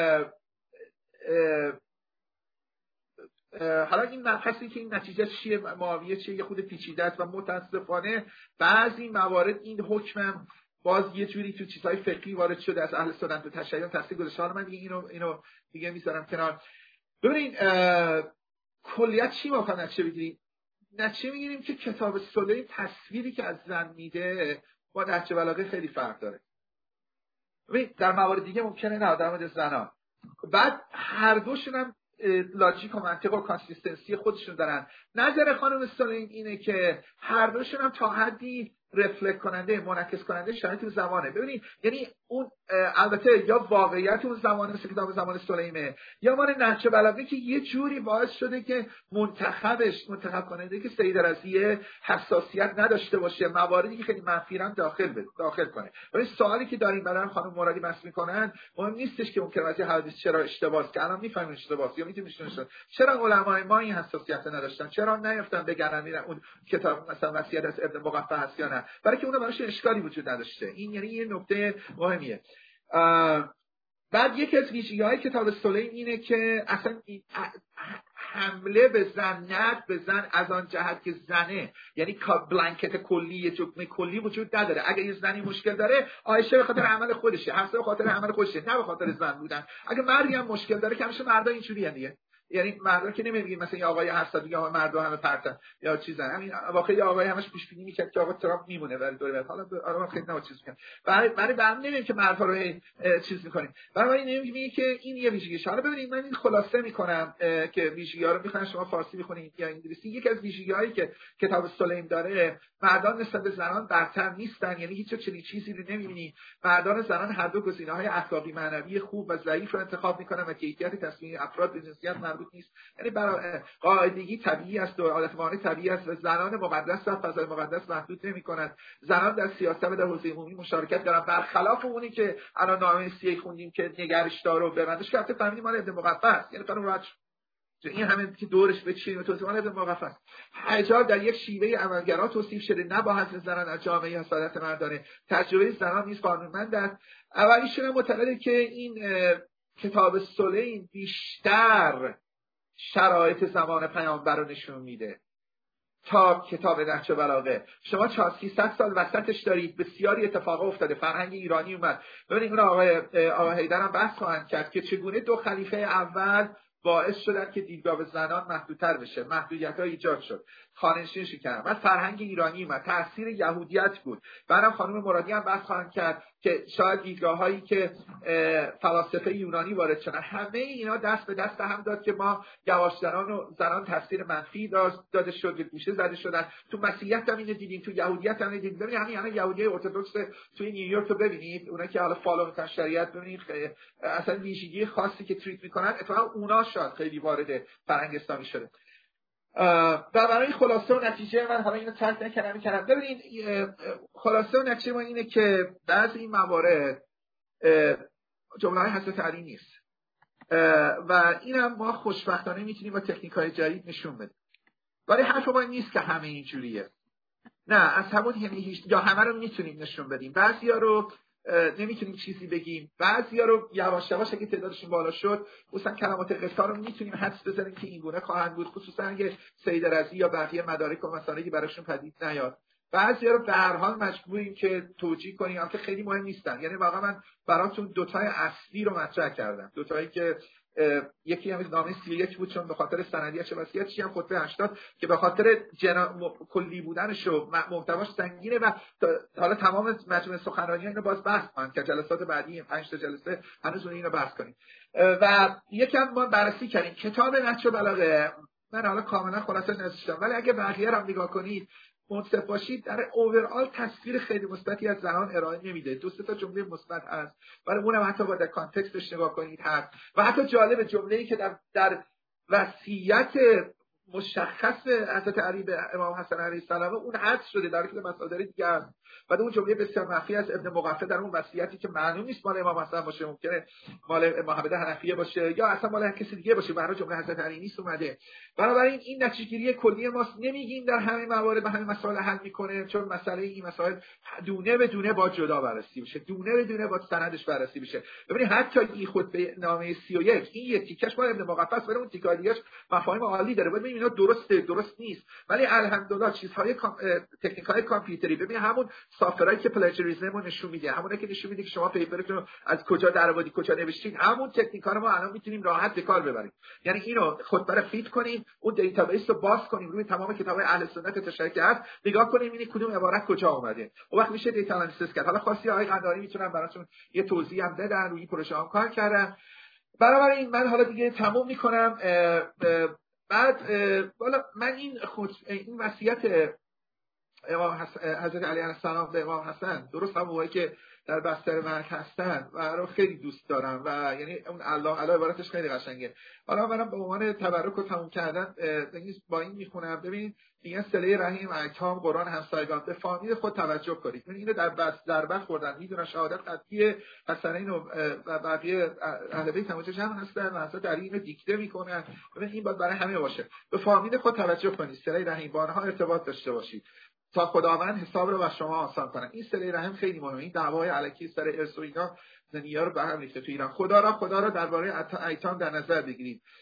حالا این مبحثی که این نتیجه چیه، معاویه چیه، یه خود پیچیده است و متاسفانه بعضی موارد این حکمم باز یه جوری تو چیزهای فقهی وارد شده از اهل سنت و تشیع تاثیر گذاشته. حالا من دیگه اینو اینو دیگه میذارم کنار. ببینید کلیت چی ما کنه چه بگیریم؟ نتیجه میگیریم که کتاب سلیم تصویری که از زن میده با نهج البلاغه خیلی فرق داره. ببین در موارد دیگه ممکنه نه در مورد زنان، بعد هر دوشون هم لاجیک و منطق و کانسیستنسی خودشون دارن. نظر خانم سلیم اینه که هر دوشون هم تا حدی رفلکت کننده، منعکس کننده شرایط اون زمانه. ببینید یعنی اون البته یا واقعیت اون زمانه مثل کتاب زمان سلیمه، یا مال نهج البلاغه که یه جوری باعث شده که منتخبش منتخب کننده که سید رضیه حساسیت نداشته باشه، مواردی که خیلی منفیرم داخل بده داخل کنه. ولی سوالی که داریم برای خانم مرادی بحث میکنن مهم نیستش که اون کلمه حدیث چرا اشتباهه، که الان میفهمیم اشتباهه یا میتونیم نشون چرا علمای ما این حساسیت نداشتن، چرا نیافتن بگن اون کتاب مثلا وصیت از ابن مقفع هست یا نه، برای که اون براش اشکالی وجود نداشته. این یعنی یه نکته مهمیه. بعد یکی از ویژگی‌های کتاب سلیم اینه که اصلا حمله به زن، نقد به زن از آن جهت که زنه، یعنی بلانکت کلی، جکمه کلی وجود نداره. اگه یه زنی مشکل داره، عایشه به خاطر عمل خودشه، حفصه به خاطر عمل خودشه، نه به خاطر زن بودن. اگه مردی هم مشکل داره، که همیشه مردا اینجوریه دیگه، یعنی مردا که نمیگیم مثلا یه آقای هفصد دیگه آقا مردا همه پرتن یا چیزن. همین واقعا آقای همش پیش بینی میکرد که آقا ترامپ میمونه ولی دوره بعد. حالا آره خیلی نه چیز میگن، برای برای برام نمیگیم که مردها رو چیز میکنیم، برای نمیگیم که این یه ویژگیشه. حالا ببینید من این خلاصه میکنم که ویژگی‌ها رو میخوان شما فارسی بخونید یا انگلیسی. یکی از ویژگی‌هایی که کتاب سلیم داره، مردان نسبت به زنان برتر نیستن، یعنی هیچ چنین چیزی رو نمیبینی. مردان و زنان هر دو گزینه‌های اخلاقی معنوی خوب و ضعیف رو انتخاب میکنن و کیفیت تصمیم افراد به جنسیت مربوط نیست. یعنی برای قاعدگی طبیعی است و عادت مانع طبیعی است و زنان مقدس و فضای مقدس محدود نمی‌کنند. زنان در سیاست و در حوزه عمومی مشارکت دارن، برخلاف اونی که الان نامه سی خوندیم که نگرشدار و ببندش کرده فهمیدیم مال ابن مقفع است. یعنی قانون راج این همه که دورش به چین و توضیح مال ابن مقفع است. حجاب در یک شیوه عملگرا توصیف شده، نه با حذف زنان از جامعه حسادت مردانه. تجربه زنان نیز قانونمند است. اولیشون معتقده که این کتاب سلیم بیشتر شرایط زمان پیامبر رو نشون میده تا کتاب نهج بلاغه. شما چهارصد سال وسطش دارید، بسیاری اتفاقا افتاده، فرهنگ ایرانی اومد. ببینید اون آقای آقای حیدر هم بحث خواهند کرد که چگونه دو خلیفه اول باعث شدن که دیدگاه به زنان محدودتر بشه، محدودیت‌ها ایجاد شد، خانه‌نشینی کردن. بعد فرهنگ ایرانی اومد، تاثیر یهودیت بود. بعدم خانم مرادی هم بحث خواهند کرد که شاید دیدگاه‌هایی که فلاسفه یونانی وارد شدن، همه اینا دست به دست هم داد که ما یواش زنان و زنان تاثیر منفی داده شد، به گوشه زده شدن. تو مسیحیت هم اینو دیدیم، تو یهودیت هم دیدیم. ببینید همین همین یهودی ارتدوکس توی نیویورک رو ببینید، اونایی که حالا فالو میکنن شریعت، ببینید اصلا ویژگی خاصی که تریت میکنن اتفاقا اونا شاید خیلی وارد فرهنگ اسلامی شده. و برای خلاصه و نتیجه من حالا اینو ترک نکردم می‌کردم. ببینید خلاصه و نتیجه ما اینه که بعضی این موارد جمله‌های حضرت علی نیست و اینم ما خوشبختانه میتونیم با تکنیک‌های جدید نشون بدیم. ولی حرف ما نیست که همه اینجوریه. نه، از همون همیشه یا همه رو میتونیم نشون بدیم. بعضیا رو نمیتونیم چیزی بگیم، بعضیا رو یواش یواش اگه تعدادشون بالا شد مثلا کلمات قصار رو میتونیم حدس بزنیم که این گونه خواهند بود، خصوصا اگه سید رضی یا بقیه مدارک و مسائلی براشون پدید نیاد. بعضیا رو به هر حال مجبوریم که توجیه کنیم، هم که خیلی مهم نیستن. یعنی واقعا من براتون دو تای اصلی رو مطرح کردم، دو تایی که یکی هم نامه سی و یک بود چون به خاطر سندیت وصیت، چی هم خطبه هشتاد که به خاطر جنا... کلی بودنش و محتواش سنگینه و حالا تمام مجموعه سخنرانی‌ها اینو باز بحث کنن که جلسات بعدی پنج تا جلسه هنوز اینو بحث کنیم. و یکم ما بررسی کردیم کتاب نهج بلاغه. من حالا کاملا خلاصه نوشتم ولی اگه بقیه رو هم نگاه کنید منصف باشید، در اوورال تصویر خیلی مثبتی از زنان ارائه نمیده. دو سه تا جمله مثبت هست ولی اونم حتی با در کانتکستش نگاه کنید هست. و حتی جالب جمله‌ای که در در وصیت مشخص حضرت علی به امام حسن علیه السلام اون حذف شده در حالی که مسائل دیگه هست. بعد اون جمله بسیار مخفی از ابن مقفع در اون وصیتی که معلوم نیست مال امام حسن باشه، ممکنه مال محمد حنفیه باشه یا اصلا مال هر کسی دیگه باشه، برای جمله حضرت علی نیست اومده. بنابراین این نتیجه‌گیری کلی ماست، نمیگیم در همه موارد به همه مسائل حل میکنه، چون مسئله این مسائل دونه به دونه با جدا بررسی بشه، دونه به دونه با سندش بررسی بشه. ببینید حتی این خطبه نامه سی و یک این یک تیکش مال ابن مقفع است، ولی اون تیکای دیگه‌اش مفاهیم عالی داره. ببینید اینا درسته درست نیست ولی الحمدلله چیزهای کام... تکنیک‌های کامپیوتری، ببین همون سافرایی که پلاجریسم رو نشون میده، همونه که نشون میده که شما پیپرتون رو از کجا درآوردید کجا نوشتید، همون تکنیک‌ها رو ما الان میتونیم راحت به کار ببریم. یعنی اینو خطبه رو فیت کنیم، اون دیتابیس رو باز کنیم روی تمام کتاب‌های اهل سنت تشریح هست، نگاه کنیم ببینید کدوم عبارت کجا اومده، اون وقت میشه دیتا آنالیسیس کرد. حالا خاصی آقای قنداری میتونن براتون یه توضیح هم بدن، روی پروژه هم کار کردن. بنابراین من حالا دیگه تموم میکنم. بعد والا من این خود این وصیت امام حضرت علی علیه السلام به امام حسن درست هم موقعی که در بستر مرگ هستن و رو خیلی دوست دارم و یعنی اون الله علی عبارتش خیلی قشنگه. حالا منم به عنوان تبرک رو تموم کردن با این میخونم. ببین میگن صله رحم ایتام قرآن همسایگان، به فامیل خود توجه کنید. ببین اینو در بس در بخ خوردن میدونن شهادت قطعی حسنین و بقیه اهل بیت هم جمع هستن و اصلا در اینو دیکته میکنن. ببین این باید برای همه باشه. به فامیل خود توجه کنید، صله رحم با آنها ارتباط داشته باشید تا خداوند حساب رو بر شما آسان کنه. این صله رحم خیلی مهمه. این دعوای الکی سر ارث و اینا زنیا رو به هم ریخته تو ایران. خدا را خدا را درباره ایتام در نظر بگیرید.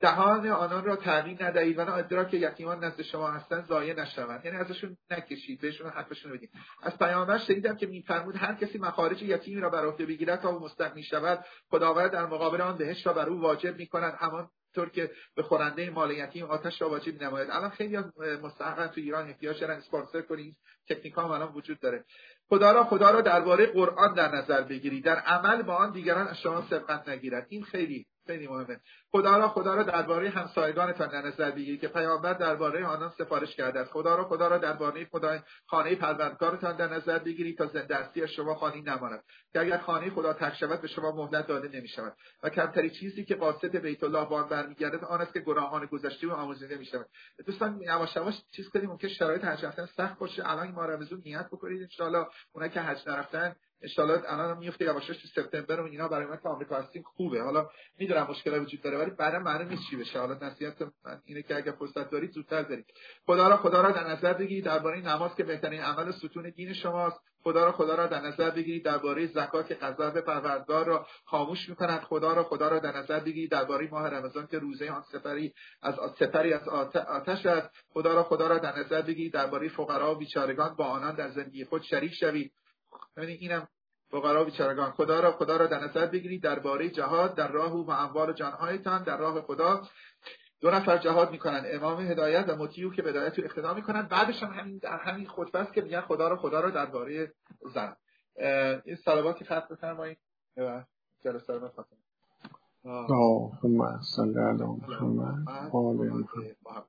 دهان آنان را تغییر ندهید و نه ادراک یتیمان نزد شما هستند ضایع نشوند، یعنی ازشون نکشید، بهشون حقشون رو بدید. از پیامبر شنیدم که میفرمود هر کسی مخارج یتیمی را بر عهده بگیرد تا او مستغنی شود، خداوند در مقابل آن بهشت را بر او واجب می‌کند، همان طور که به خورنده مال یتیم آتش را واجب نماید. الان خیلی از مستحقاً تو ایران احتیاج دارن اسپانسر کنید، تکنیکا هم الان وجود داره. خدا را خدا را درباره قرآن در نظر بگیرید، در عمل با آن دیگران از شما سبقت نگیرد. این خیلی خیلی مهمه. خدا را خدا را درباره همسایگانتان در نظر بگیرید که پیامبر درباره آنان سفارش کرده است. خدا را خدا را درباره خدای خانه پروردگارتان در نظر بگیرید تا زنده هستی از شما خالی نماند، که اگر خانه خدا ترک شود به شما مهلت داده نمی‌شود و کمترین چیزی که قاصد بیت الله بان برمیگردد آن است که گناهان گذشته و آمرزیده می‌شود. دوستان یواش یواش چیز کنیم، ممکن شرایط حج رفتن سخت باشه. الان این ماه رمضان نیت بکنید ان شاءالله. اونایی که حج نرفتن ان شاءالله الان میفته یواش یواش تو سپتامبر و اینا برای ما که آمریکا هستیم خوبه. حالا میدونم مشکل وجود داره ولی بعدا معلوم نیست چی بشه. حالا نصیحت من اینه که اگه فرصت دارید زودتر برید. خدا را خدا را در نظر بگیرید درباره نماز که بهترین عمل و ستون دین شماست. خدا را خدا را در نظر بگیرید درباره زکات که غضب پروردگار را خاموش می‌کند. خدا را خدا را در نظر بگیرید درباره ماه رمضان که روزه آن سپری از سپری از آتش است. خدا را خدا را در نظر بگیرید درباره فقرا و بیچارگان با آنان در زندگی خود شریک شوید. ببینید اینم فقرا و بیچارگان. خدا را خدا را در نظر بگیرید درباره جهاد در راه او و اموال و جان‌هایتان در راه خدا. دو نفر جهاد میکنن، امام هدایت و مطیع که بدایت رو اقتدا میکنن. بعدش هم همین همین خطبه است که میگن خدا را خدا را درباره زن. این صلواتی خط بفرمایید و جلسه رو ختم. اللهم صل علی محمد و آل محمد.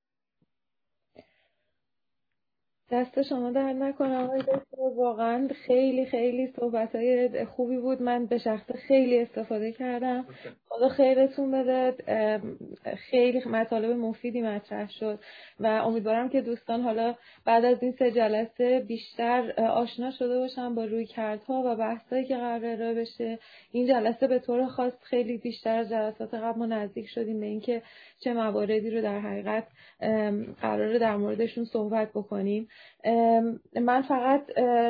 دست شما در نکنم آقای دکتر، واقعا خیلی خیلی صحبت‌های خوبی بود. من به شخص خیلی استفاده کردم. خدا خیرتون بده. خیلی مطالب مفیدی مطرح شد و امیدوارم که دوستان حالا بعد از این سه جلسه بیشتر آشنا شده باشن با رویکردها و بحثایی که قراره بشه. این جلسه به طور خاص خیلی بیشتر از جلسات قبل ما نزدیک شدیم به اینکه چه مواردی رو در حقیقت قراره در موردشون صحبت بکنیم. من فقط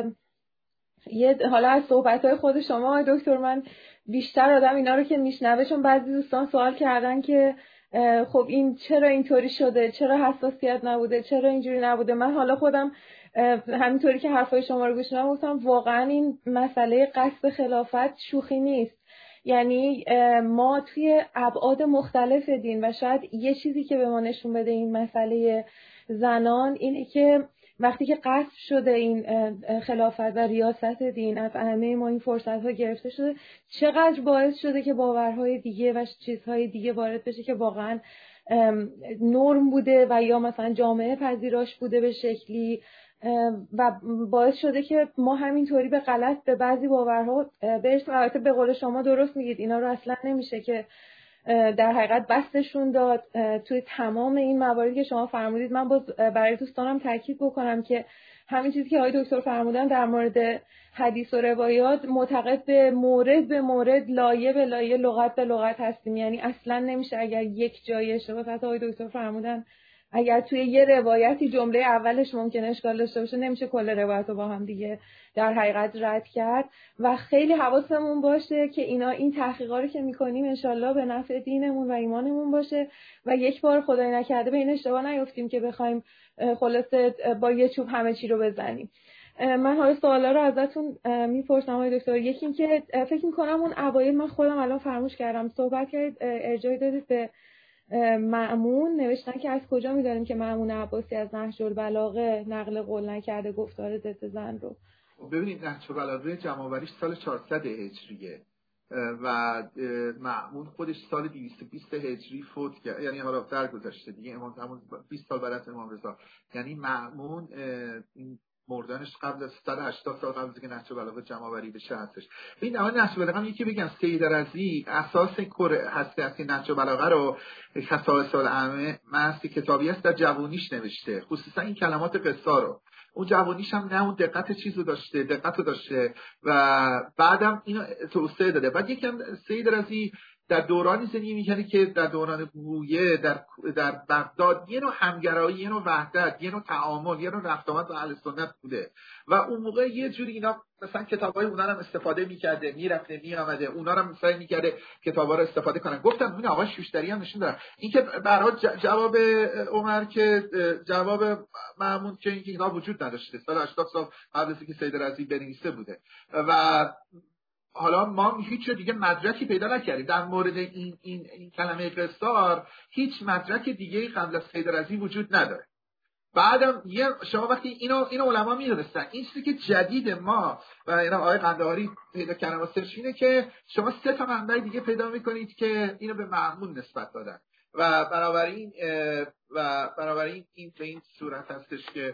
یه حالا از صحبت‌های خود شما آقای دکتر من بیشتر آدم اینا رو که میشنوه، چون بعضی دوستان سوال کردن که خب این چرا اینطوری شده، چرا حساسیت نبوده، چرا اینجوری نبوده. من حالا خودم همینطوری که حرفای شما رو گوش میدم گفتم واقعا این مسئله قصد خلافت شوخی نیست. یعنی ما توی ابعاد مختلف دین و شاید یه چیزی که به ما نشون بده این مسئله زنان اینه که وقتی که قصد شده این خلافت و ریاست دین از همه ما این فرصت ها گرفته شده، چقدر باعث شده که باورهای دیگه و چیزهای دیگه وارد بشه که واقعا نرم بوده و یا مثلا جامعه پذیراش بوده به شکلی و باعث شده که ما همینطوری به غلط به بعضی باورها برسیم. البته به قول شما درست میگید اینا رو اصلا نمیشه که در حقیقت بستشون داد. توی تمام این مواردی که شما فرمودید من باز برای دوستانم تاکید بکنم که همین چیزی که آقای دکتر فرمودن در مورد حدیث و روایات معتقد به مورد به مورد، لایه به لایه، لغت به لغت هستیم. یعنی اصلا نمیشه اگر یک جای اشتباه، حتی آقای دکتر فرمودن اگر توی یه روایتی جمله اولش ممکنه اشکال داشته باشه نمیشه کل روایت رو با هم دیگه در حقیقت رد کرد و خیلی حواسمون باشه که اینا این تحقیقا رو که میکنیم انشالله به نفع دینمون و ایمانمون باشه و یک بار خدای نکرده به این اشتباه نیفتیم که بخوایم خلاصه با یه چوب همه چی رو بزنیم. من حالا سوالا رو ازتون میپرسم آقای دکتر. یکی این که فکر میکنم اون اوایل من خودم الان فراموش کردم صحبت کردید، ارجاع دادید به مأمون، نوشتن که از کجا میدانیم که مأمون عباسی از نهج البلاغه نقل قول نکرده گفتار ضد زن رو؟ ببینید نهج البلاغه جمع‌آوریش سال چهارصد هجریه و مأمون خودش سال دویست و بیست هجری فوت کرد، یعنی حالا درگذشته دیگه، امام همون بیست سال بعد از امام رضا. یعنی مأمون این مردنش قبل از صد و هشتاد سال قبل از اینکه نهج البلاغه جمع‌آوری بشه هستش. این نماد نهج البلاغه هم یکی بگم سید رضی اساس کور هسته است که نهج البلاغه رو خصائص الائمه ماست کتابی است در جوونیش نوشته، خصوصا این کلمات قصه رو. اون جوونیش هم نه اون دقت چیزو داشته، دقتو داشته و بعدم اینو توسعه داده. بعد یکم سید رضی در دورانی زندگی می‌کرد که در دوران بویه در در بغداد یه نوع همگرایی، یه نوع وحدت، یه نوع تعامل، یه نوع رفت آمد با اهل سنت بوده و اون موقع یه جوری اینا مثلا کتابای اونا رو استفاده می‌کرده، میرفته میآمده، اونا رو سعی می‌کرده کتابا رو استفاده کنن. گفتم این آقای شوشتری هم نشون داره اینکه برای جواب عمر که جواب معمول که این کتاب وجود نداشته، سال هشتاد سال قبل از اینکه سید رضی بنویسه بوده و حالا ما هیچ دیگه مدرکی پیدا نکردیم در مورد این این این کلمه قصار. هیچ مدرک دیگه قبل از سید رضی وجود نداره. بعدم یه شما وقتی اینو اینو علما میدونستن، این چیزی که جدید ما و اینا آقای قندهاری پیدا کردن واسش اینه که شما سه تا منبع دیگه پیدا میکنید که اینو به معمول نسبت دادن و بنابراین و بنابراین این به این صورت هستش که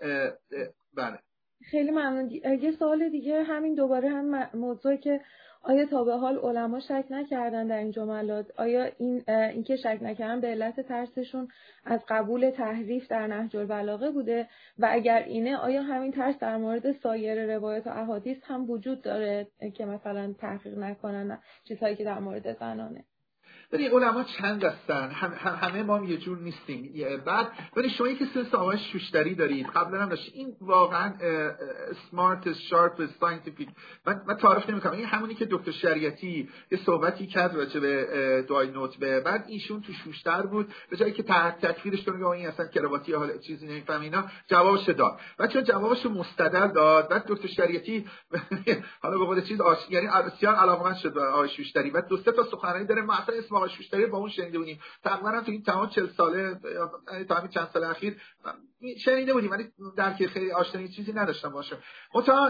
بله. خیلی ممنون. یه سوال دیگه همین دوباره هم موضوعی که آیا تا به حال علما شک نکردن در این جملات؟ آیا این اینکه شک نکردن به علت ترسشون از قبول تحریف در نهج البلاغه بوده و اگر اینه آیا همین ترس در مورد سایر روایات و احادیث هم وجود داره که مثلا تحقیق نکنن چیزهایی که در مورد زنانه؟ ولی علما چند هستن، هم همه ما یه جور نیستیم. بعد ولی شما یک سلسله آقای شوشتری دارید، قبلا هم داشت، این واقعا سمارت شارپ ساینتیفیک. من من تعریف نمی‌کنم، این همونی که دکتر شریعتی یه صحبتی کرد راجع به دعای نطبه، بعد ایشون تو شوشتر بود، به جایی که تکفیرش کنه این اصلا کرواتی حالا چیزی نمی‌فهم اینا، جوابش داد. بعد چون جوابش مستدل داد، بعد دکتر شریعتی حالا به قول چیز آش... یعنی بسیار علاقمند شد به آقای شوشتری. بعد دو سه تا سخنرانی داره، ما اصلا اسم آقای شوشتری با اون شنیده بودیم تقریبا تو این تمام چهل ساله تا همین چند سال اخیر شنیده بودیم، ولی درک خیلی آشنایی چیزی نداشتم باشه. متا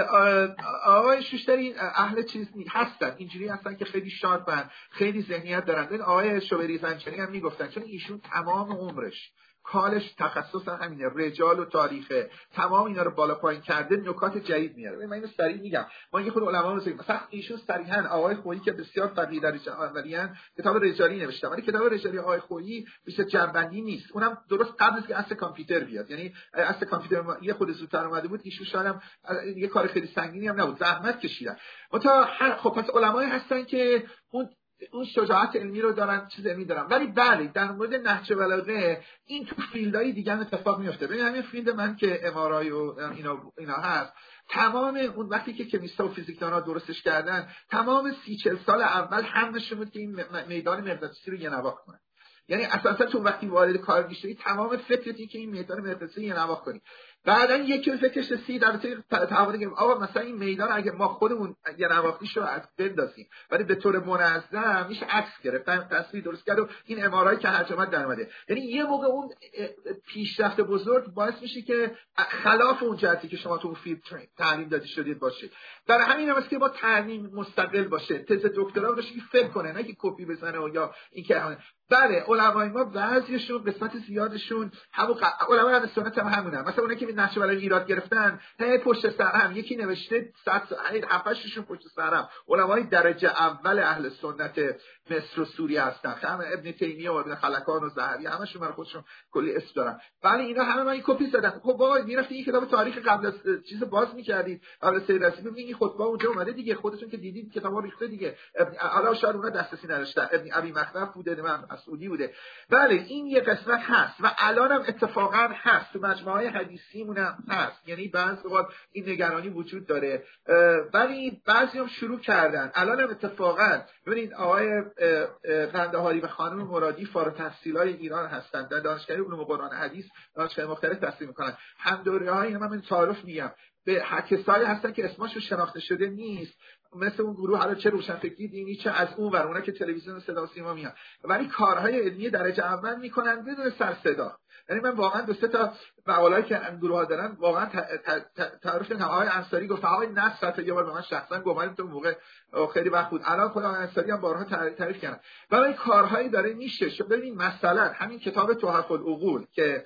آقای شوشتری اهل چیز هستن، اینجوری هستن که خیلی شارپن، خیلی ذهنیت دارن. این آقای شوبری زنجانی هم میگفتن چون ایشون تمام عمرش کالش تخصص همینه، رجال و تاریخه، تمام اینا رو بالا پایین کرده، نکات جدید میاره. من اینو سریع میگم، ما یه خود علما رو بگیم، مثلا ایشون صریحا آقای خویی که بسیار فقیه در جنبندیان کتاب رجالی نوشته، ولی کتاب رجالی آقای خویی بیشتر جنبندی نیست، اونم درست قبل از که اصل کامپیوتر بیاد، یعنی اصل کامپیوتر یه خود زودتر اومده بود، ایشون شاید هم یه کار خیلی سنگینی هم نبود، زحمت کشیدن. متا خب پس علمایی هستن که اون اون شجاعت علمی رو دارن، چیز علمی دارن. ولی بله در مورد نهج بلاغه این تو فیلدهای دیگه هم اتفاق میفته. ببین همین فیلد من که ام آر آی و اینا اینا هست، تمام اون وقتی که کمیستا و فیزیکدانا درستش کردن، تمام سی چهل سال اول همشون بود که این میدان مغناطیسی رو یه نواخت کنن. یعنی اساسا تو وقتی وارد کار میشی تمام فکرتی که این میدان مغناطیسی یه نواخت کنی. بعدن یکی فکرش رسید البته تعامل که آقا مثلا این میدان اگه ما خودمون یه نواختیشو از بندازیم ولی به طور منظم میشه عکس گرفت، تصویر درست کرد و این ام آر آی که هر اومد در اومده. یعنی یه موقع اون پیشرفت بزرگ باعث میشه که خلاف اون جهتی که شما تو فیلد تعلیم دادی شدید باشه. برای همین هم است که با تعلیم مستقل باشه، تز دکترا رو داشته فکر کنه، نه که کپی بزنه و یا اینکه بله علمای ما بعضیشون قسمت زیادشون همون علمای اهل سنت هم همونن. مثلا اونایی که نقش برای ایراد گرفتن نه پشت سر هم، یکی نوشته صد هفتشون پشت سر هم علمای درجه اول اهل سنت مصر و سوریه هستن، هم ابن تیمیه و ابن خلکان و ذهبی همشون برای خودشون کلی اسم دارن. ولی اینا همه من این کپی زدن. خب بابا میرفتی این کتاب تاریخ قبل از چیز باز می‌کردید، قبل از سید رضی ببینید این خطبه اونجا اومده دیگه، خودتون که دیدید کتابا ریخته دیگه. حالا شاید اونها دسترسی نداشتن، ابن ابی مخلف بوده، من مسعودی بوده. بله این یه قسمت هست و الان هم اتفاقا هست، تو مجموعه حدیثیمون هم هست، یعنی بعضی وقت این نگرانی وجود داره ولی بعضی هم شروع کردن. الان هم اتفاقا ببینید آقای قندهاری و خانم مرادی فارغ التحصیلای ایران هستند، در دانشکده علوم قرآن حدیث دانشگاه مختلف تحصیل میکنن. هم دوره‌های اینا من تعارف میگم به کسایی هستن که اسمشون شناخته شده نیست، مثل اون گروه حالا چه روشنفکری دینی چه از اون ور اونا که تلویزیون و صدا و سیما میان، ولی کارهای علمی درجه اول میکنن بدون سر صدا. یعنی من واقعا دو سه تا مقاله‌ای که گروه‌ها دارن واقعا تعریف کنم. آقای انصاری گفت، آقای نصر تا یه بار به من شخصا گفت، تو موقع خیلی وقت بود، الان خود آقای انصاری هم بارها تعریف کردن. ولی کارهایی داره میشه. ببین مثلا همین کتاب تحف العقول که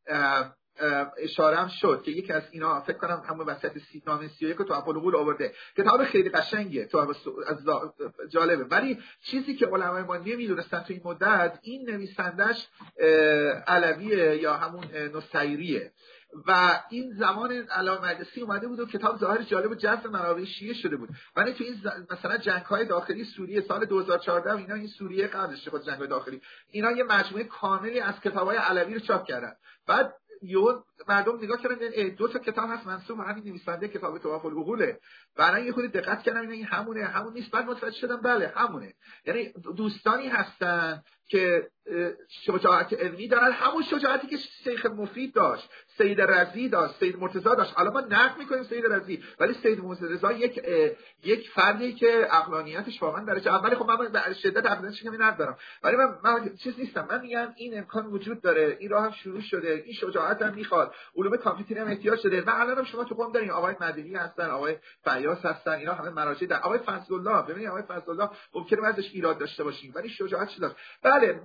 اشاره هم شد که یکی از اینا فکر کنم همون وسط سیدنامه سی و یک تو اپولوگول آورده، کتاب خیلی قشنگیه، تو از جالبه. ولی چیزی که علمای ما نمیدونستن تو این مدت، این نویسندش علویه یا همون نصیریه و این زمان علامه مجلسی اومده بود و کتاب ظاهر جالب و جذب منابع شیعه شده بود. ولی تو این ز... مثلا جنگ‌های داخلی سوریه سال دو هزار و چهارده اینا، این سوریه قبلش خود جنگ‌های داخلی، اینا یه مجموعه کاملی از کتاب‌های علوی رو چاپ کردن. بعد یو مردم نگاه کردن دو تا کتاب هست منسوب به همین نویسنده کتاب توافل العقوله. بعدن یه خورده دقت کردم این همونه، همون نیست. بعد متوجه شدم بله همونه. یعنی دوستانی هستن که شجاعت علمی دارن، همون شجاعتی که شیخ مفید داشت، سید رضی داشت، سید مرتضی داشت. حالا ما نقد میکنیم سید رضی، ولی سید مرتضی یک یک فردی که عقلانیتش واقعا درجه اولی. خب من به شدت عقلانیتش کمی نقد دارم، ولی من, من چیز نیستم. من میگم این امکان وجود داره، این راه هم شروع شده، این شجاعت هم میخواد، علوم کامپیوتری هم احتیاج داره. من الانم شما تو قم دارین آقای مدنی هستن، آقای فیاض هستن، اینا همه مراجع در آقای فضل الله. ببینید آقای فضل الله ممکنه ازش ایراد داشته باشیم، ولی شجاعتش داشت. بله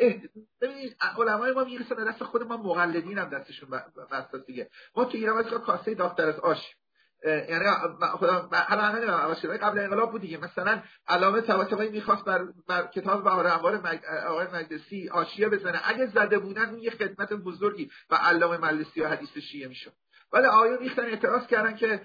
ببینید علمای ما میرسن دست خود ما، مقلدین هم دستشون بساس دیگه. ما تو ایران واسه کاسه داختر از آش، یعنی خدا حالا نمیدونم اواشیای قبل انقلاب بود دیگه، مثلا علامه طباطبایی میخواست بر, بر کتاب بهار انوار مج... آقای مجلسی حاشیه بزنه، اگه زده بودن اون یه خدمت بزرگی و علامه مجلسی و حدیث شیعه میشد. ولی آقایون ریختن اعتراض کردن که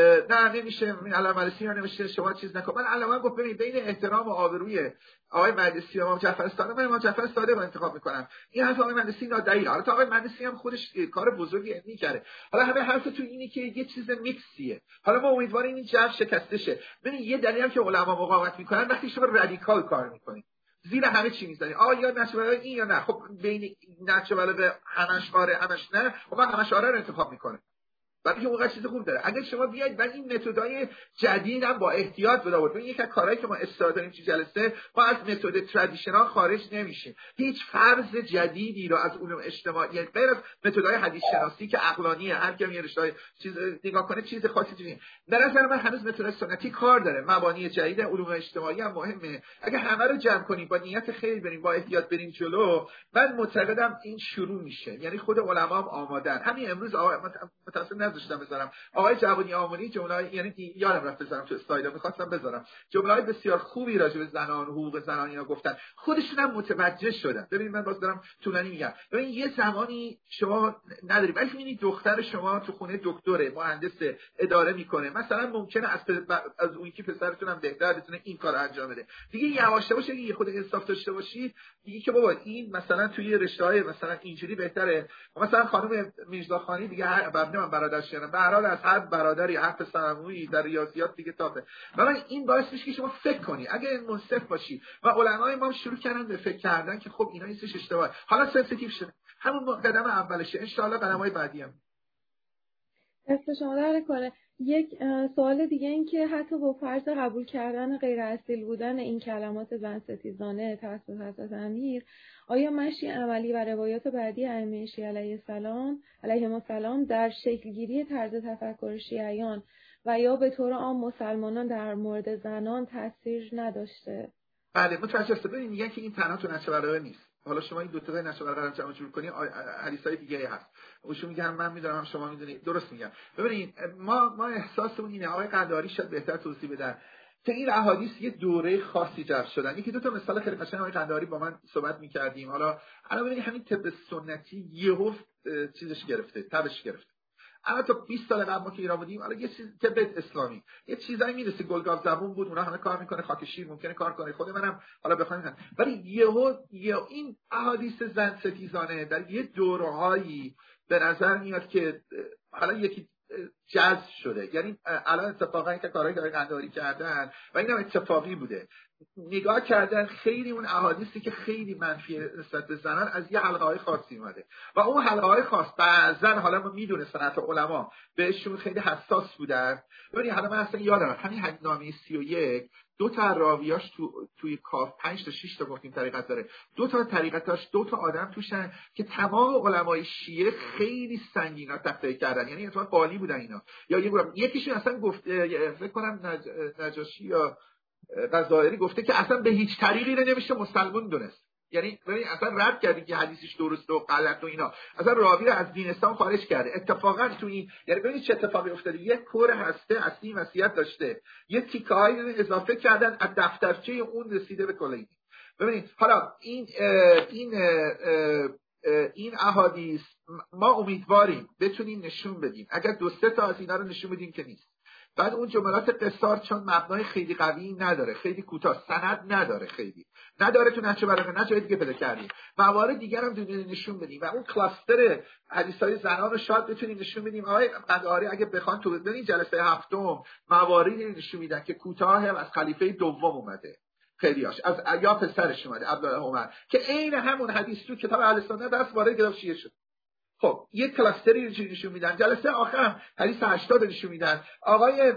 نه نمیشه، این علامه مجلسی رو نمیشه شما چیز نکن. من علامه گفت ببین بین احترام و آبروی آقای مجلسی و امام جعفر صادق، من امام جعفر صادق رو انتخاب میکنم. این حرف آقای مجلسی نادلیل. حالا تا آقای مجلسی هم خودش کار بزرگی علمی کرده. حالا همه حرف تو اینی که یه چیز میکسیه. حالا ما امیدواریم این جو شکسته شه. ببین یه دلیلی هم که علما مقاومت میکنن وقتی شما رادیکال کار میکنید، زیر همه چی میزنید، آ یا نشواره این یا نه. خب بین نشواره به همش آره همش نه، خب من همش آره رو انتخاب میکنه. ولی که اون چیز خوب داره. اگر شما بیاید و این متدای جدید هم با احتیاط بلاورد. ببین یک از کارهایی که ما اصرار داریم تو جلسه، ما از متد ترادیشنال خارج نمیشیم. هیچ فرض جدیدی رو از علوم اجتماعی غیر از متدای حدیث شناسی که عقلانیه، هر کی یه رشته چیز نگاه کنه چیز خاصی نیست. در نظر من هنوز متد سنتی کار داره. مبانی جدید علوم اجتماعی هم مهمه. اگه همه رو جمع کنیم با نیت خیر بریم، با احتیاط بریم جلو، من معتقدم این شروع میشه. یعنی خود علما هم آمادن. همین امروز آقا متأسفانه نذاشتم بذارم آقای جوادی آملی جمله، یعنی یادم رفت بذارم تو اسلایدم، می‌خواستم بذارم جمله‌های بسیار خوبی راجع به زنان، حقوق زنان اینا گفتن، خودشون هم متوجه شدن. ببین من باز دارم طولانی میگم. ببین یه زمانی شما نداری، ولی می‌بینید دختر شما تو خونه دکتره، مهندس اداره میکنه، مثلا ممکنه از از اون که پسرتون هم بهتر بتونه این کارو انجام بده. دیگه یواش یواش یه خود انصاف داشته باشی، دیگه که بابا این مثلا توی رشته‌های مثلا اینجوری بهتره. مثلا خانم میرزاخانی دیگه هر بنده من برادرش به هر حال از هر برادری هر پسرعمویی در ریاضیات دیگه تافه. و این باعث میشه که شما فکر کنی، اگه منصف باشی. و علمای ما شروع کردن به فکر کردن که خب اینا نیستش اشتباه، حالا سنسیتیو شده. همون قدم اولشه، ان شاءالله قدم‌های بعدی هم دست شما در کنه. یک سوال دیگه این که حتی با فرض قبول کردن غیر اصیل بودن این کلمات زن ستیزانه توسط حضرت امیر، آیا مشی عملی و روایات بعدی ائمه شیعه علیه السلام علیهم السلام در شکلگیری طرز تفکر شیعیان و یا به طور عام مسلمانان در مورد زنان تاثیر نداشته؟ بله متوجه هستم. ببین میگن که این تنها تو نشه برای نیست. حالا شما این دو تا نشه برای جمع جور کنی، حدیثای دیگه هست. اوشون میگن من میدونم شما میدونید، درست میگم. ببینید ما ما احساسمون اینه، آقای قندهاری شاید بهتر توضیح بدن که این احادیث یه دوره خاصی جذب شدن. یکی دو تا مثال خیلی قشنگ آقای قندهاری با من صحبت میکردیم. حالا الان ببینید همین طب سنتی یهو چیزش گرفته، تبش گرفته. الان تا بیست سال قبل ما که ایران بودیم، الان یه چیز طب اسلامی یه چیزایی میرسه، گلگاف زبون بود، اونها همه کار میکنه، خاک شیر ممکنه کار کنه، خود منم حالا بخوام، ولی یهو یه این احادیث زن ستیزانه در یه دورهایی به نظر میاد که حالا یکی جذب شده. یعنی الان اتفاقا این که کارهایی که قندهاری کردن و اینم اتفاقی بوده، نگاه کردن خیلی اون احادیثی که خیلی منفی نسبت به زنان از یه حلقه های خاصی اومده و اون حلقه های خاص بعضن حالا ما میدونه سنت علما بهشون خیلی حساس بودن. ببینید حالا من اصلا یادم همین حدیثنامه سی و یک دو تا راویاش تو توی کاف پنج تا شش تا گفتیم طریقت داره، دو تا طریقتاش دو تا آدم توشن که تمام علمای شیعه خیلی سنگینا تخته کردن، یعنی اتفاقا قالی بودن اینا. یا یه گفتم یکیشون اصلا گفت فکر کنم نج... نجاشی یا غزائری گفته که اصلا به هیچ طریقی رو نمیشه مسلمان دونست. یعنی ببین اصلا رد کردی که حدیثش درست و غلط و اینا، اصلا راوی رو از دین اسلام خارج کرده. اتفاقا تو این یعنی ببین چه اتفاقی افتاده، یک کور هسته اصلی وصیت داشته، یه تیکه‌ای اضافه کردن از دفترچه اون رسیده به کلینی. ببینید حالا این اه این اه اه این احادیث ما امیدواریم بتونیم نشون بدیم، اگر دو سه تا از اینا رو نشون بدیم که نیست. بعد اون جملات قصار چون مبنای خیلی قوی نداره، خیلی کوتاه، سند نداره، خیلی نداره تو نهج البلاغه، نه جای دیگه پیدا کردیم. موارد دیگر هم دونیم نشون بدیم و اون کلاستر حدیث‌های زنان رو شاید بتونیم نشون بدیم. آقای قندهاری اگه بخوان تو ببینید جلسه هفتم مواردی نشون میدن که کوتاه هم از خلیفه دوم اومده، خیلیاش از یا پسرش اومده عبدالله عمر که عین همون حدیث تو کتاب اهل سنت دست وارد گرفت شیعه شد. خب یک کلاستری رو نشون میدن. جلسه آخر حدیث هشتاد نشون میدن. آقای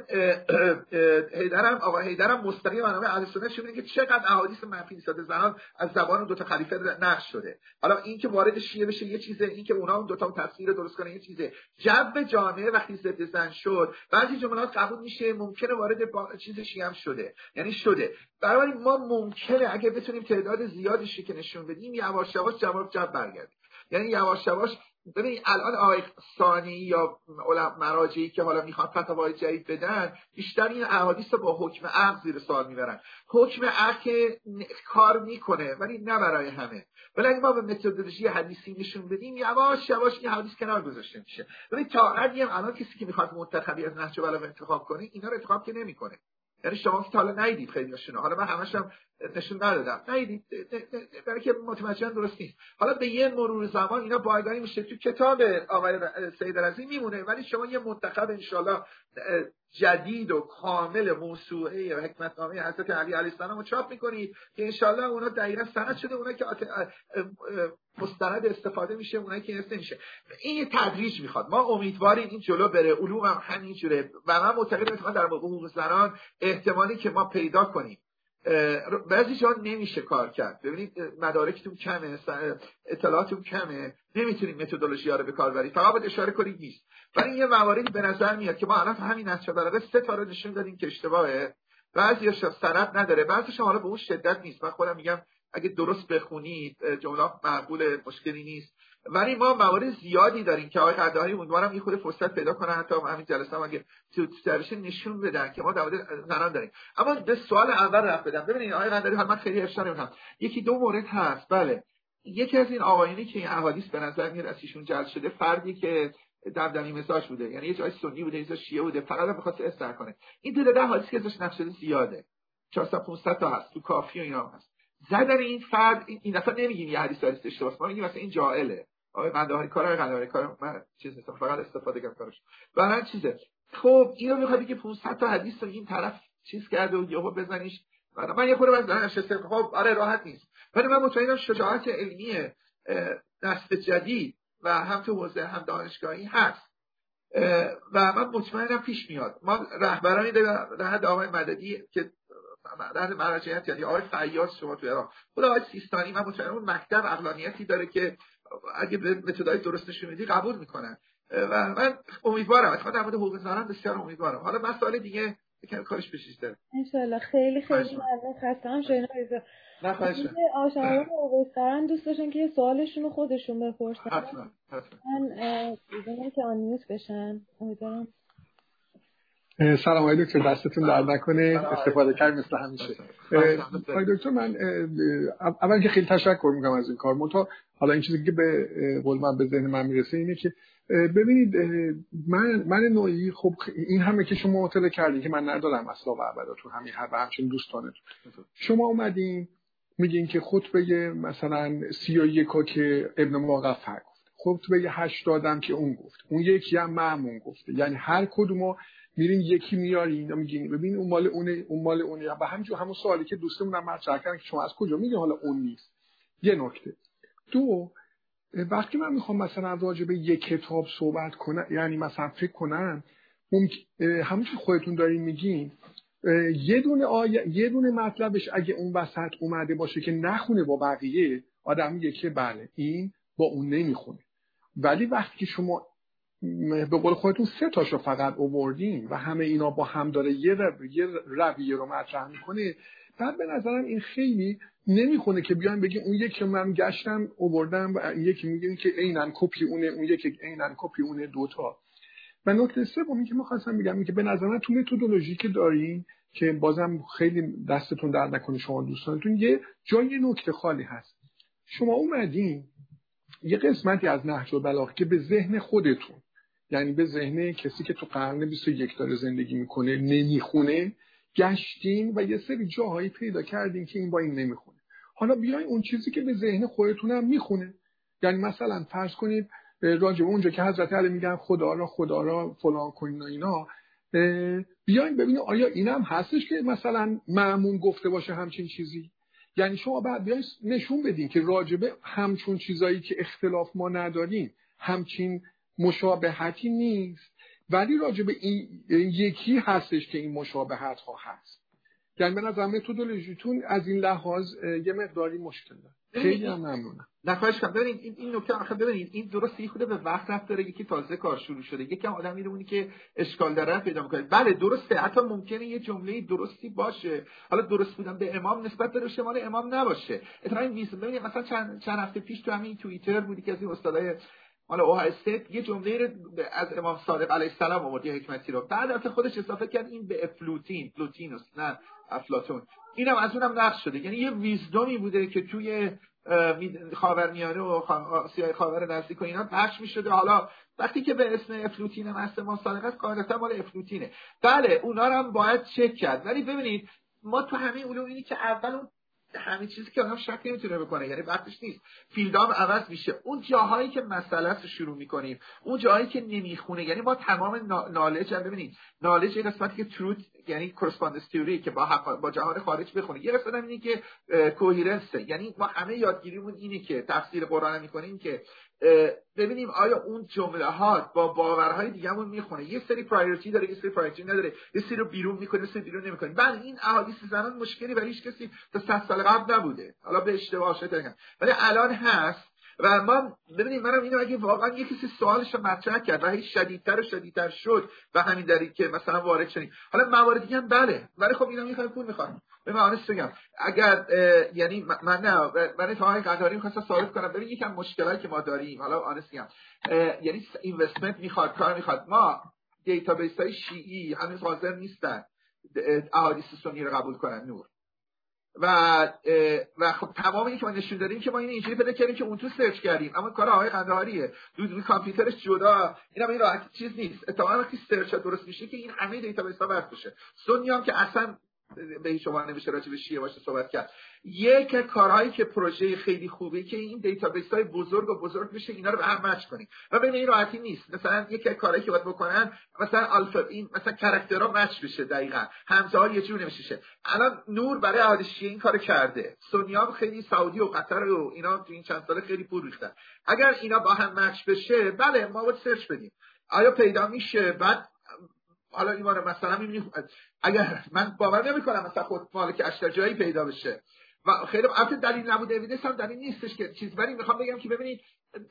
حیدرم آقای حیدرم مستقیم برنامه اهل سنت نشون میدن که چقدر احادیث منفی نسبت زنان از زبان دو تا خلیفه نقل شده. حالا این که وارد شیعه بشه یه چیزه، این که اونا هم دو تا تفسیر درست کنن یه چیزه. جو جامعه وقتی ضد زن شد بعضی جملات قبول میشه، ممکنه وارد با... چیز شیعه هم شده، یعنی شده. برای ما ممکنه اگه بتونیم تعداد زیادی که نشون بدیم یواش یواش جواب جب برگرده. یعنی یواش یواش ببین الان آقای ثانی یا علما مراجعی که حالا میخوان فتاوای جدید بدن بیشتر این احادیث رو با حکم عقل زیر سوال میبرن. حکم عقل کار میکنه ولی نه برای همه. ولی اگه ما به متدولوژی حدیثی نشون بدیم یواش یواش این حدیث کنار گذاشته میشه. ببین تا حدی هم الان کسی که میخواد منتخبی از نهج البلاغه انتخاب کنه اینا رو انتخاب که نمیکنه. یعنی شما که حالا ندیدید خیلیاشون، حالا من همشم نشون ندادم، ندیدید برای که متوجه درست نیست. حالا به یه مرور زمان اینا بایگانی میشه تو کتاب آقای سید رضی میمونه، ولی شما یه منتخب انشالله جدید و کامل موسوعه و حکمتنامه حضرت علی علیه السلام رو چاپ میکنید که انشالله اونا دقیقاً سند شده، اونا که مستند استفاده میشه، اونا که نسته میشه. این یه تدریج میخواد. ما امیدواریم این جلو بره، علوم هم همینجوره و من معتقدم در موضوع حقوق زنان احتمالی که ما پیدا کنیم بعضی جا نمیشه کار کرد. ببینید مدارکتون کمه، اطلاعاتتون کمه، نمیتونید متدولوژی ها رو به کار برید، فقط باید اشاره کنید نیست. ولی یه مواردی به نظر میاد که ما الان همین نهج البلاغه سه تا رو نشون دادیم که اشتباهه، بعضیاش سند نداره، بعضیش حالا به اون شدت نیست. من خودم میگم اگه درست بخونید جملات معقول، مشکلی نیست. ولی ما موارد زیادی داریم که آقای قندهاری امیدوارم یه خود فرصت پیدا کنن حتی همین جلسه هم اگه تو سرش نشون بدن که ما در مورد زنان داریم. اما به سوال اول رفت بدم. ببینید آقای قندهاری من خیلی اشاره نمی‌کنم، یکی دو مورد هست. بله یکی از این آقایونی که این احادیث به نظر میاد از ایشون جلب شده فردی که دمدمی مزاج بوده، یعنی یه جای سنی بوده یه جای شیعه بوده، فقط بخواد اصلاح کنه. این دو تا حدیث که ازش نقل شده زیاده، چهارصد پانصد تا هست تو کافی و اینا هست. زدن این فرد این دفعه نمیگیم یه حدیث داره اشتباهه، ما میگیم مثلا این جاهله. آقای قندهاری کارای قندهاری کار من چیز نیستم، فقط استفاده کنم کارش. برای چیزه. خب اینو میخواد بگه پانصد تا حدیث رو این طرف چیز کرده و یهو بزنیش. من یه خورده از نشسته خب آره راحت نیست. ولی من مطمئنم شجاعت علمی نسل جدید و هم تو حوزه هم دانشگاهی هست و من مطمئنم پیش میاد. ما رهبرانی در حد آقای مددی که در مراجعیت یعنی آقای فیاض شما تو ایران، خود آقای سیستانی، من مطمئنم اون مکتب عقلانیتی داره که اگه به متدای درست نشون میدی قبول میکنن و من امیدوارم اتفاقا در مورد حقوق زنان بسیار امیدوارم. حالا مسائل دیگه یکم کارش بشیشتر ان شاء الله. خیلی خیلی ممنون. خستم شما رضا. نه خواهش می‌کنم. آشنایان حقوق زنان دوست داشتن که سوالشون رو خودشون بپرسن. حتما حتما. من دیدم که آنمیوت بشن. امیدوارم. سلام آقای دکتر، دستتون درد نکنه، استفاده کرد مثل همیشه. آقای دکتر من اول که خیلی تشکر میکنم از این کار. منتها حالا این چیزی که به قول من به ذهن من میرسه اینه که ببینید من من نوعی خب این همه که شما مطلع کردین که من ندارم اصلا و ابدا تو همین هر همچین دوستانتون شما اومدین میگین که خطبه مثلا سی و یک که ابن مغفر گفت، خطبه هشتاد هم که اون گفت، اون یکی هم مأمون گفته، یعنی هر کدومو میرین یکی میارین و میگین ببین اون مال اونه اون مال اونه. و همینجور همون سوالی که دوستمون هم مطرح کردن که شما از کجا میگین حالا اون نیست. یه نکته. دو، وقتی من میخوام مثلا راجع به یک کتاب صحبت کنم، یعنی مثلا فکر کنم همون که خودتون دارین میگین یه دونه آیه یه دونه مطلبش اگه اون وسط اومده باشه که نخونه با بقیه، آدم میگه که بله این با اون نمیخونه. ولی وقتی شما به قول خودتون سه تاشو فقط آوردین و همه اینا با هم داره یه رویه رویه رو مطرح میکنه، بعد به نظرم این خیلی نمیخونه که بیان بگیم اون یکی من گشتم آوردم و یکی میگن که عیناً کپی اونه، اون یکی عیناً کپی اونه، دوتا. و نکته سومی که می‌خواستم بگم این که به نظر من تو متدولوژی که دارین که بازم خیلی دستتون درد نکنه شما دوستانتون، یه جای نکته خالی هست. شما اومدین یه قسمتی از نهج البلاغه که به ذهن خودتون، یعنی به ذهن کسی که تو قرن بیست و یک داره زندگی میکنه نمیخونه، گشتین و یه سری جاهایی پیدا کردین که این با این نمیخونه. حالا بیاین اون چیزی که به ذهن خودتون هم میخونه، یعنی مثلا فرض کنید راجع به اونجا که حضرت علی میگن خدا را خدا را فلان کنین و اینا، بیاین ببینید آیا اینم هستش که مثلا مأمون گفته باشه همچین چیزی. یعنی شما بعد بیاین نشون بدین که راجع به همچون چیزایی که اختلاف ما نداریم همچین مشابهتی نیست، ولی راجع به این یکی هستش که این مشابهت ها هست. یعنی به نظر متدولوژیتون از این لحاظ یه مقداری مشکل داره. خیلی هم ممنونم. نخواهش کنم. ببینید این این نکته آخه ببینید این درست یه خود به وقت رفت داره، یکی تازه کار شروع شده، یکم آدم میره که اشکال داره پیدا میکنه. بله درسته، حتی ممکنه یه جمله درستی باشه، حالا درست بودن به امام نسبت به شمال امام نباشه. اتفاقا ببینید مثلا چند چند هفته پیش تو همین توییتر بودی که از این استادای حالا اوها استیت یه جمله رو از امام صادق علیه السلام آورد، یه حکمتی رو، بعد از خودش اضافه کرد این به افلوتین، پلوتینوس نه افلاطون، اینم از اونم نقش شده. یعنی یه ویزدومی بوده که توی خاورمیانه و آسیای خاور نزدیک و اینا پخش می‌شده. حالا وقتی که به اسم افلوتین هست امام صادق است، قاعدتا مال افلوتینه. بله اونا رو هم باید چک کرد، ولی ببینید ما تو همه علوم اینی که اول اون همین چیزی که آدم شک نمیتونه بکنه، یعنی وقتش نیست، فیلدام عوض میشه. اون جاهایی که مسئله رو شروع میکنیم، اون جاهایی که نمیخونه، یعنی ما تمام نالج هم ببینید، نالج یه قسمتی که تروت یعنی کورسپاندنس تئوری که با حق... با جهان خارج بخونه، یه قسمت هم اینه که کوهرنس، یعنی ما همه یادگیریمون اینه که تفسیر قرآن میکنیم که ببینیم آیا اون جمله ها با باورهای دیگه‌مون میخونه، یه سری پرایورتی داره، یه سری پرایورتی نداره، یه سری رو بیرون میکنه، یه سری بیرون نمیکنه. بعد این احادیث زنان مشکلی برای هیچ کسی تا صد سال قبل نبوده، حالا به اشتباه شده بگم، ولی الان هست. و ما ببینید منم اینو اگه واقعا یه کسی سوالش رو مطرح کرد و هیچ شدیدتر و شدیدتر شد و همین دلیل که مثلا وارد شدیم، حالا موارد دیگه هم بله، ولی خب اینا میخواد پول میخواد. به معنیش بگم اگر یعنی من نه من تا های قداری می‌خواستم ثابت کنم ببین یکم مشکلاتی که ما داریم، حالا آنست میگم یعنی اینوستمنت میخواد، کار میخواد. ما دیتابیس های شیعی هنوز حاضر نیستن احادیث سنی رو قبول کنن نور و و خب تمام این که ما نشون دادیم که ما این اینجوری پیدا کردیم که اون تو سرچ کردیم، اما کار آقای قندهاریه، دو دو کامپیوترش جدا، اینا این راحت چیز نیست. اتفاقا وقتی سرچ درست میشه که این همه دیتابیس ها وقت بشه. سنی هم که اصلا به هیچ عنوان نمیشه راجع به شیعه باشه صحبت کرد. یک کارهایی که پروژه خیلی خوبه که این دیتابیس های بزرگ و بزرگ بشه اینا رو به هم مچ کنیم و ببین این راحتی نیست. مثلا یک کارهایی که باید بکنن مثلا الفا این مثلا کاراکترها مچ بشه، دقیقاً همزه ها یه جوری نمیشه. الان نور برای اهل شیعه این کارو کرده، سنی ها خیلی سعودی و قطر و اینا تو این چند سال خیلی پول ریختن. اگر اینا با هم مچ بشه بله ما باید سرچ بدیم آیا پیدا میشه. بعد حالا این رو مثلا میبینیم اگر من باور نمیکنم مثلا خود مالک اشتجایی پیدا بشه و خیلی البته دلیل نبوده، اوییدنس هم دلیل نیستش که چیز، ولی میخوام بگم که ببینید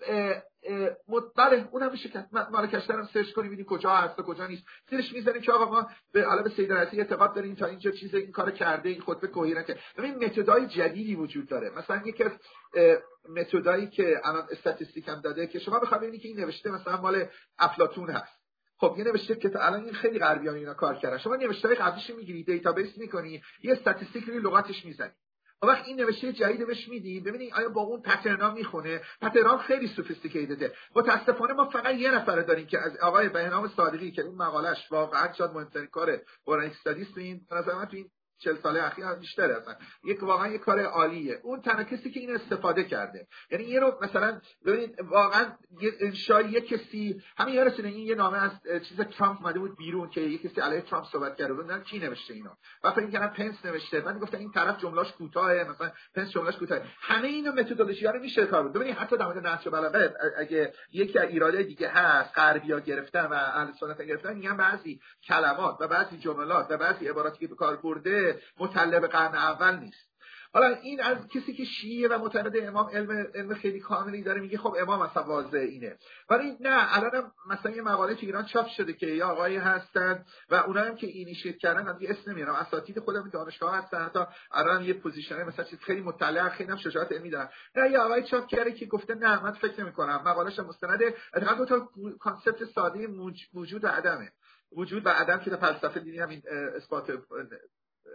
بله اون هم میشه که مالک اشتر هم سرچ کنیم ببینیم کجا هست و کجا نیست، زیرش میذاریم که آقا ما به حالا به سید رضی اعتقاد داریم تا اینجا چیز این کارو کرده، این خطبه کوهرنت. ببین متدای جدیدی وجود داره، مثلا یکی از متدایی که الان استاتستیک هم داده که شما بخواید ببینید که این نوشته مثلا مال افلاطون هست. خب یه نوشته که تا الان این خیلی غربیان اینا کار کردن، شما نوشته‌های قبلیش میگیری دیتابیس میکنی یه استاتستیک روی لغتش میزنی، وقت این نوشته جدید بهش میدی ببینید آیا با اون پترنا میخونه. پترنا خیلی سوفیستیکیتده. متاسفانه ما فقط یه نفر داریم که از آقای بهنام صادقی که اون مقالهش واقعا شاید مهمترین کار قرآن استادیس تو این به نظر من تو این چهل ساله اخیر بیشتر اصلا یک واقعا یک کار عالیه. اون تنها کسی که این استفاده کرده، یعنی یه رو مثلا ببینید واقعا یه انشای یک کسی همین یارسونه این یه نامه از چیز ترامپ اومده بود بیرون که یک کسی علیه ترامپ صحبت کرده بود، نه کی نوشته اینو، و فکر می‌کنم پنس نوشته، بعد گفتن این طرف جملاش کوتاهه، مثلا پنس جملاش کوتاهه. همه اینو متدولوژی‌ها رو میشه کار بود. ببینید حتی در مورد نهج البلاغه اگه یکی از ایرادای دیگه هست غربی‌ها گرفتن و اهل سنت گرفتن، میگن بعضی کلمات و بعضی جملات و بعضی عباراتی که به کار برده مطلب قرن اول نیست. حالا این از کسی که شیعه و معتقد امام علم علم خیلی کاملی داره میگه خب امام مثلا واضح اینه، ولی نه الانم مثلا یه مقاله تو ایران چاپ شده که یا آقایی هستن و اونایی هم که اینیشیت کردن هم دیگه اسم نمیارم، اساتید خودم دانشگاه هستن، حتی الان یه پوزیشن مثلا چیز خیلی مطلع خیلی هم شجاعت علمی دارن. نه یا آقایی چاپ کرده که گفته نه من فکر نمی‌کنم، مقالهش مستنده، اتفاقا دو تا کانسپت ساده وجود و عدمه. وجود و عدم که در فلسفه دینی هم این اثبات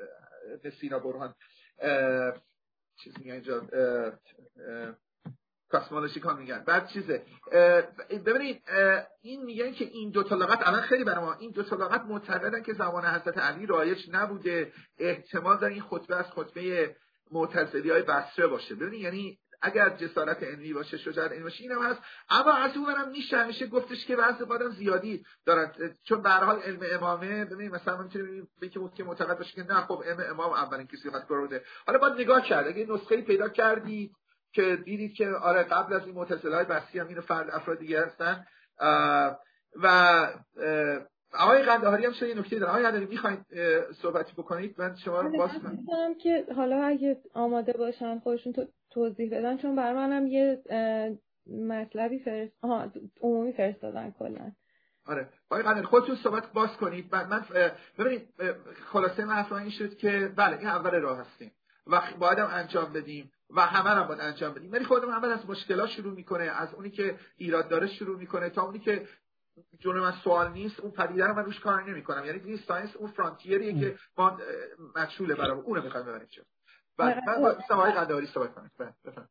سینا برهان چیز میگه اینجا کاسمولوژیکا میگن. بعد چیزه ببینید این میگن که این دو تا لغت الان خیلی برای ما این دو تا لغت معتقدن که زمان حضرت علی رایج نبوده، احتمال داره این خطبه از خطبه معتزلیای بصره باشه. ببینید یعنی اگر جسارت علمی باشه، شجاعت علمی باشه، اینم هست. اما از اون برم میشه همیشه گفتش که بعضی قدم زیادی دارن، چون به هر حال علم امامه ببینید مثلا میتونیم بگیم که معتقد باشه که نه خب علم امام اولین کسی که کرده. حالا باید نگاه کرد اگه نسخه‌ای پیدا کردید که دیدید که آره قبل از این معتزله‌های بصری هم اینو فرد افراد دیگه هستن و آقای قندهاری هم شده یه نکته دارن. آقای قندهاری میخواید صحبتی بکنید؟ من شما رو باز کنم که حالا اگه آماده باشن خودشون تو توضیح بدن، چون برای منم یه مطلبی فرست آها عمومی فرستادن کلا. آره آقای قندهاری خودتون صحبت باز کنید. بعد من ببینید خلاصه من این شد که بله این اول راه هستیم و باید هم انجام بدیم و همه رو باید انجام بدیم. ولی خودمون اول از مشکلات شروع میکنه، از اونی که ایراد داره شروع میکنه تا اونی که جون من سوال نیست، اون پدیده رو من روش کار نمی‌کنم. یعنی این ساینس اون فرانتیریه که ما مجهوله برام، اون رو می‌خوایم ببینیم چه. بعد من با سوای قندهاری صحبت کنم. بفرمایید.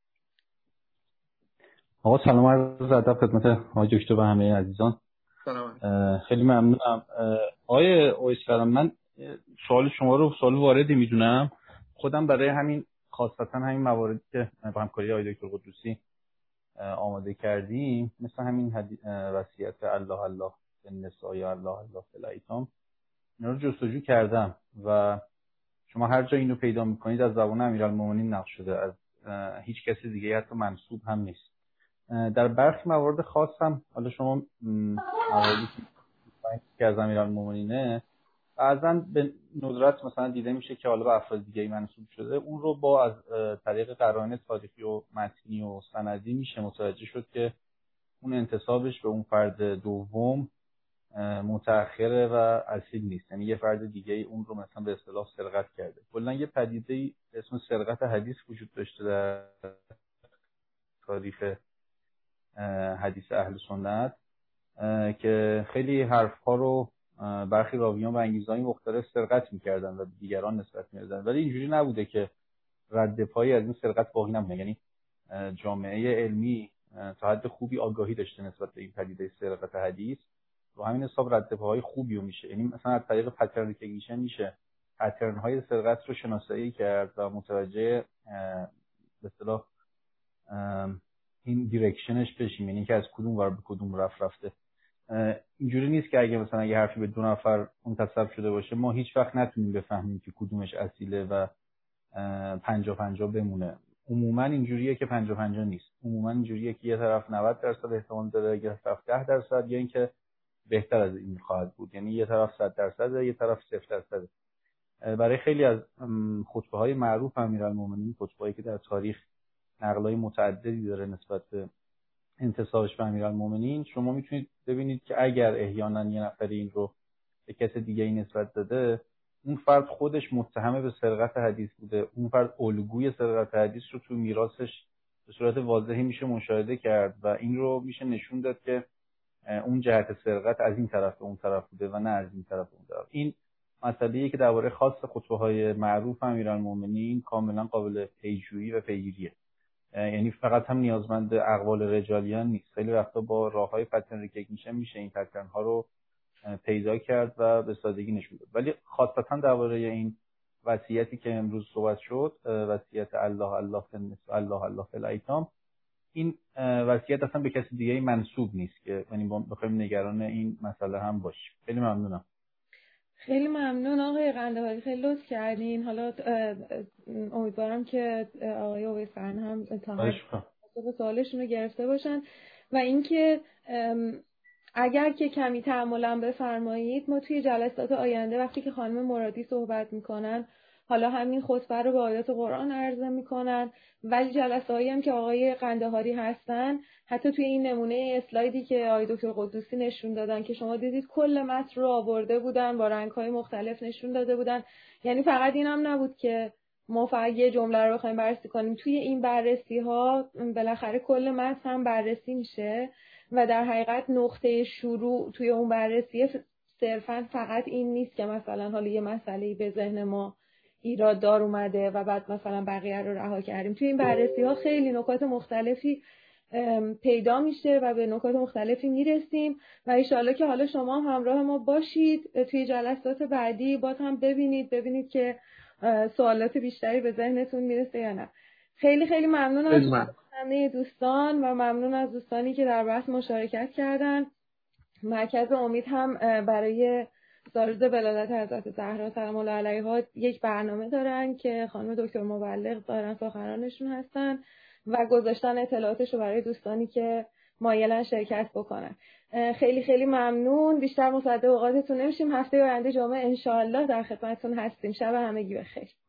آقا سلام عرض ادب خدمت آقای دکتر و همه عزیزان. سلام. خیلی ممنونم. آقای اویسفرم، من سوال شما رو سوال واردی میدونم. خودم برای همین خاصتا همین مواردی که با همکاری آقای دکتر قدوسی آماده کردیم، مثل همین وصیت الله الله النساء یا الله الله فی الایتام، اینا رو جستجو کردم و شما هر جا اینو پیدا میکنید از زبان امیرالمومنین نقل شده، از هیچ کسی دیگه حتی منسوب هم نیست. در برخی موارد خاص هم حالا شما مواردی که از امیرالمومنینه بعضا به ندرت مثلا دیده میشه که حالا به افراد دیگه منسوب شده، اون رو با از طریق قرائن تاریخی و متنی و سندی میشه متوجه شد که اون انتسابش به اون فرد دوم متأخره و اصیل نیست. یعنی یه فرد دیگه اون رو مثلا به اصطلاح سرقت کرده. کلا یه پدیده اسم سرقت حدیث وجود داشته در تاریخ حدیث اهل سنت که خیلی حرف‌ها رو برخی راویان و انگیزهای مختلف سرقت می‌کردن و دیگران نسبت می‌دادن، ولی اینجوری نبوده که رد پایی از این سرقت باقی نمونه. یعنی جامعه علمی تا حد خوبی آگاهی داشته نسبت به این پدیده سرقت حدیث و همین حساب رد پاهای خوبی رو میشه. یعنی مثلا از طریق پترن ریکگنیشن میشه پترن‌های سرقت رو شناسایی کرد و متوجه به اصطلاح این دیرکشنش بشیم، یعنی که از کدوم ور به کدوم رفت رفته. اینجوری نیست که اگه مثلا یه حرفی به دو نفر منتسب شده باشه ما هیچ وقت نتونیم بفهمیم که کدومش اصیله و پنجاه پنجاه بمونه. عموما اینجوریه که پنجاه پنجاه نیست. عموما اینجوریه که یه طرف نود درصد احتمال داره، یه طرف ده درصد، یا اینکه بهتر از این خواهد بود. یعنی یه طرف صد درصد، یه طرف صفر درصد. برای خیلی از خطبه‌های معروف امیرالمومنین، خطبه‌ای که در تاریخ نقل‌های متعددی داره نسبت به انتسابش به امیرالمومنین، شما میتونید ببینید که اگر احیانا یه نفر این رو به کس دیگه‌ای نسبت داده، اون فرد خودش متهم به سرقت حدیث بوده، اون فرد الگوی سرقت حدیث رو تو میراثش به صورت واضحی میشه مشاهده کرد و این رو میشه نشون داد که اون جهت سرقت از این طرف به اون طرف بوده و نه از این طرف به اون طرف. این مسئله‌ای که درباره خاص خطبه‌های معروف امیرالمومنین کاملا قابل پیجویی و پیگیریه. یعنی فقط هم نیازمند اقوال رجالیان نیست، خیلی وقتا با راه‌های پترن ریکگنیشن میشه این پترن‌ها رو پیدا کرد و به سادگی نشون داد. ولی خاصتا درباره این وصیتی که امروز صحبت شد، وصیت الله الله فی الله الله فی الایتام، این وصیت اصلا به کسی دیگه منسوب نیست که یعنی بخوایم نگران این مسئله هم باشیم. خیلی ممنونم. خیلی ممنون آقای قندهاری، خیلی لطف کردین. حالا امیدوارم که آقای اویسفرن هم تا حد سوالشون رو گرفته باشن و اینکه اگر که کمی تأملم بفرمایید، ما توی جلسات آینده وقتی که خانم مرادی صحبت میکنن حالا همین خطبه رو با آیات قرآن عرضه میکنن، ولی جلسه‌ای هم که آقای قندهاری هستن حتی توی این نمونه اسلایدی که آقای دکتر قدوسی نشون دادن که شما دیدید کل متن رو آورده بودن با رنگ‌های مختلف نشون داده بودن. یعنی فقط این هم نبود که ما فقط یه جمله رو بخوایم بررسی کنیم، توی این بررسی ها بالاخره کل متن هم بررسی میشه و در حقیقت نقطه شروع توی اون بررسی صرفا فقط این نیست که مثلا حالا یه مسئله‌ای به ذهن ما ایراد دار اومده و بعد مثلا بقیه رو رها کردیم. توی این بررسی ها خیلی نکات مختلفی پیدا میشه و به نکات مختلفی میرسیم و انشالله که حالا شما هم همراه ما باشید توی جلسات بعدی، باز هم ببینید ببینید که سوالات بیشتری به ذهنتون میرسه یا نه. خیلی خیلی ممنون از همه دوستان و ممنون از دوستانی که در بحث مشارکت کردن. مرکز امید هم برای سالروز ولادت حضرت زهرا سلام الله علیها یک برنامه دارن که خانم دکتر مبلغ دارن سخنرانشون هستن و گذاشتن اطلاعاتش رو برای دوستانی که مایلن شرکت بکنن. خیلی خیلی ممنون. بیشتر مصدق اوقاتتون نمیشیم. هفته آینده جمعه انشاءالله در خدمتتون هستیم. شب همگی بخیر.